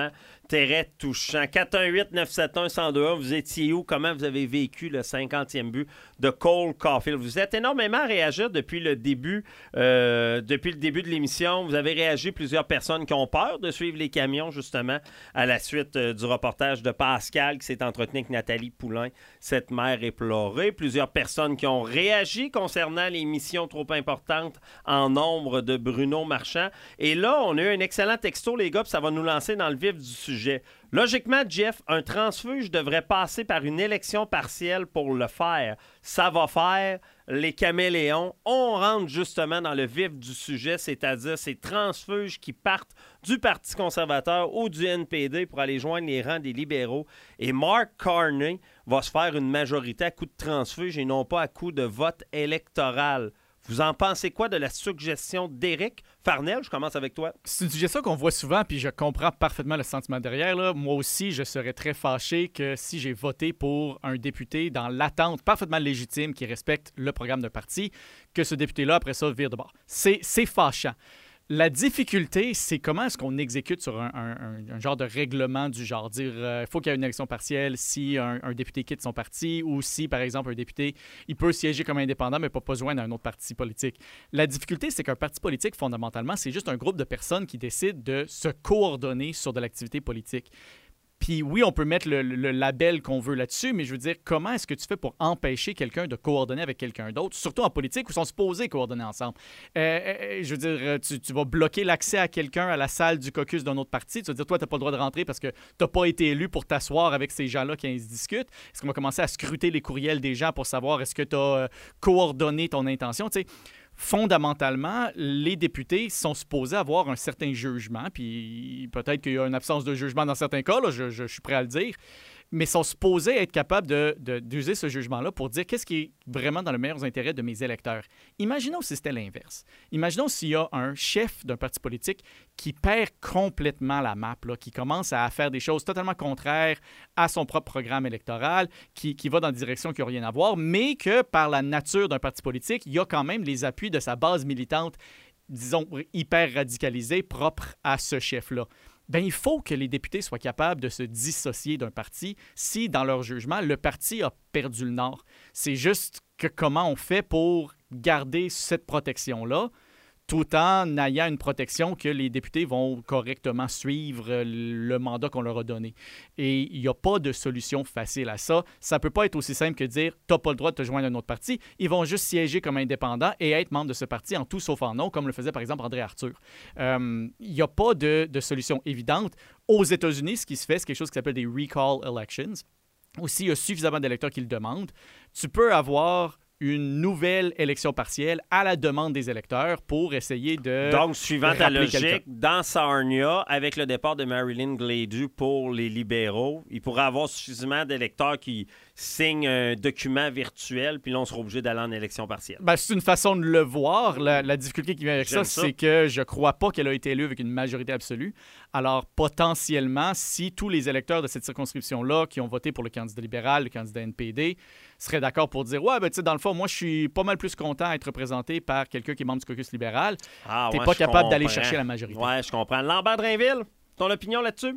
Très touchant. quatre un huit neuf sept un un zéro deux un, vous étiez où? Comment vous avez vécu le cinquantième but de Cole Caulfield? Vous êtes énormément à réagir depuis le début euh, depuis le début de l'émission. Vous avez réagi plusieurs personnes qui ont peur de suivre les camions, justement, à la suite euh, du reportage de Pascal qui s'est entretenu avec Nathalie Poulain, cette mère éplorée. Plusieurs personnes qui ont réagi concernant les missions trop importantes en nombre de Bruno Marchand. Et là, on a eu un excellent texto, les gars, puis ça va nous lancer dans le vif du sujet. Logiquement, Jeff, un transfuge devrait passer par une élection partielle pour le faire. Ça va faire les caméléons. On rentre justement dans le vif du sujet, c'est-à-dire ces transfuges qui partent du Parti conservateur ou du N P D pour aller joindre les rangs des libéraux. Et Mark Carney va se faire une majorité à coup de transfuge et non pas à coup de vote électoral. Vous en pensez quoi de la suggestion d'Éric Farnell? Je commence avec toi. C'est une suggestion qu'on voit souvent, puis je comprends parfaitement le sentiment derrière. Là. Moi aussi, je serais très fâché que si j'ai voté pour un député dans l'attente parfaitement légitime qui respecte le programme d'un parti, que ce député-là, après ça, vire de bord. C'est, c'est fâchant. La difficulté, c'est comment est-ce qu'on exécute sur un, un, un genre de règlement du genre. Dire, il euh, faut qu'il y ait une élection partielle si un, un député quitte son parti ou si, par exemple, un député, il peut siéger comme indépendant, mais pas besoin d'un autre parti politique. La difficulté, c'est qu'un parti politique, fondamentalement, c'est juste un groupe de personnes qui décident de se coordonner sur de l'activité politique. Puis oui, on peut mettre le, le label qu'on veut là-dessus, mais je veux dire, comment est-ce que tu fais pour empêcher quelqu'un de coordonner avec quelqu'un d'autre, surtout en politique où ils sont supposés coordonner ensemble? Euh, euh, je veux dire, tu, tu vas bloquer l'accès à quelqu'un à la salle du caucus d'un autre parti. Tu vas dire, toi, tu n'as pas le droit de rentrer parce que tu n'as pas été élu pour t'asseoir avec ces gens-là qui se discutent. Est-ce qu'on va commencer à scruter les courriels des gens pour savoir est-ce que tu as euh, coordonné ton intention? Tu sais, fondamentalement, les députés sont supposés avoir un certain jugement, puis peut-être qu'il y a une absence de jugement dans certains cas, là, je, je, je suis prêt à le dire, mais sont supposés être capables de, de, d'user ce jugement-là pour dire qu'est-ce qui est vraiment dans le meilleur intérêt de mes électeurs. Imaginons si c'était l'inverse. Imaginons s'il y a un chef d'un parti politique qui perd complètement la map, là, qui commence à faire des choses totalement contraires à son propre programme électoral, qui, qui va dans des directions qui n'ont rien à voir, mais que par la nature d'un parti politique, il y a quand même les appuis de sa base militante, disons, hyper radicalisée, propre à ce chef-là. Bien, il faut que les députés soient capables de se dissocier d'un parti si, dans leur jugement, le parti a perdu le nord. C'est juste que comment on fait pour garder cette protection-là tout en ayant une protection que les députés vont correctement suivre le mandat qu'on leur a donné. Et il n'y a pas de solution facile à ça. Ça ne peut pas être aussi simple que dire « tu n'as pas le droit de te joindre à un autre parti ». Ils vont juste siéger comme indépendants et être membres de ce parti en tout sauf en non, comme le faisait par exemple André Arthur. Euh, il n'y a pas de, de solution évidente. Aux États-Unis, ce qui se fait, c'est quelque chose qui s'appelle des recall elections. Aussi, il y a suffisamment d'électeurs qui le demandent. Tu peux avoir une nouvelle élection partielle à la demande des électeurs pour essayer de... Donc, suivant ta logique, quelqu'un. dans Sarnia, avec le départ de Marilyn Gladu pour les libéraux, il pourrait avoir suffisamment d'électeurs qui signent un document virtuel, puis là, on sera obligé d'aller en élection partielle. Ben, c'est une façon de le voir. La, la difficulté qui vient avec ça, ça, c'est que je crois pas qu'elle a été élue avec une majorité absolue. Alors, potentiellement, si tous les électeurs de cette circonscription-là qui ont voté pour le candidat libéral, le candidat N P D, seraient d'accord pour dire « Ouais, ben, tu sais, dans le fond, moi, je suis pas mal plus content à être représenté par quelqu'un qui est membre du caucus libéral. Ah, T'es ouais, pas je capable d'aller comprends. chercher la majorité. » Ouais, je comprends. Lambert Drainville, ton opinion là-dessus?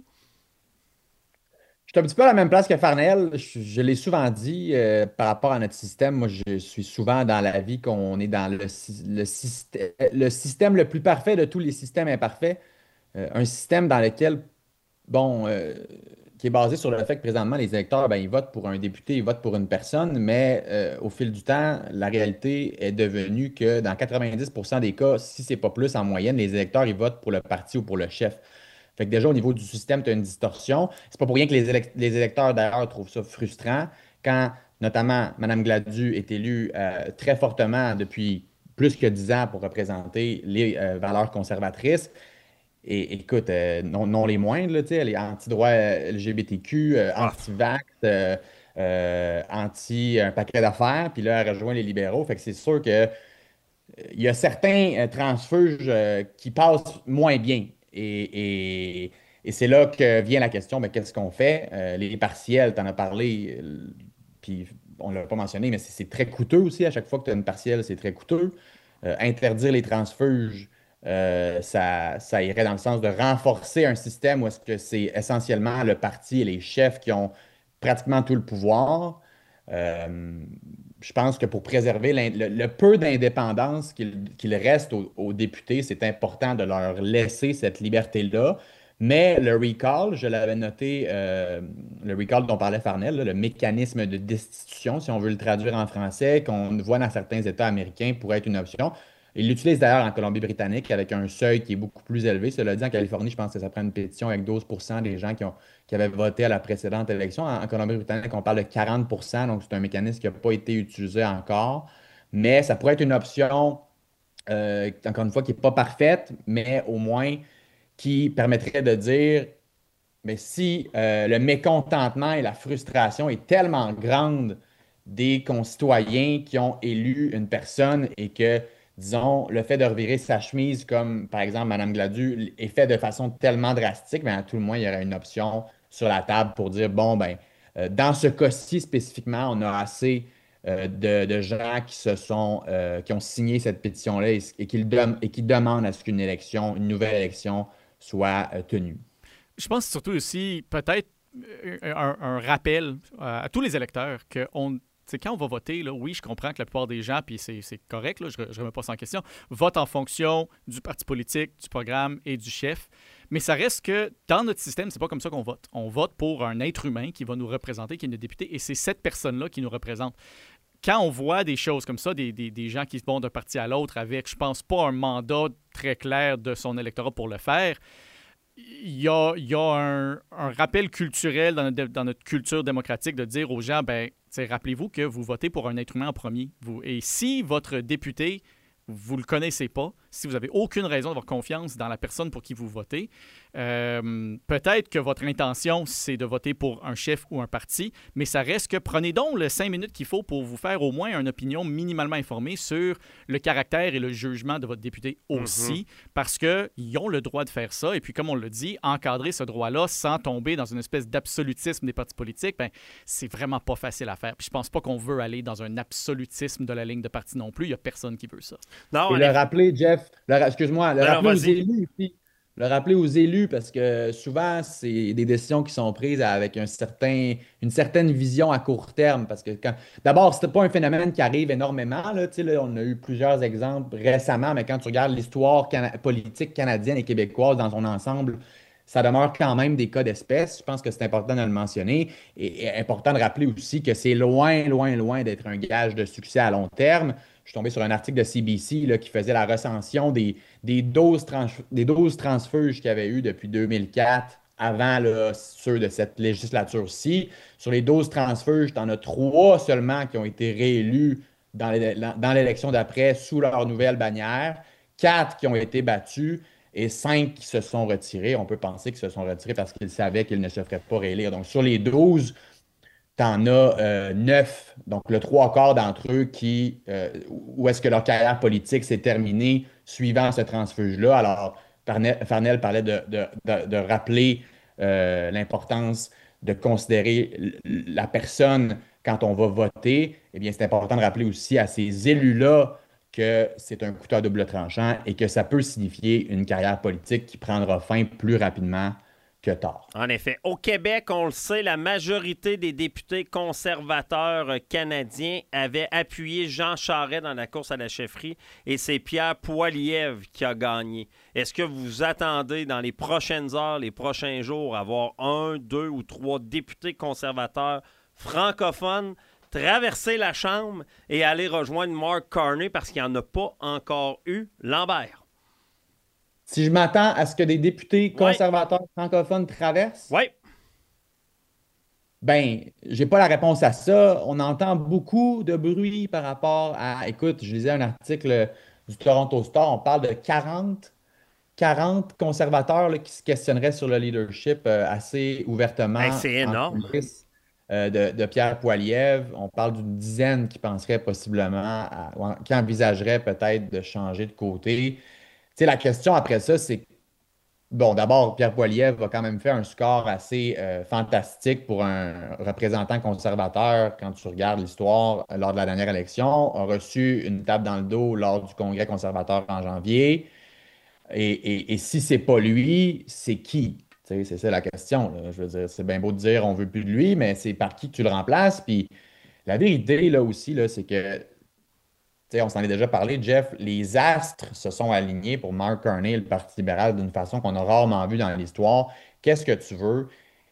Je suis un petit peu à la même place que Farnell. Je, je l'ai souvent dit euh, par rapport à notre système. Moi, je suis souvent dans la vie qu'on est dans le, le, système, le système le plus parfait de tous les systèmes imparfaits. Euh, un système dans lequel, bon, euh, qui est basé sur le fait que présentement, les électeurs, ben, ils votent pour un député, ils votent pour une personne, mais euh, au fil du temps, la réalité est devenue que dans quatre-vingt-dix pour cent des cas, si ce n'est pas plus en moyenne, les électeurs, ils votent pour le parti ou pour le chef. Fait que déjà, au niveau du système, tu as une distorsion. C'est pas pour rien que les, élect- les électeurs, d'ailleurs, trouvent ça frustrant quand, notamment, Mme Gladu est élue euh, très fortement depuis plus que dix ans pour représenter les euh, valeurs conservatrices. Et écoute, euh, non, non les moindres, là, elle est anti-droit L G B T Q, euh, anti-vax, euh, euh, anti un paquet d'affaires, puis là, elle rejoint les libéraux. Fait que c'est sûr que euh, il y a certains euh, transfuges euh, qui passent moins bien. Et, et, et c'est là que vient la question, mais qu'est-ce qu'on fait? Euh, les partiels, tu en as parlé, euh, puis on ne l'a pas mentionné, mais c'est, c'est très coûteux aussi. À chaque fois que tu as une partielle, c'est très coûteux. Euh, interdire les transfuges, euh, ça, ça irait dans le sens de renforcer un système où est-ce que c'est essentiellement le parti et les chefs qui ont pratiquement tout le pouvoir. Euh, je pense que pour préserver l'in- le, le peu d'indépendance qu'il qu'il reste aux, aux députés, c'est important de leur laisser cette liberté-là. Mais le recall, je l'avais noté, euh, le recall dont parlait Farnell, là, le mécanisme de destitution, si on veut le traduire en français, qu'on voit dans certains États américains, pourrait être une option. Il l'utilise d'ailleurs en Colombie-Britannique avec un seuil qui est beaucoup plus élevé. Cela dit, en Californie, je pense que ça prend une pétition avec douze pour cent des gens qui, ont, qui avaient voté à la précédente élection. En, en Colombie-Britannique, on parle de quarante pour cent, donc c'est un mécanisme qui n'a pas été utilisé encore. Mais ça pourrait être une option, euh, encore une fois, qui n'est pas parfaite, mais au moins qui permettrait de dire, mais si euh, le mécontentement et la frustration est tellement grande des concitoyens qui ont élu une personne et que, disons, le fait de revirer sa chemise, comme par exemple Mme Gladu, est fait de façon tellement drastique, mais à tout le moins, il y aurait une option sur la table pour dire, bon, ben, euh, dans ce cas-ci spécifiquement, on a assez euh, de, de gens qui se sont, euh, qui ont signé cette pétition-là et, et, qui, le dem- et qui demandent à ce qu'une élection, une nouvelle élection, soit euh, tenue. Je pense surtout aussi, peut-être, euh, un, un rappel euh, à tous les électeurs que on, quand on va voter, là, oui, je comprends que la plupart des gens, puis c'est, c'est correct, là, je ne remets pas ça en question, votent en fonction du parti politique, du programme et du chef. Mais ça reste que dans notre système, c'est pas comme ça qu'on vote. On vote pour un être humain qui va nous représenter, qui est notre député, et c'est cette personne-là qui nous représente. Quand on voit des choses comme ça, des, des, des gens qui se vont d'un parti à l'autre avec, je pense pas, un mandat très clair de son électorat pour le faire, il y a, il y a un, un rappel culturel dans notre, dans notre culture démocratique de dire aux gens, ben, rappelez-vous que vous votez pour un être humain en premier. Vous, et si votre député, vous ne le connaissez pas, si vous n'avez aucune raison d'avoir confiance dans la personne pour qui vous votez, euh, peut-être que votre intention, c'est de voter pour un chef ou un parti, mais ça reste que prenez donc les cinq minutes qu'il faut pour vous faire au moins une opinion minimalement informée sur le caractère et le jugement de votre député aussi, mm-hmm. parce qu'ils ont le droit de faire ça. Et puis, comme on l'a dit, encadrer ce droit-là sans tomber dans une espèce d'absolutisme des partis politiques, ben, c'est vraiment pas facile à faire. Puis je pense pas qu'on veut aller dans un absolutisme de la ligne de parti non plus. Il y a personne qui veut ça. Non, et le est... rappeler, Jeff, le, excuse-moi, le Alors, rappeler vas-y. aux élus aussi. Le rappeler aux élus parce que souvent, c'est des décisions qui sont prises avec un certain, une certaine vision à court terme. Parce que quand... D'abord, ce n'est pas un phénomène qui arrive énormément. Là, là, on a eu plusieurs exemples récemment, mais quand tu regardes l'histoire cana- politique canadienne et québécoise dans son ensemble, ça demeure quand même des cas d'espèce. Je pense que c'est important de le mentionner. Et, et important de rappeler aussi que c'est loin, loin, loin d'être un gage de succès à long terme. Je suis tombé sur un article de C B C là, qui faisait la recension des, des, douze, trans, des douze transfuges qu'il y avait eu depuis deux mille quatre, avant là, ceux de cette législature-ci. Sur les douze transfuges, tu en as trois seulement qui ont été réélus dans, les, dans l'élection d'après sous leur nouvelle bannière, quatre qui ont été battus et cinq qui se sont retirés. On peut penser qu'ils se sont retirés parce qu'ils savaient qu'ils ne se feraient pas réélire. Donc, sur les douze, tu en as euh, neuf, donc le trois quarts d'entre eux qui, euh, où est-ce que leur carrière politique s'est terminée suivant ce transfuge-là. Alors, Farnell parlait de, de, de, de rappeler euh, l'importance de considérer la personne quand on va voter. Eh bien, c'est important de rappeler aussi à ces élus-là que c'est un couteau à double tranchant et que ça peut signifier une carrière politique qui prendra fin plus rapidement que tard. En effet. Au Québec, on le sait, la majorité des députés conservateurs canadiens avaient appuyé Jean Charest dans la course à la chefferie et c'est Pierre Poilievre qui a gagné. Est-ce que vous attendez dans les prochaines heures, les prochains jours, avoir un, deux ou trois députés conservateurs francophones traverser la Chambre et aller rejoindre Mark Carney parce qu'il n'y en a pas encore eu Lambert? Si je m'attends à ce que des députés conservateurs ouais. francophones traversent, oui. ben, j'ai pas la réponse à ça. On entend beaucoup de bruit par rapport à... Écoute, je lisais un article du Toronto Star, on parle de quarante, quarante conservateurs là, qui se questionneraient sur le leadership euh, assez ouvertement. Hey, c'est énorme. Coulisses, euh, de, de Pierre Poilievre. On parle d'une dizaine qui penseraient possiblement, à, qui envisageraient peut-être de changer de côté. Tu sais, la question après ça, c'est bon, d'abord, Pierre Poilievre a quand même fait un score assez euh, fantastique pour un représentant conservateur quand tu regardes l'histoire lors de la dernière élection. A reçu une tape dans le dos lors du congrès conservateur en janvier. Et, et, et si c'est pas lui, c'est qui? T'sais, c'est ça la question. Là. Je veux dire, c'est bien beau de dire on veut plus de lui, mais c'est par qui que tu le remplaces. Puis la vérité, là aussi, là, c'est que, on s'en est déjà parlé, Jeff, les astres se sont alignés pour Mark Carney et le Parti libéral d'une façon qu'on a rarement vue dans l'histoire. Qu'est-ce que tu veux?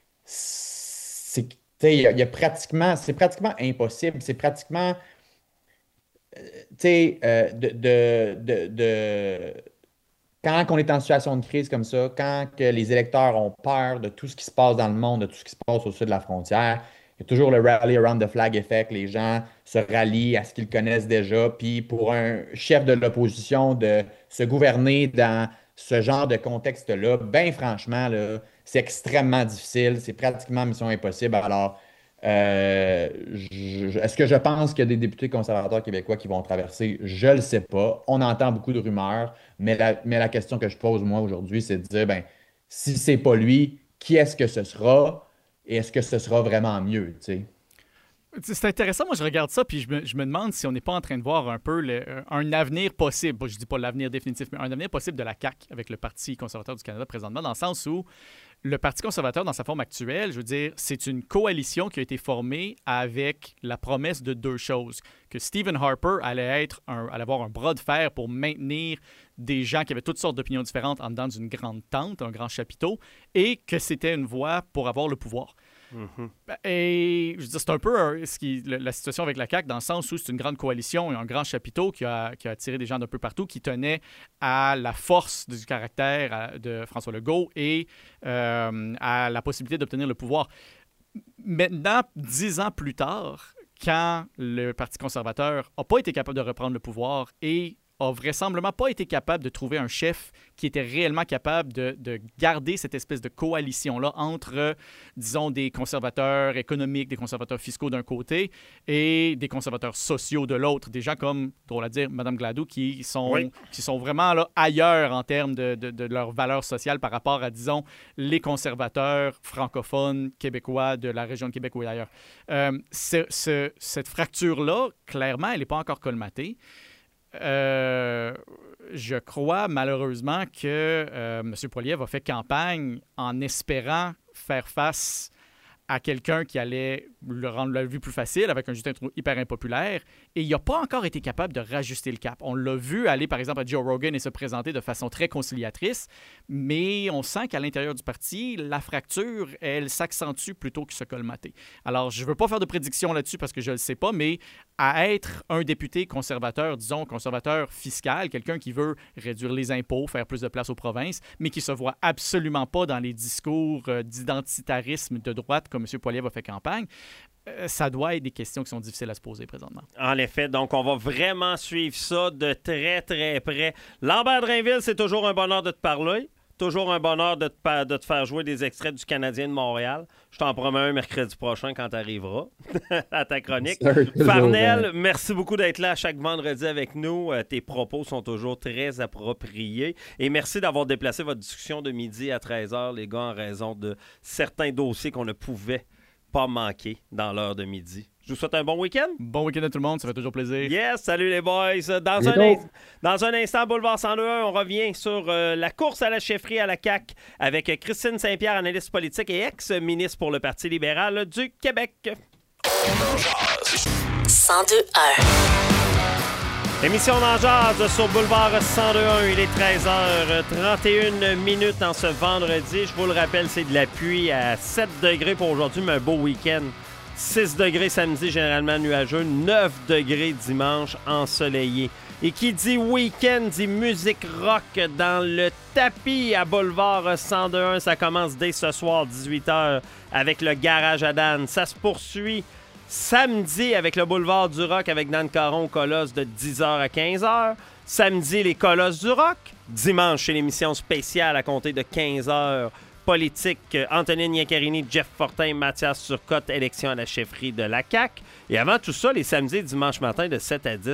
C'est, il y, y a pratiquement, c'est pratiquement impossible. C'est pratiquement, tu sais, euh, de, de, de, de quand on est en situation de crise comme ça, quand que les électeurs ont peur de tout ce qui se passe dans le monde, de tout ce qui se passe au sud de la frontière, il y a toujours le rally around the flag effect. Les gens se rallient à ce qu'ils connaissent déjà. Puis pour un chef de l'opposition de se gouverner dans ce genre de contexte-là, bien franchement, là, c'est extrêmement difficile. C'est pratiquement mission impossible. Alors, euh, je, est-ce que je pense qu'il y a des députés conservateurs québécois qui vont traverser? Je ne le sais pas. On entend beaucoup de rumeurs. Mais la, mais la question que je pose, moi, aujourd'hui, c'est de dire, ben, si ce n'est pas lui, qui est-ce que ce sera? Et est-ce que ce sera vraiment mieux, tu sais? C'est intéressant, moi je regarde ça puis je me, je me demande si on n'est pas en train de voir un peu le, un avenir possible, je dis pas l'avenir définitif, mais un avenir possible de la C A Q avec le Parti conservateur du Canada présentement, dans le sens où le Parti conservateur, dans sa forme actuelle, je veux dire, c'est une coalition qui a été formée avec la promesse de deux choses. Que Stephen Harper allait, être un, allait avoir un bras de fer pour maintenir des gens qui avaient toutes sortes d'opinions différentes en dedans d'une grande tente, un grand chapiteau, et que c'était une voie pour avoir le pouvoir. Mm-hmm. Et je veux dire, c'est un peu euh, ce qui, la, la situation avec la C A Q, dans le sens où c'est une grande coalition et un grand chapiteau qui a, qui a attiré des gens d'un peu partout, qui tenait à la force du caractère à, de François Legault et euh, à la possibilité d'obtenir le pouvoir. Maintenant, dix ans plus tard, quand le Parti conservateur n'a pas été capable de reprendre le pouvoir et a vraisemblablement pas été capable de trouver un chef qui était réellement capable de, de garder cette espèce de coalition-là entre, euh, disons, des conservateurs économiques, des conservateurs fiscaux d'un côté et des conservateurs sociaux de l'autre. Des gens comme, drôle à dire, Mme Gladue, qui sont, oui. qui sont vraiment là, ailleurs en termes de, de, de leur valeur sociale par rapport à, disons, les conservateurs francophones québécois de la région de Québec ou ailleurs. Euh, ce, ce, cette fracture-là, clairement, elle n'est pas encore colmatée. Euh, je crois malheureusement que euh, M. Poilievre a fait campagne en espérant faire face à quelqu'un qui allait le rendre la vie plus facile avec un Justin Trudeau hyper impopulaire, et il n'a pas encore été capable de rajuster le cap. On l'a vu aller, par exemple, à Joe Rogan et se présenter de façon très conciliatrice, mais on sent qu'à l'intérieur du parti, la fracture, elle s'accentue plutôt que se colmater. Alors, je ne veux pas faire de prédiction là-dessus parce que je ne le sais pas, mais à être un député conservateur, disons, conservateur fiscal, quelqu'un qui veut réduire les impôts, faire plus de place aux provinces, mais qui ne se voit absolument pas dans les discours euh, d'identitarisme de droite comme M. Poilievre a fait campagne, euh, ça doit être des questions qui sont difficiles à se poser présentement. En effet, donc on va vraiment suivre ça de très, très près. Lambert Drainville, c'est toujours un bonheur de te parler. Toujours un bonheur de te, de te faire jouer des extraits du Canadien de Montréal. Je t'en promets un mercredi prochain quand tu arriveras à ta chronique. Farnell, merci beaucoup d'être là chaque vendredi avec nous. Euh, tes propos sont toujours très appropriés. Et merci d'avoir déplacé votre discussion de midi à treize heures, les gars, en raison de certains dossiers qu'on ne pouvait pas manquer dans l'heure de midi. Je vous souhaite un bon week-end. Bon week-end à tout le monde, ça fait toujours plaisir. Yes, salut les boys. Dans, un, in- dans un instant, Boulevard cent deux point un, on revient sur euh, la course à la chefferie à la C A Q avec Christine Saint-Pierre, analyste politique et ex-ministre pour le Parti libéral du Québec. cent deux point un. Émission d'En Jazz sur Boulevard cent deux point un. Il est treize heures trente et une minutes en ce vendredi. Je vous le rappelle, c'est de la pluie à sept degrés pour aujourd'hui, mais un beau week-end. six degrés samedi, généralement nuageux. neuf degrés dimanche, ensoleillé. Et qui dit week-end dit musique rock dans le tapis à Boulevard cent deux point un. Ça commence dès ce soir, dix-huit heures, avec le Garage à Dan. Ça se poursuit samedi avec le Boulevard du Rock avec Dan Caron au Colosse de dix heures à quinze heures. Samedi, les Colosses du Rock. Dimanche, c'est l'émission spéciale à compter de quinze heures. Politique, Antonine Iaccarini, Jeff Fortin, Mathias Turcotte, élection à la chefferie de la C A Q. Et avant tout ça, les samedis et dimanches matin de sept à dix,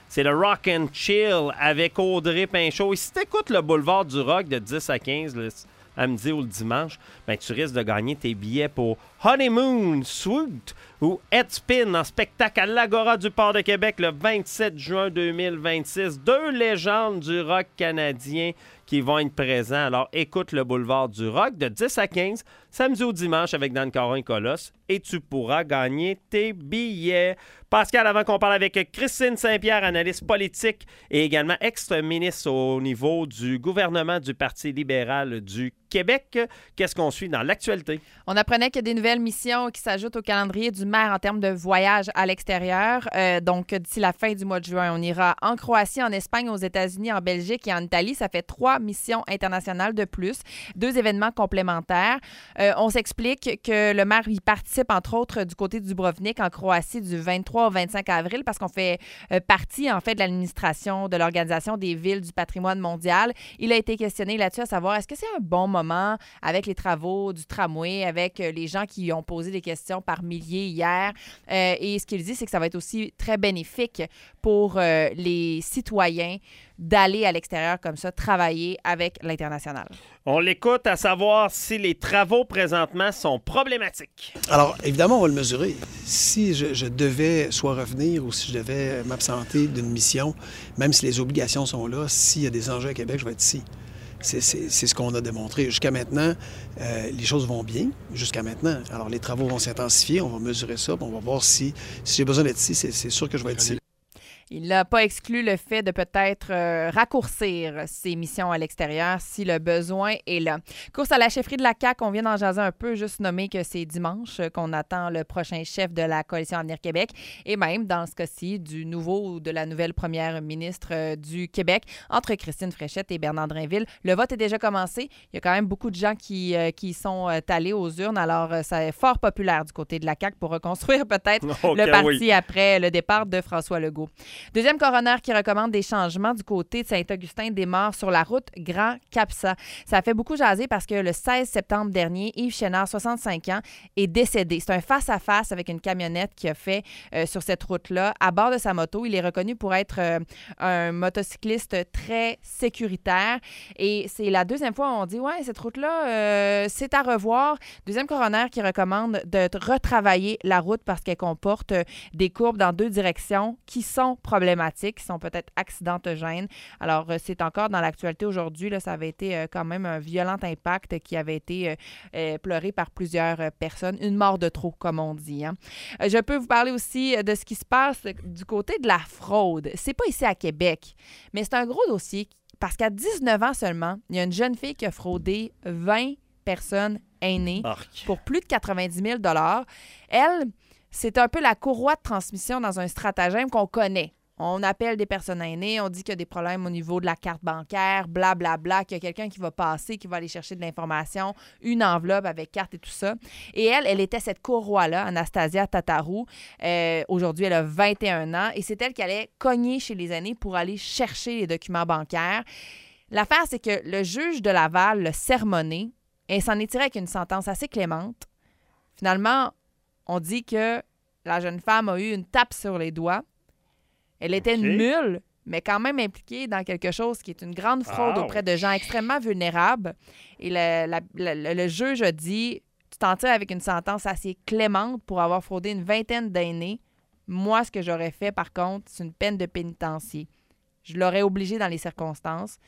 C'est le Rock and Chill avec Audrey Pinchot. Et si tu écoutes le Boulevard du Rock de dix à quinze le samedi ou le dimanche, ben, tu risques de gagner tes billets pour Honeymoon Suite ou Headspin en spectacle à l'Agora du Port de Québec le vingt-sept juin deux mille vingt-six. Deux légendes du rock canadien qui vont être présents. Alors, écoute le Boulevard du Rock de dix à quinze, samedi au dimanche avec Dan Caron et Colosse, et tu pourras gagner tes billets. Pascal, avant qu'on parle avec Christine Saint-Pierre, analyste politique et également ex-ministre au niveau du gouvernement du Parti libéral du Québec, qu'est-ce qu'on suit dans l'actualité? On apprenait qu'il y a des nouvelles missions qui s'ajoutent au calendrier du maire en termes de voyages à l'extérieur. Euh, donc, d'ici la fin du mois de juin, on ira en Croatie, en Espagne, aux États-Unis, en Belgique et en Italie. Ça fait trois missions internationales de plus, deux événements complémentaires. Euh, on s'explique que le maire y participe, entre autres, du côté du Dubrovnik, en Croatie, du vingt-trois au vingt-cinq avril, parce qu'on fait euh, partie, en fait, de l'administration de l'Organisation des villes du patrimoine mondial. Il a été questionné là-dessus à savoir, est-ce que c'est un bon moment avec les travaux du tramway, avec les gens qui ont posé des questions par milliers hier. Euh, et ce qu'il dit, c'est que ça va être aussi très bénéfique pour euh, les citoyens d'aller à l'extérieur comme ça, travailler avec l'international. On l'écoute à savoir si les travaux présentement sont problématiques. Alors, évidemment, on va le mesurer. Si je, je devais soit revenir ou si je devais m'absenter d'une mission, même si les obligations sont là, s'il y a des enjeux à Québec, je vais être ici. C'est, c'est, c'est ce qu'on a démontré. Jusqu'à maintenant, euh, les choses vont bien, jusqu'à maintenant. Alors, les travaux vont s'intensifier, on va mesurer ça, puis on va voir si, si j'ai besoin d'être ici, c'est, c'est sûr que je vais être ici. Il n'a pas exclu le fait de peut-être euh, raccourcir ses missions à l'extérieur si le besoin est là. Course à la chefferie de la C A Q, on vient d'en jaser un peu, juste nommer que c'est dimanche qu'on attend le prochain chef de la Coalition Avenir Québec et même, dans ce cas-ci, du nouveau ou de la nouvelle première ministre euh, du Québec entre Christine Fréchette et Bernard Drinville. Le vote est déjà commencé. Il y a quand même beaucoup de gens qui, euh, qui sont euh, allés aux urnes, alors euh, ça est fort populaire du côté de la C A Q pour reconstruire peut-être okay, le parti oui. après le départ de François Legault. Deuxième coroner qui recommande des changements du côté de Saint-Augustin-des-Maures sur la route Grand-Capsa. Ça a fait beaucoup jaser parce que le seize septembre dernier, Yves Chénard, soixante-cinq ans, est décédé. C'est un face-à-face avec une camionnette qu'il a fait euh, sur cette route-là. À bord de sa moto, il est reconnu pour être euh, un motocycliste très sécuritaire. Et c'est la deuxième fois où on dit, ouais, cette route-là, euh, c'est à revoir. Deuxième coroner qui recommande de retravailler la route parce qu'elle comporte euh, des courbes dans deux directions qui sont problématiques, qui sont peut-être accidentogènes. Alors, euh, c'est encore dans l'actualité aujourd'hui. Là, ça avait été euh, quand même un violent impact qui avait été euh, euh, pleuré par plusieurs euh, personnes. Une mort de trop, comme on dit. Hein. Euh, je peux vous parler aussi de ce qui se passe du côté de la fraude. C'est pas ici à Québec, mais c'est un gros dossier parce qu'à dix-neuf ans seulement, il y a une jeune fille qui a fraudé vingt personnes aînées Arc. pour plus de quatre-vingt-dix mille dollars. Elle, c'est un peu la courroie de transmission dans un stratagème qu'on connaît. On appelle des personnes aînées, on dit qu'il y a des problèmes au niveau de la carte bancaire, blablabla, bla, bla, qu'il y a quelqu'un qui va passer, qui va aller chercher de l'information, une enveloppe avec carte et tout ça. Et elle, elle était cette courroie-là, Anastasia Tatarou. Euh, aujourd'hui, elle a vingt et un ans et c'est elle qui allait cogner chez les aînés pour aller chercher les documents bancaires. L'affaire, c'est que le juge de Laval l'a sermonné et s'en est tiré avec une sentence assez clémente. Finalement, on dit que la jeune femme a eu une tape sur les doigts. Elle était okay. nulle, mais quand même impliquée dans quelque chose qui est une grande fraude oh. auprès de gens extrêmement vulnérables. Et le, la, le, le juge a dit, tu t'en tires avec une sentence assez clémente pour avoir fraudé une vingtaine d'aînés. Moi, ce que j'aurais fait, par contre, c'est une peine de pénitencier. Je l'aurais obligé dans les circonstances,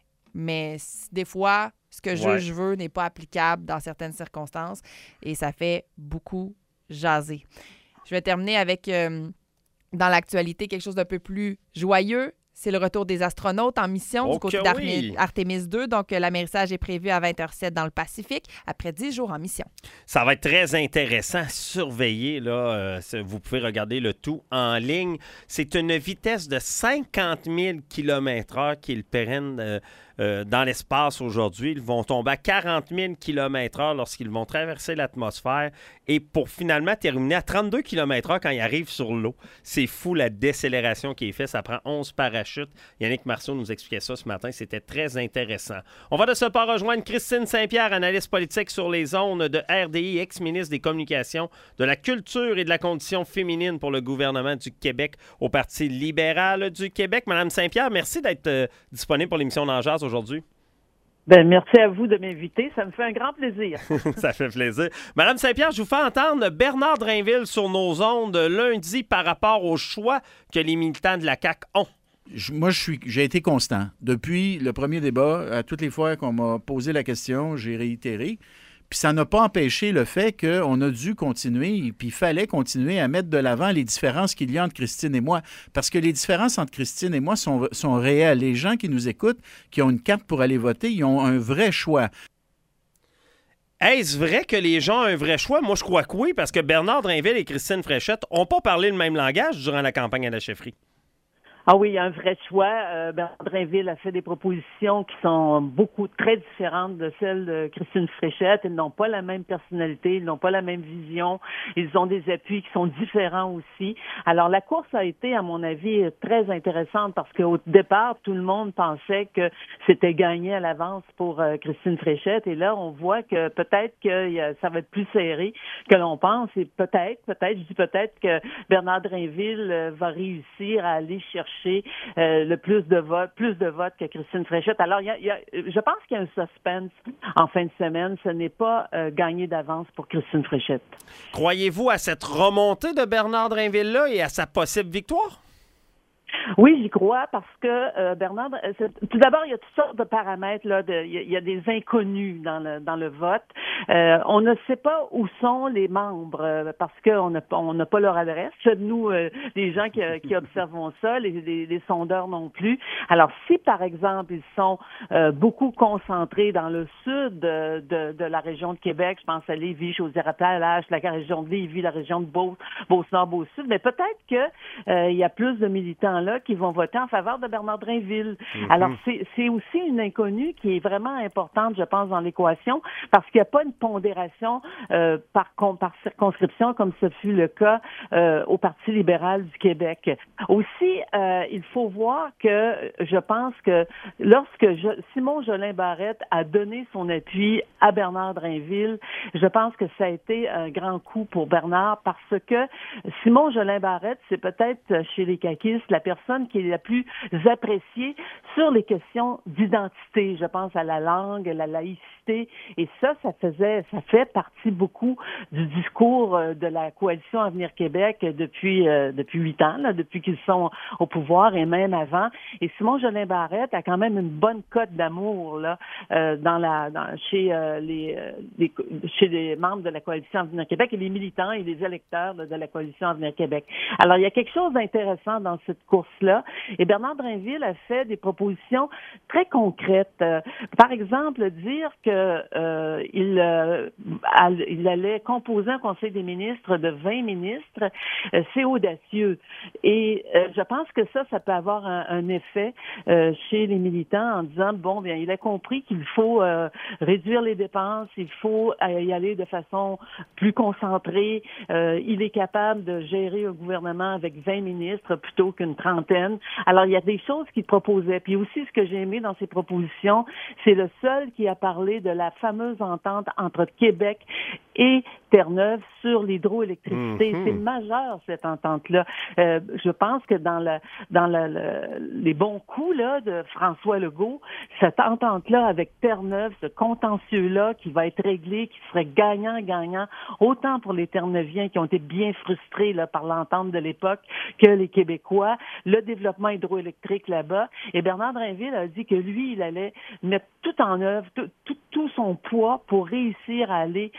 mais des fois, ce que le ouais. juge veut n'est pas applicable dans certaines circonstances et ça fait beaucoup jaser. Je vais terminer avec... Euh, Dans l'actualité, quelque chose d'un peu plus joyeux, c'est le retour des astronautes en mission okay, du côté d'Artemis oui. deux. Donc, l'amérissage est prévu à vingt heures sept dans le Pacifique, après dix jours en mission. Ça va être très intéressant à surveiller. Là. Euh, vous pouvez regarder le tout en ligne. C'est une vitesse de cinquante mille kilomètres heure qui est le pérenne... Euh, euh, dans l'espace aujourd'hui. Ils vont tomber à quarante mille kilomètres heure lorsqu'ils vont traverser l'atmosphère et pour finalement terminer à trente-deux kilomètres heure quand ils arrivent sur l'eau. C'est fou la décélération qui est faite. Ça prend onze parachutes. Yannick Marceau nous expliquait ça ce matin. C'était très intéressant. On va de ce pas rejoindre Christine Saint-Pierre, analyste politique sur les ondes de R D I, ex-ministre des Communications, de la Culture et de la Condition féminine pour le gouvernement du Québec au Parti libéral du Québec. Madame Saint-Pierre, merci d'être euh, disponible pour l'émission Dans Jazz aujourd'hui. Ben, merci à vous de m'inviter. Ça me fait un grand plaisir. Ça fait plaisir. Madame Saint-Pierre, je vous fais entendre Bernard Drinville sur nos ondes lundi par rapport au choix que les militants de la C A Q ont. Je, moi, je suis, j'ai été constant. Depuis le premier débat, à toutes les fois qu'on m'a posé la question, j'ai réitéré. Puis ça n'a pas empêché le fait qu'on a dû continuer, puis il fallait continuer à mettre de l'avant les différences qu'il y a entre Christine et moi. Parce que les différences entre Christine et moi sont, sont réelles. Les gens qui nous écoutent, qui ont une carte pour aller voter, ils ont un vrai choix. Est-ce vrai que les gens ont un vrai choix? Moi, je crois que oui, parce que Bernard Drinville et Christine Fréchette n'ont pas parlé le même langage durant la campagne à la chefferie. Ah oui, il y a un vrai choix. Euh, Bernard Drinville a fait des propositions qui sont beaucoup très différentes de celles de Christine Fréchette. Ils n'ont pas la même personnalité, ils n'ont pas la même vision. Ils ont des appuis qui sont différents aussi. Alors, la course a été, à mon avis, très intéressante parce qu'au départ, tout le monde pensait que c'était gagné à l'avance pour euh, Christine Fréchette. Et là, on voit que peut-être que y a, ça va être plus serré que l'on pense. Et peut-être, peut-être, je dis peut-être que Bernard Drinville euh, va réussir à aller chercher Euh, le plus de votes, plus de votes que Christine Fréchette. Alors, il y a, il y a, je pense qu'il y a un suspense en fin de semaine. Ce n'est pas euh, gagné d'avance pour Christine Fréchette. Croyez-vous à cette remontée de Bernard Drinville-là et à sa possible victoire? Oui, j'y crois parce que euh, Bernard, tout d'abord, il y a toutes sortes de paramètres là. De, il, y a, il y a des inconnus dans le dans le vote. Euh, on ne sait pas où sont les membres euh, parce qu'on n'a on n'a pas leur adresse. Nous, euh, les gens qui, qui observons ça, les, les, les sondeurs non plus. Alors, si par exemple ils sont euh, beaucoup concentrés dans le sud de, de, de la région de Québec, je pense à Lévis, Chaudière-Appalaches, la région de Lévis, la région de Beauce, Beauce-Nord, Beauce-Sud, mais peut-être que euh, il y a plus de militants là qui vont voter en faveur de Bernard Drinville. Mm-hmm. Alors, c'est, c'est aussi une inconnue qui est vraiment importante, je pense, dans l'équation, parce qu'il n'y a pas une pondération euh, par, par circonscription, comme ce fut le cas euh, au Parti libéral du Québec. Aussi, euh, il faut voir que je pense que lorsque je, Simon Jolin-Barrette a donné son appui à Bernard Drinville, je pense que ça a été un grand coup pour Bernard, parce que Simon Jolin-Barrette, c'est peut-être chez les caquistes la personne qui est la plus appréciée sur les questions d'identité. Je pense à la langue, la laïcité, et ça, ça faisait, ça fait partie beaucoup du discours de la coalition Avenir Québec depuis euh, depuis huit ans, là, depuis qu'ils sont au pouvoir et même avant. Et Simon Jolin-Barrette a quand même une bonne cote d'amour là euh, dans la dans, chez euh, les, les chez les membres de la coalition Avenir Québec et les militants et les électeurs là, de la coalition Avenir Québec. Alors il y a quelque chose d'intéressant dans cette course-là. Et Bernard Drinville a fait des propositions très concrètes. Euh, par exemple, dire que euh, il, euh, il allait composer un conseil des ministres de vingt ministres, euh, c'est audacieux. Et euh, je pense que ça, ça peut avoir un, un effet euh, chez les militants en disant, bon, bien, il a compris qu'il faut euh, réduire les dépenses, il faut y aller de façon plus concentrée. Euh, il est capable de gérer un gouvernement avec vingt ministres plutôt qu'une trentaine. Alors, il y a des choses qu'il proposait. Puis aussi, ce que j'ai aimé dans ses propositions, c'est le seul qui a parlé de la fameuse entente entre Québec et Terre-Neuve sur l'hydroélectricité. Mm-hmm. C'est majeur, cette entente-là. Euh, je pense que dans, le, dans le, le, les bons coups là, de François Legault, cette entente-là avec Terre-Neuve, ce contentieux-là qui va être réglé, qui serait gagnant-gagnant, autant pour les Terre-Neuviens qui ont été bien frustrés là, par l'entente de l'époque que les Québécois, le développement hydroélectrique là-bas. Et Bernard Drinville a dit que lui, il allait mettre tout en œuvre, tout, tout, tout son poids pour réussir à aller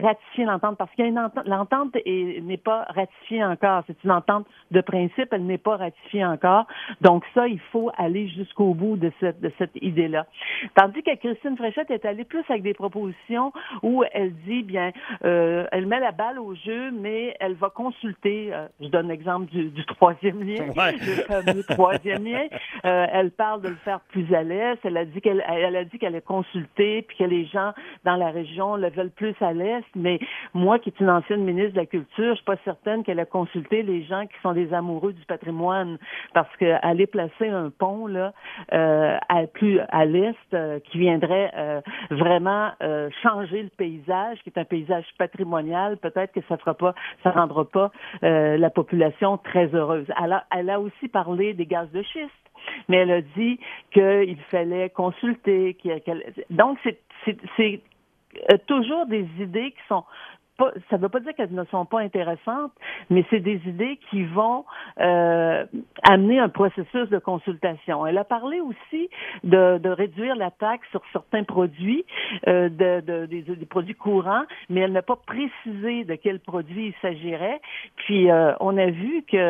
ratifier l'entente, parce qu'il y a une entente, l'entente est, n'est pas ratifiée encore. C'est une entente de principe, elle n'est pas ratifiée encore. Donc ça, il faut aller jusqu'au bout de cette, de cette idée-là. Tandis que Christine Fréchette est allée plus avec des propositions où elle dit, bien, euh, elle met la balle au jeu, mais elle va consulter, euh, je donne l'exemple du, du troisième lien, ouais. le fameux troisième lien. Euh, elle parle de le faire plus à l'est. Elle a dit qu'elle, elle a dit qu'elle a consulté, puis que les gens dans la région le veulent plus à l'est. Mais moi, qui est une ancienne ministre de la Culture, je suis pas certaine qu'elle a consulté les gens qui sont des amoureux du patrimoine, parce que aller placer un pont là, euh, à plus à l'est, euh, qui viendrait euh, vraiment euh, changer le paysage, qui est un paysage patrimonial, peut-être que ça fera pas, ça rendra pas euh, la population très heureuse. Elle a, elle a aussi parlé des gaz de schiste, mais elle a dit qu'il fallait consulter. Qu'elle... Donc, c'est, c'est, c'est toujours des idées qui sont pas, ça ne veut pas dire qu'elles ne sont pas intéressantes, mais c'est des idées qui vont euh, amener un processus de consultation. Elle a parlé aussi de, de réduire la taxe sur certains produits, euh, de, de, des, des produits courants, mais elle n'a pas précisé de quels produits il s'agirait. Puis, euh, on a vu que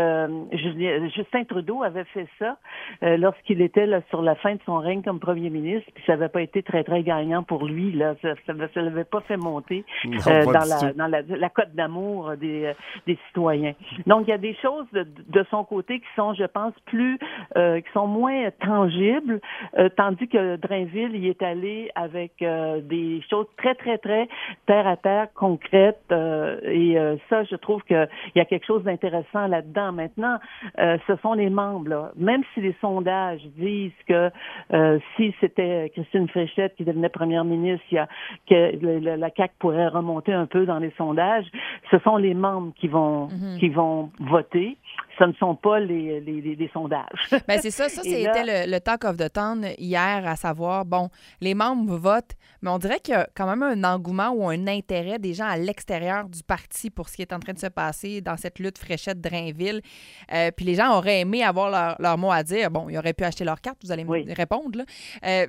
euh, Justin Trudeau avait fait ça euh, lorsqu'il était là, sur la fin de son règne comme premier ministre, puis ça n'avait pas été très, très gagnant pour lui. Là. Ça ne l'avait pas fait monter euh, dans la... dans la, la cote d'amour des, des citoyens. Donc, il y a des choses de, de son côté qui sont, je pense, plus, euh, qui sont moins tangibles, euh, tandis que Drainville y est allé avec euh, des choses très, très, très terre à terre, concrètes, euh, et euh, ça, je trouve qu'il y a quelque chose d'intéressant là-dedans. Maintenant, euh, ce sont les membres, là. Même si les sondages disent que euh, si c'était Christine Fréchette qui devenait première ministre, il y a, que le, le, la C A Q pourrait remonter un peu dans les sondages, ce sont les membres qui vont mm-hmm. qui vont voter. Ce ne sont pas les, les, les, les sondages. Bien, c'est ça. Ça, c'était là... le, le talk of the town hier, à savoir, bon, les membres votent, mais on dirait qu'il y a quand même un engouement ou un intérêt des gens à l'extérieur du parti pour ce qui est en train de se passer dans cette lutte Fréchette-Drainville. Euh, puis les gens auraient aimé avoir leur, leur mot à dire. Bon, ils auraient pu acheter leur carte, vous allez oui. me répondre, là. Euh,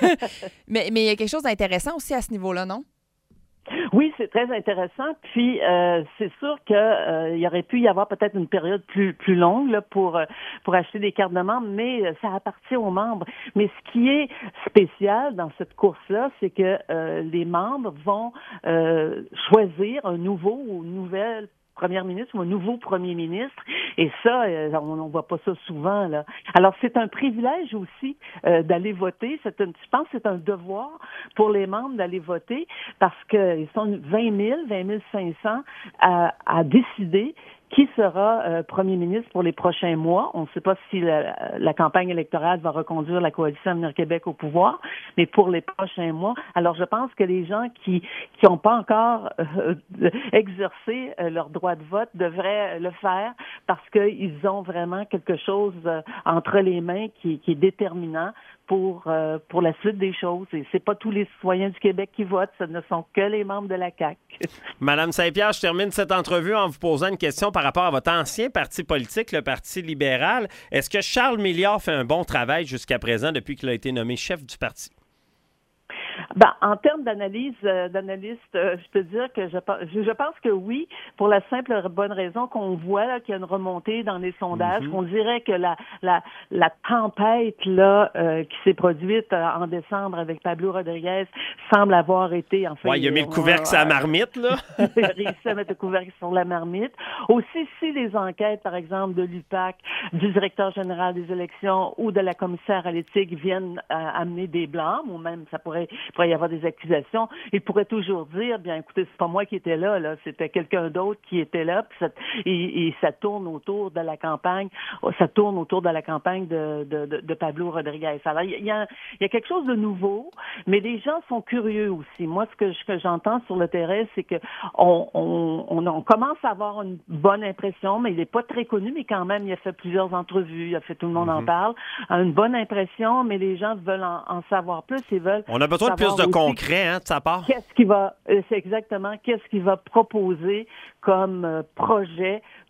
mais, mais il y a quelque chose d'intéressant aussi à ce niveau-là, non? Oui, c'est très intéressant. Puis euh, c'est sûr que euh, il y aurait pu y avoir peut-être une période plus plus longue là, pour pour acheter des cartes de membres, mais ça appartient aux membres. Mais ce qui est spécial dans cette course-là, c'est que euh, les membres vont euh, choisir un nouveau ou une nouvelle première ministre ou un nouveau premier ministre, et ça, on ne voit pas ça souvent, là. Alors, c'est un privilège aussi euh, d'aller voter. C'est un, je pense que c'est un devoir pour les membres d'aller voter, parce qu'ils sont vingt mille, vingt mille cinq cents à, à décider qui sera euh, premier ministre pour les prochains mois. On ne sait pas si la, la campagne électorale va reconduire la coalition Avenir Québec au pouvoir, mais pour les prochains mois. Alors, je pense que les gens qui qui n'ont pas encore euh, exercé euh, leur droit de vote devraient le faire, parce qu'ils ont vraiment quelque chose euh, entre les mains qui, qui est déterminant pour euh, pour la suite des choses. Et c'est pas tous les citoyens du Québec qui votent, ce ne sont que les membres de la C A Q. Madame Saint-Pierre, je termine cette entrevue en vous posant une question par rapport à votre ancien parti politique, le Parti libéral. Est-ce que Charles Milliard fait un bon travail jusqu'à présent depuis qu'il a été nommé chef du parti? Ben, en termes d'analyse, euh, d'analyste, euh, je peux dire que je, je, je pense que oui, pour la simple et bonne raison qu'on voit là, qu'il y a une remontée dans les sondages. Mm-hmm. On dirait que la la, la tempête là euh, qui s'est produite euh, en décembre avec Pablo Rodriguez semble avoir été en fait. Ouais, il a mis le couvercle sur la marmite là. Il a réussi à mettre le couvercle sur la marmite. Aussi, si les enquêtes, par exemple, de l'U P A C, du directeur général des élections ou de la commissaire à l'éthique viennent euh, amener des blâmes, ou même ça pourrait Il pourrait y avoir des accusations. Il pourrait toujours dire, bien, écoutez, c'est pas moi qui étais là, là, c'était quelqu'un d'autre qui était là, puis ça, et, et ça tourne autour de la campagne, ça tourne autour de la campagne de, de, de, de Pablo Rodriguez. Alors, il y a, il y a quelque chose de nouveau, mais les gens sont curieux aussi. Moi, ce que, ce que j'entends sur le terrain, c'est que on, on, on, on commence à avoir une bonne impression, mais il n'est pas très connu, mais quand même, il a fait plusieurs entrevues, il a fait, tout le monde mm-hmm. en parle, une bonne impression, mais les gens veulent en, en savoir plus, ils veulent. On a besoin de plus de concret, hein, de sa part. Qu'est-ce qu'il va, c'est exactement, qu'est-ce qu'il va proposer comme euh, projet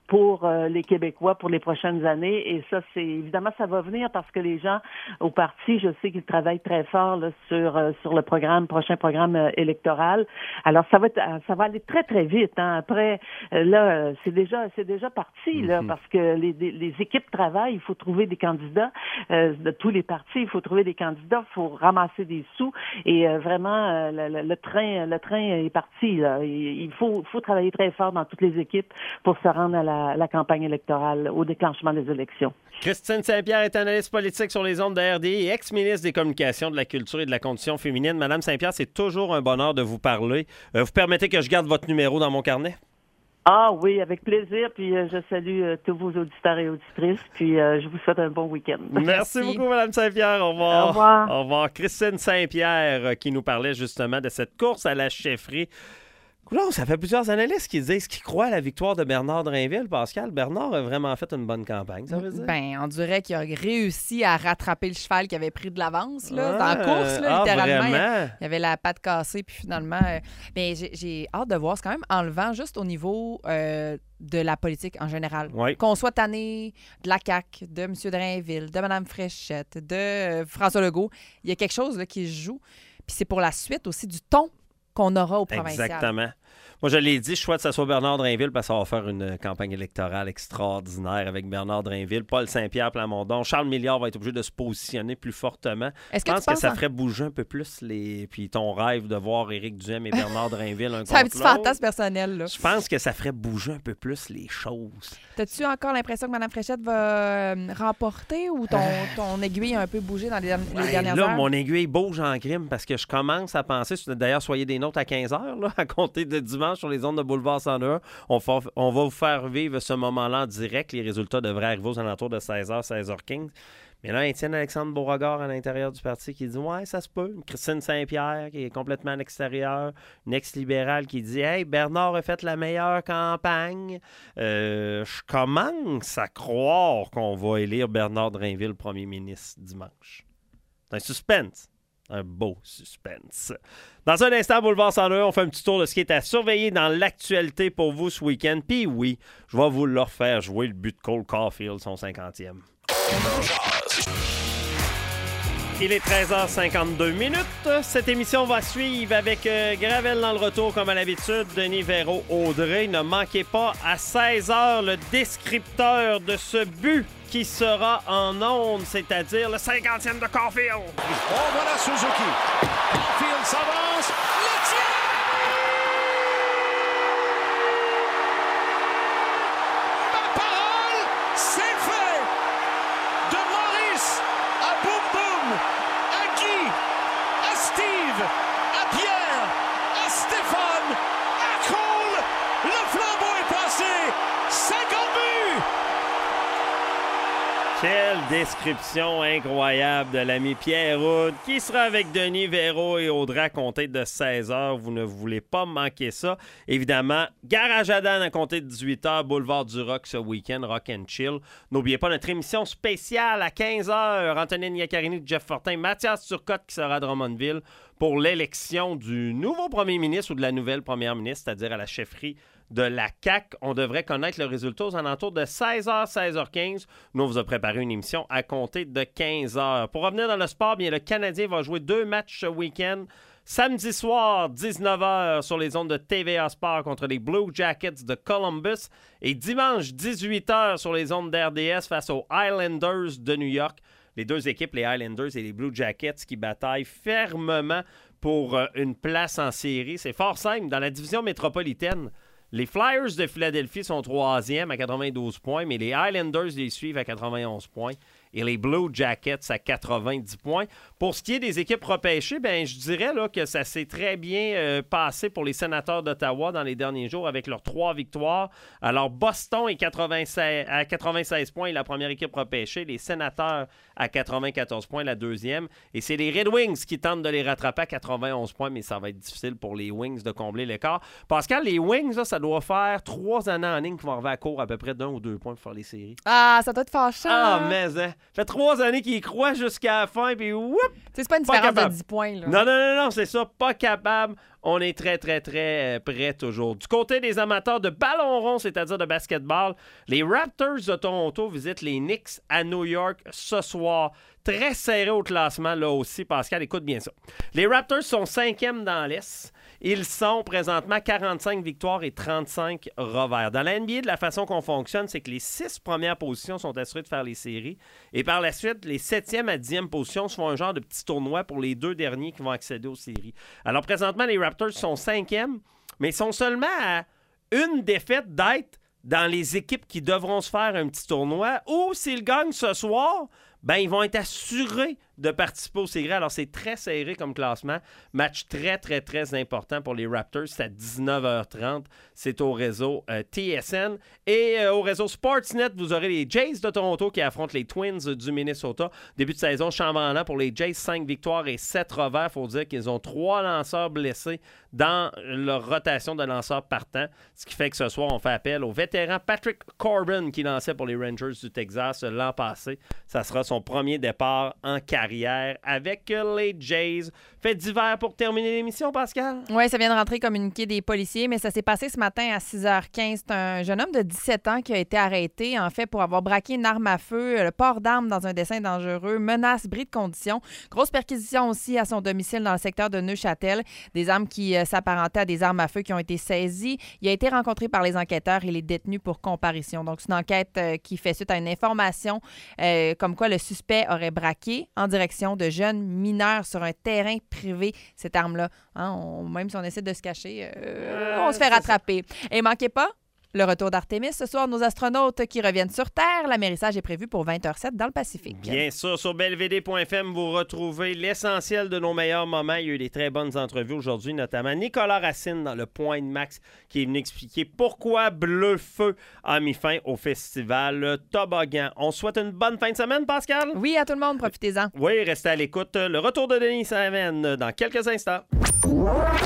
pour euh, les Québécois pour les prochaines années. Et ça, c'est évidemment, ça va venir parce que les gens au parti, je sais qu'ils travaillent très fort là, sur euh, sur le programme, prochain programme euh, électoral. Alors, ça va être, ça va aller très, très vite. Hein. Après, euh, là, c'est déjà c'est déjà parti, là, mm-hmm. parce que les, les, les équipes travaillent, il faut trouver des candidats euh, de tous les partis, il faut trouver des candidats, il faut ramasser des sous. Et euh, vraiment, euh, le, le train le train est parti. Là. Il faut, faut travailler très fort dans toutes les équipes pour se rendre à la la campagne électorale, au déclenchement des élections. Christine Saint-Pierre est analyste politique sur les ondes de R D I et ex-ministre des Communications, de la Culture et de la Condition féminine. Madame Saint-Pierre, c'est toujours un bonheur de vous parler. Euh, vous permettez que je garde votre numéro dans mon carnet? Ah oui, avec plaisir. Puis euh, je salue euh, tous vos auditeurs et auditrices. Puis euh, je vous souhaite un bon week-end. Merci, Merci beaucoup, Mme Saint-Pierre. Au revoir. Au revoir. Au revoir. Christine Saint-Pierre euh, qui nous parlait justement de cette course à la chefferie. Non, ça fait plusieurs analystes qui disent qu'ils croient à la victoire de Bernard Drainville. Pascal, Bernard a vraiment fait une bonne campagne, ça veut dire? Ben, on dirait qu'il a réussi à rattraper le cheval qui avait pris de l'avance là, ah, dans la course, là, ah, littéralement. Vraiment? Il y avait la patte cassée, puis finalement... Euh, ben, j'ai, j'ai hâte de voir. C'est quand même enlevant juste au niveau euh, de la politique en général. Oui. Qu'on soit tanné de la C A Q, de M. Drainville, de Mme Fréchette, de euh, François Legault, il y a quelque chose là, qui se joue. Puis c'est pour la suite aussi du ton qu'on aura au provincial. Exactement. Moi, je l'ai dit, je souhaite que ce soit Bernard Drainville parce que ça va faire une campagne électorale extraordinaire avec Bernard Drainville, Paul Saint-Pierre Plamondon. Charles Milliard va être obligé de se positionner plus fortement. Est-ce je pense que, que ça en... ferait bouger un peu plus les. Puis ton rêve de voir Éric Duhem et Bernard Drainville un C'est un contre petit l'autre. fantasme personnel, là. Je pense que ça ferait bouger un peu plus les choses. T'as-tu encore l'impression que Mme Fréchette va euh, remporter ou ton, ton aiguille a un peu bougé dans les, les Ouais, dernières là, heures? mon aiguille bouge en crime parce que je commence à penser, d'ailleurs, soyez des notes à quinze heures, là, à compter de dimanche sur les ondes de Boulevard cent un. On, fa... on va vous faire vivre ce moment-là en direct. Les résultats devraient arriver aux alentours de seize heures, seize heures quinze. Mais là, Étienne Alexandre Beauregard à l'intérieur du parti qui dit « Ouais, ça se peut. » Christine Saint-Pierre qui est complètement à l'extérieur. Une ex-libérale qui dit « Hey, Bernard a fait la meilleure campagne. Euh, » Je commence à croire qu'on va élire Bernard Drainville premier ministre dimanche. C'est un suspense. Un beau suspense. Dans un instant, Boulevard cent un, on fait un petit tour de ce qui est à surveiller dans l'actualité pour vous ce week-end. Puis oui, je vais vous le refaire jouer le but de Cole Caulfield, son cinquantième. Il est treize heures cinquante-deux minutes. Cette émission va suivre avec euh, Gravel dans le retour, comme à l'habitude. Denis Véro, Audrey. Ne manquez pas à seize heures le descripteur de ce but qui sera en onde, c'est-à-dire le cinquantième de Caulfield. Oh, voilà Suzuki. Caulfield s'avance. Le tir! Ma parole, c'est fait! De Maurice à Boum Boum, à Guy, à Steve, à Pierre, à Stéphane, à Cole, le flambeau est passé. cinquante buts! Quelle description incroyable de l'ami Pierre Houd qui sera avec Denis Véro et Audrey à compter de seize heures. Vous ne voulez pas manquer ça. Évidemment, Garage à Dan à compter de dix-huit heures, Boulevard du Rock ce week-end, Rock and Chill. N'oubliez pas notre émission spéciale à quinze heures. Antonine Iaccarini, Jeff Fortin, Mathias Turcotte qui sera à Drummondville pour l'élection du nouveau premier ministre ou de la nouvelle première ministre, c'est-à-dire à la chefferie de la C A Q. On devrait connaître le résultat aux alentours de seize heures, seize heures quinze. Nous, on vous a préparé une émission à compter de quinze heures. Pour revenir dans le sport, bien, le Canadien va jouer deux matchs ce week-end. Samedi soir, dix-neuf heures, sur les ondes de T V A Sport contre les Blue Jackets de Columbus. Et dimanche, dix-huit heures, sur les ondes d'R D S face aux Islanders de New York. Les deux équipes, les Islanders et les Blue Jackets, qui bataillent fermement pour euh, une place en série. C'est fort simple. Dans la division métropolitaine, les Flyers de Philadelphie sont troisième à quatre-vingt-douze points, mais les Islanders les suivent à quatre-vingt-onze points et les Blue Jackets à quatre-vingt-dix points. Pour ce qui est des équipes repêchées, ben, je dirais là, que ça s'est très bien euh, passé pour les Sénateurs d'Ottawa dans les derniers jours avec leurs trois victoires. Alors, Boston est quatre-vingt-seize, à quatre-vingt-seize points, la première équipe repêchée. Les Sénateurs à quatre-vingt-quatorze points, la deuxième. Et c'est les Red Wings qui tentent de les rattraper à quatre-vingt-onze points, mais ça va être difficile pour les Wings de combler l'écart. Pascal, les Wings, là, ça doit faire trois années en ligne qu'ils vont arriver à court à peu près d'un ou deux points pour faire les séries. Ah, ça doit être fâchant. Ah, mais hein. fait trois années qu'il y croit jusqu'à la fin, puis whoop! C'est pas une pas différence capable. de dix points. Là. Non, non, non, non, c'est ça, pas capable. On est très, très, très euh, prêts toujours. Du côté des amateurs de ballon rond, c'est-à-dire de basketball, les Raptors de Toronto visitent les Knicks à New York ce soir. Très serré au classement, là aussi. Pascal, écoute bien ça. Les Raptors sont cinquièmes dans l'Est. Ils sont présentement quarante-cinq victoires et trente-cinq revers. Dans la N B A, de la façon qu'on fonctionne, c'est que les six premières positions sont assurées de faire les séries. Et par la suite, les septième à dixième positions se font un genre de petit tournoi pour les deux derniers qui vont accéder aux séries. Alors présentement, les Raptors sont cinquièmes, mais ils sont seulement à une défaite d'être dans les équipes qui devront se faire un petit tournoi. Ou s'ils gagnent ce soir, ben ils vont être assurés de participer aux séries. Alors, c'est très serré comme classement. Match très, très, très important pour les Raptors. C'est à dix-neuf heures trente. C'est au réseau euh, T S N. Et euh, au réseau Sportsnet, vous aurez les Jays de Toronto qui affrontent les Twins du Minnesota. Début de saison chambranlant pour les Jays. cinq victoires et sept revers. Il faut dire qu'ils ont trois lanceurs blessés dans leur rotation de lanceurs partants. Ce qui fait que ce soir, on fait appel au vétéran Patrick Corbin qui lançait pour les Rangers du Texas l'an passé. Ça sera son premier départ en carrière avec les Jays. Fait d'hiver pour terminer l'émission, Pascal? Oui, ça vient de rentrer communiqué des policiers, mais ça s'est passé ce matin à six heures quinze. C'est un jeune homme de dix-sept ans qui a été arrêté, en fait, pour avoir braqué une arme à feu, le port d'armes dans un dessin dangereux, menace, bris de condition. Grosse perquisition aussi à son domicile dans le secteur de Neuchâtel. Des armes qui euh, s'apparentaient à des armes à feu qui ont été saisies. Il a été rencontré par les enquêteurs et les détenus pour comparution. Donc, c'est une enquête euh, qui fait suite à une information euh, comme quoi le suspect aurait braqué en direction de jeunes mineurs sur un terrain privé. Cette arme-là, hein, on, même si on essaie de se cacher, euh, on se fait rattraper. Et manquez pas, le retour d'Artémis. Ce soir, nos astronautes qui reviennent sur Terre. L'amérissage est prévu pour vingt heures sept dans le Pacifique. Bien sûr, sur belvédé point f m, vous retrouvez l'essentiel de nos meilleurs moments. Il y a eu des très bonnes entrevues aujourd'hui, notamment Nicolas Racine dans le Point de Max qui est venu expliquer pourquoi Bleu Feu a mis fin au festival Toboggan. On souhaite une bonne fin de semaine, Pascal? Oui, à tout le monde, profitez-en. Oui, restez à l'écoute. Le retour de Denis Savenne dans quelques instants.